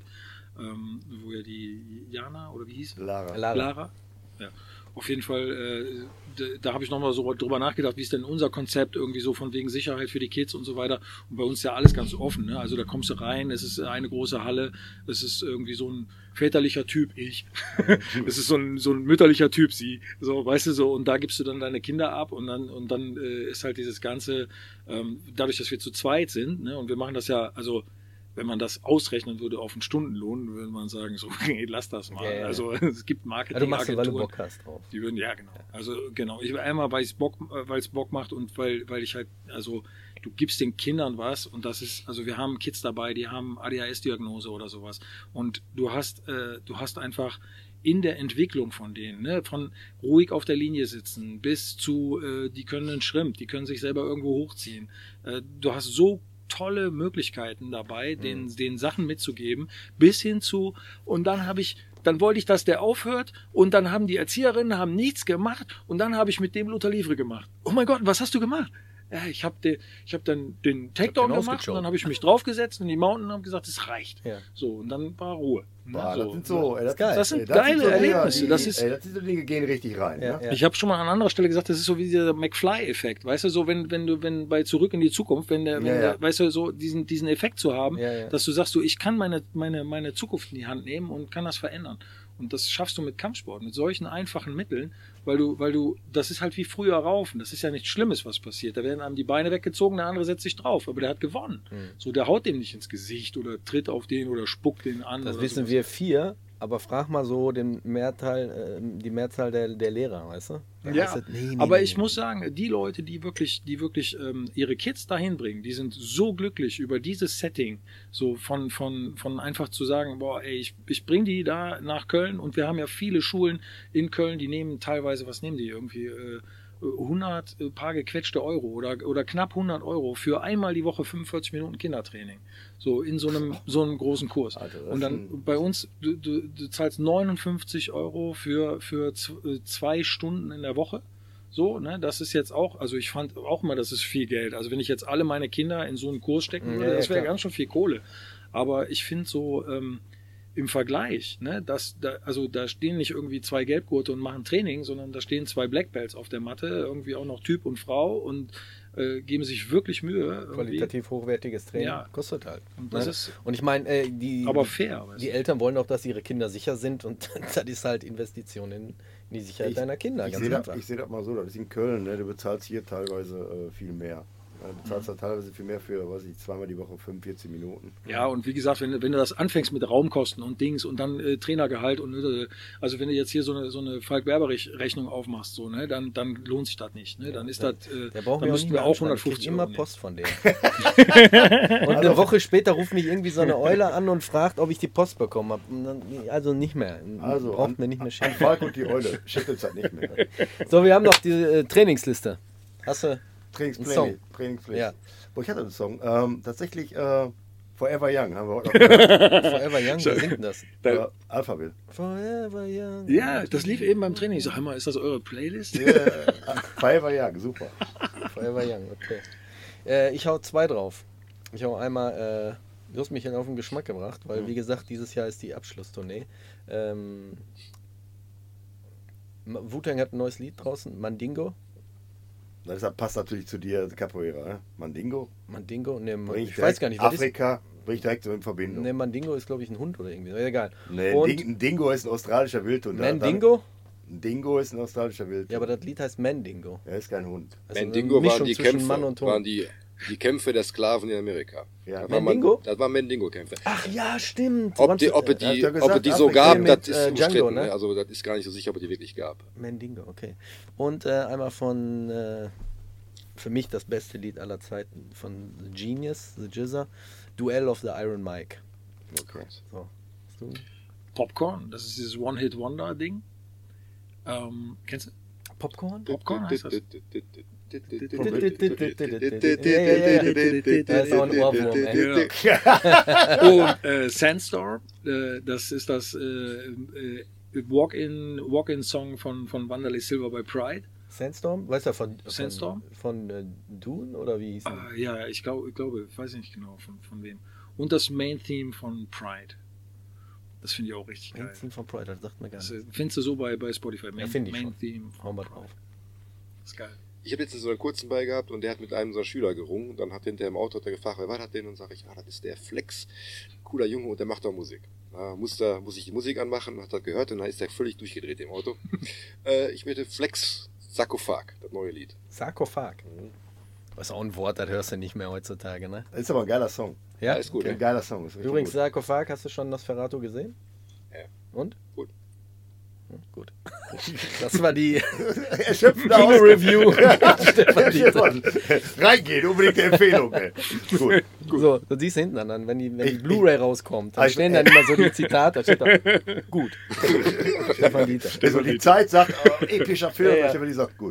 wo ja die Jana, oder wie hieß sie? Lara. Ja. Auf jeden Fall, da habe ich nochmal so drüber nachgedacht, wie ist denn unser Konzept irgendwie so von wegen Sicherheit für die Kids und so weiter. Und bei uns ist ja alles ganz offen. Ne? Also da kommst du rein, es ist eine große Halle, es ist irgendwie so ein väterlicher Typ, ich. Es ist so ein mütterlicher Typ, sie. So, weißt du so, und da gibst du dann deine Kinder ab und dann ist halt dieses Ganze, dadurch, dass wir zu zweit sind, ne? Und wir machen das ja, also wenn man das ausrechnen würde auf einen Stundenlohn, würde man sagen, so, okay, lass das mal. Ja. Also es gibt Also du machst, weil du Marketingagenturen, Bock hast drauf. die würden, ja genau. Also genau, ich einmal, weil es Bock macht und weil ich halt, also du gibst den Kindern was und das ist, also wir haben Kids dabei, die haben ADHS-Diagnose oder sowas und du hast einfach in der Entwicklung von denen, ne, von ruhig auf der Linie sitzen bis zu, die können einen Schrimp, die können sich selber irgendwo hochziehen. Du hast so tolle Möglichkeiten dabei, den Sachen mitzugeben, bis hin zu, und dann wollte ich, dass der aufhört und dann haben die Erzieherinnen nichts gemacht und dann habe ich mit dem Luther Livre gemacht. Oh mein Gott, was hast du gemacht? Ja, ich hab dann den Takedown gemacht und dann habe ich mich draufgesetzt in die Mountain und habe gesagt, es reicht. Ja. So, und dann war Ruhe. Boah, So. das sind Das sind geile Erlebnisse. Das sind so Dinge, gehen richtig rein. Ja, Ne? ja. Ich habe schon mal an anderer Stelle gesagt, das ist so wie dieser McFly-Effekt, weißt du, so wenn bei Zurück in die Zukunft, weißt du, so diesen Effekt zu haben, dass du sagst, ich kann meine Zukunft in die Hand nehmen und kann das verändern. Und das schaffst du mit Kampfsport, mit solchen einfachen Mitteln, weil du, das ist halt wie früher Raufen. Das ist ja nichts Schlimmes, was passiert. Da werden einem die Beine weggezogen, der andere setzt sich drauf, aber der hat gewonnen. So, der haut dem nicht ins Gesicht oder tritt auf den oder spuckt den an. Das oder wissen sowas. wir 4, aber frag mal so die Mehrzahl der Lehrer, weißt du? Da Ja, heißt es, nee, aber nee, ich muss sagen, die Leute, die wirklich ihre Kids dahin bringen, die sind so glücklich über dieses Setting, so von einfach zu sagen, boah, ey, ich bringe die da nach Köln und wir haben ja viele Schulen in Köln, die nehmen teilweise, was nehmen die irgendwie, 100 paar gequetschte Euro oder knapp 100 Euro für einmal die Woche 45 Minuten Kindertraining. So in so einem großen Kurs. Alter, und dann bei uns, du zahlst 59 Euro für 2 Stunden in der Woche. So, ne, das ist jetzt auch, also ich fand auch immer, das ist viel Geld. Also wenn ich jetzt alle meine Kinder in so einen Kurs stecken würde, das wäre ganz schön viel Kohle. Aber ich finde so, im Vergleich, ne, da stehen nicht irgendwie 2 Gelbgurte und machen Training, sondern da stehen 2 Black Belts auf der Matte, irgendwie auch noch Typ und Frau und geben sich wirklich Mühe. Irgendwie. Qualitativ hochwertiges Training kostet halt. Und das ist und ich meine, aber fair. Die Eltern wollen auch, dass ihre Kinder sicher sind und das ist halt Investition in die Sicherheit deiner Kinder. Ich sehe das mal so, das ist in Köln, ne, du bezahlst hier teilweise viel mehr. Du bezahlst da teilweise viel mehr für, weiß ich, 2-mal die Woche 45 Minuten. Ja, und wie gesagt, wenn du das anfängst mit Raumkosten und Dings und dann Trainergehalt und also wenn du jetzt hier so eine Falk-Berberich-Rechnung aufmachst, so, ne, dann lohnt sich das nicht. Ne? Dann ist das, dann müssten wir auch 150 immer Euro Post von denen. Und eine Woche später ruft mich irgendwie so eine Eule an und fragt, ob ich die Post bekommen habe. Also nicht mehr. Also braucht mir nicht mehr schicken. Falk und die Eule, schickt uns das nicht mehr. So, wir haben noch die Trainingsliste. Hast du? Trainingspläne. Ja. Boah, ich hatte einen Song. Tatsächlich Forever Young haben wir heute noch gehört. Forever Young, wer singt denn das? Alphaville. Forever Young. Ja, das lief eben beim Training. Ich sag mal, ist das eure Playlist? Forever Young, super. Forever Young, okay. Ich hau 2 drauf. Ich hau einmal, du hast mich auf den Geschmack gebracht, weil wie gesagt, dieses Jahr ist die Abschlusstournee. Wu-Tang hat ein neues Lied draußen, Mandingo. Das passt natürlich zu dir, Capoeira, ne? Mandingo. Ne, Bring ich weiß gar nicht, was Afrika, bring ich direkt so in Verbindung. Ne, Mandingo ist, glaube ich, ein Hund oder irgendwie. Egal. Nee, ein Dingo ist ein australischer Wildhund. Mandingo? Ein Dingo ist ein australischer Wildhund. Ja, aber das Lied heißt Mandingo. Er ist kein Hund. Also Mandingo eine waren Mischung die zwischen Kämpfe, Mann und Hund. waren die Kämpfe der Sklaven in Amerika. Ja. Mandingo? Das waren Mandingo-Kämpfe. Ach ja, stimmt. Ob es die so Afrika gab, mit, das ist Django, umstritten. ne? Ne? Also das ist gar nicht so sicher, ob es die wirklich gab. Mandingo, okay. Und einmal von, für mich das beste Lied aller Zeiten, von The Genius, The Jizzer, Duell of the Iron Mike. Okay. So. Hast du? Popcorn, das ist dieses One-Hit-Wonder-Ding. Kennst du? Popcorn? Popcorn heißt das? Das ist auch ein Ohrwurm, ey. Und Sandstorm, das ist das Walk-in-Song von Wanderlei Silver bei Pride. Sandstorm? Weißt du Sandstorm? Von Dune oder wie hieß er? Ja, ich glaube, weiß ich nicht genau von wem. Und das Main-Theme von Pride. Das finde ich auch richtig geil. Main-Theme von Pride, das sagt mir gar Das nicht. findest du so bei Spotify. finde ich schon. Main-Theme. Hau mal drauf. Das ist geil. Ich habe jetzt so einen kurzen bei gehabt und der hat mit einem unserer Schüler gerungen. Dann hat hinterher im Auto gefragt, wer war das denn? Und sage ich, das ist der Flex. Cooler Junge und der macht doch Musik. Muss ich die Musik anmachen, hat das gehört und dann ist der völlig durchgedreht im Auto. Ich möchte Flex Sarkophag, das neue Lied. Sarkophag. Das ist auch ein Wort, das hörst du nicht mehr heutzutage, ne? Das ist aber ein geiler Song. Ja, ist gut. Ein Ne? geiler Song. Ist richtig Übrigens, gut. Sarkophag, hast du schon Nosferatu gesehen? Ja. Und? Gut. Gut. Das war die Erschöpfende Kino-Review. Stefan Dieter. Stefan, reingehen, unbedingt eine Empfehlung. Ey. Gut. So, du siehst hinten dann, wenn die Blu-ray rauskommt, dann stehen dann immer so die Zitate, da steht da, gut. Stefan Dieter. Also die Zeit sagt, epischer Film, Ja, ja. Stefan Dieter sagt, gut.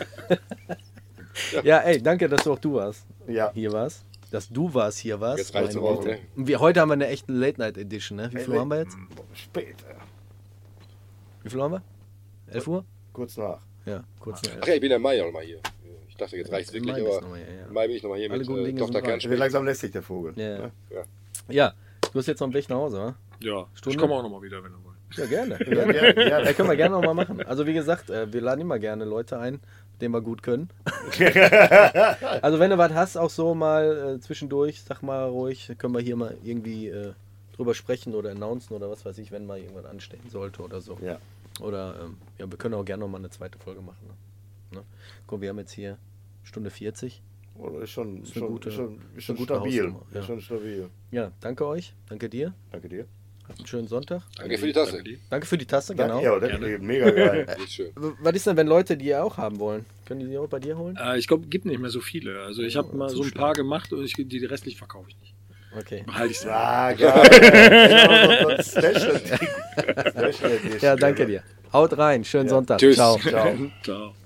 Ja, ey, danke, dass du auch du warst. Ja. Hier warst. Dass du hier warst. Jetzt reicht's Meine aber auch, Güte. ne? Und heute haben wir eine echte Late-Night-Edition, ne? Wie viel haben wir jetzt? Spät. Wie viel haben wir? 11 Uhr? Kurz nach. Ja, kurz nach Ach ja, ich bin im Mai auch mal hier. Ich dachte, jetzt reicht's Im wirklich, Mai bist aber du noch mal hier, ja. im Mai bin ich nochmal hier Alle mit guten Dinge Tochter sind drei. Wird Kernspiel. langsam lästig, der Vogel. Ja. Ne? Ja, du hast jetzt noch einen Weg nach Hause, wa? Ja, Stunde? ich komme auch nochmal wieder, wenn du wollt. Ja, gerne. Ja, Ja, können wir gerne nochmal machen. Also wie gesagt, wir laden immer gerne Leute ein, mit denen wir gut können. Also wenn du was hast, auch so mal zwischendurch, sag mal ruhig, können wir hier mal irgendwie drüber sprechen oder announcen oder was weiß ich, wenn mal irgendwas anstehen sollte oder so. Ja. Oder ja, wir können auch gerne nochmal eine zweite Folge machen. Ne? Guck, wir haben jetzt hier Stunde 40. Oder ist schon, Ist eine gute- schon ist eine gute stabil. Hausnummer, ja. Ist schon stabil. Ja, danke euch, danke dir, Danke dir. habt einen schönen Sonntag. Danke für die Tasse. Danke dir. Danke für die Tasse, genau. Danke, ja, danke, mega geil. Ist schön. Was ist denn, wenn Leute die auch haben wollen? Können die die auch bei dir holen? Ich glaube, gibt nicht mehr so viele. Also ich habe mal so ein Zuschlag. paar gemacht und die restlich verkaufe ich nicht. Okay. Behalte ich sie. Ah, geil. Genau, so ein Special Edition. Ja, danke dir. Haut rein, schönen Sonntag. Tschüss. Ciao. Ciao. Ciao.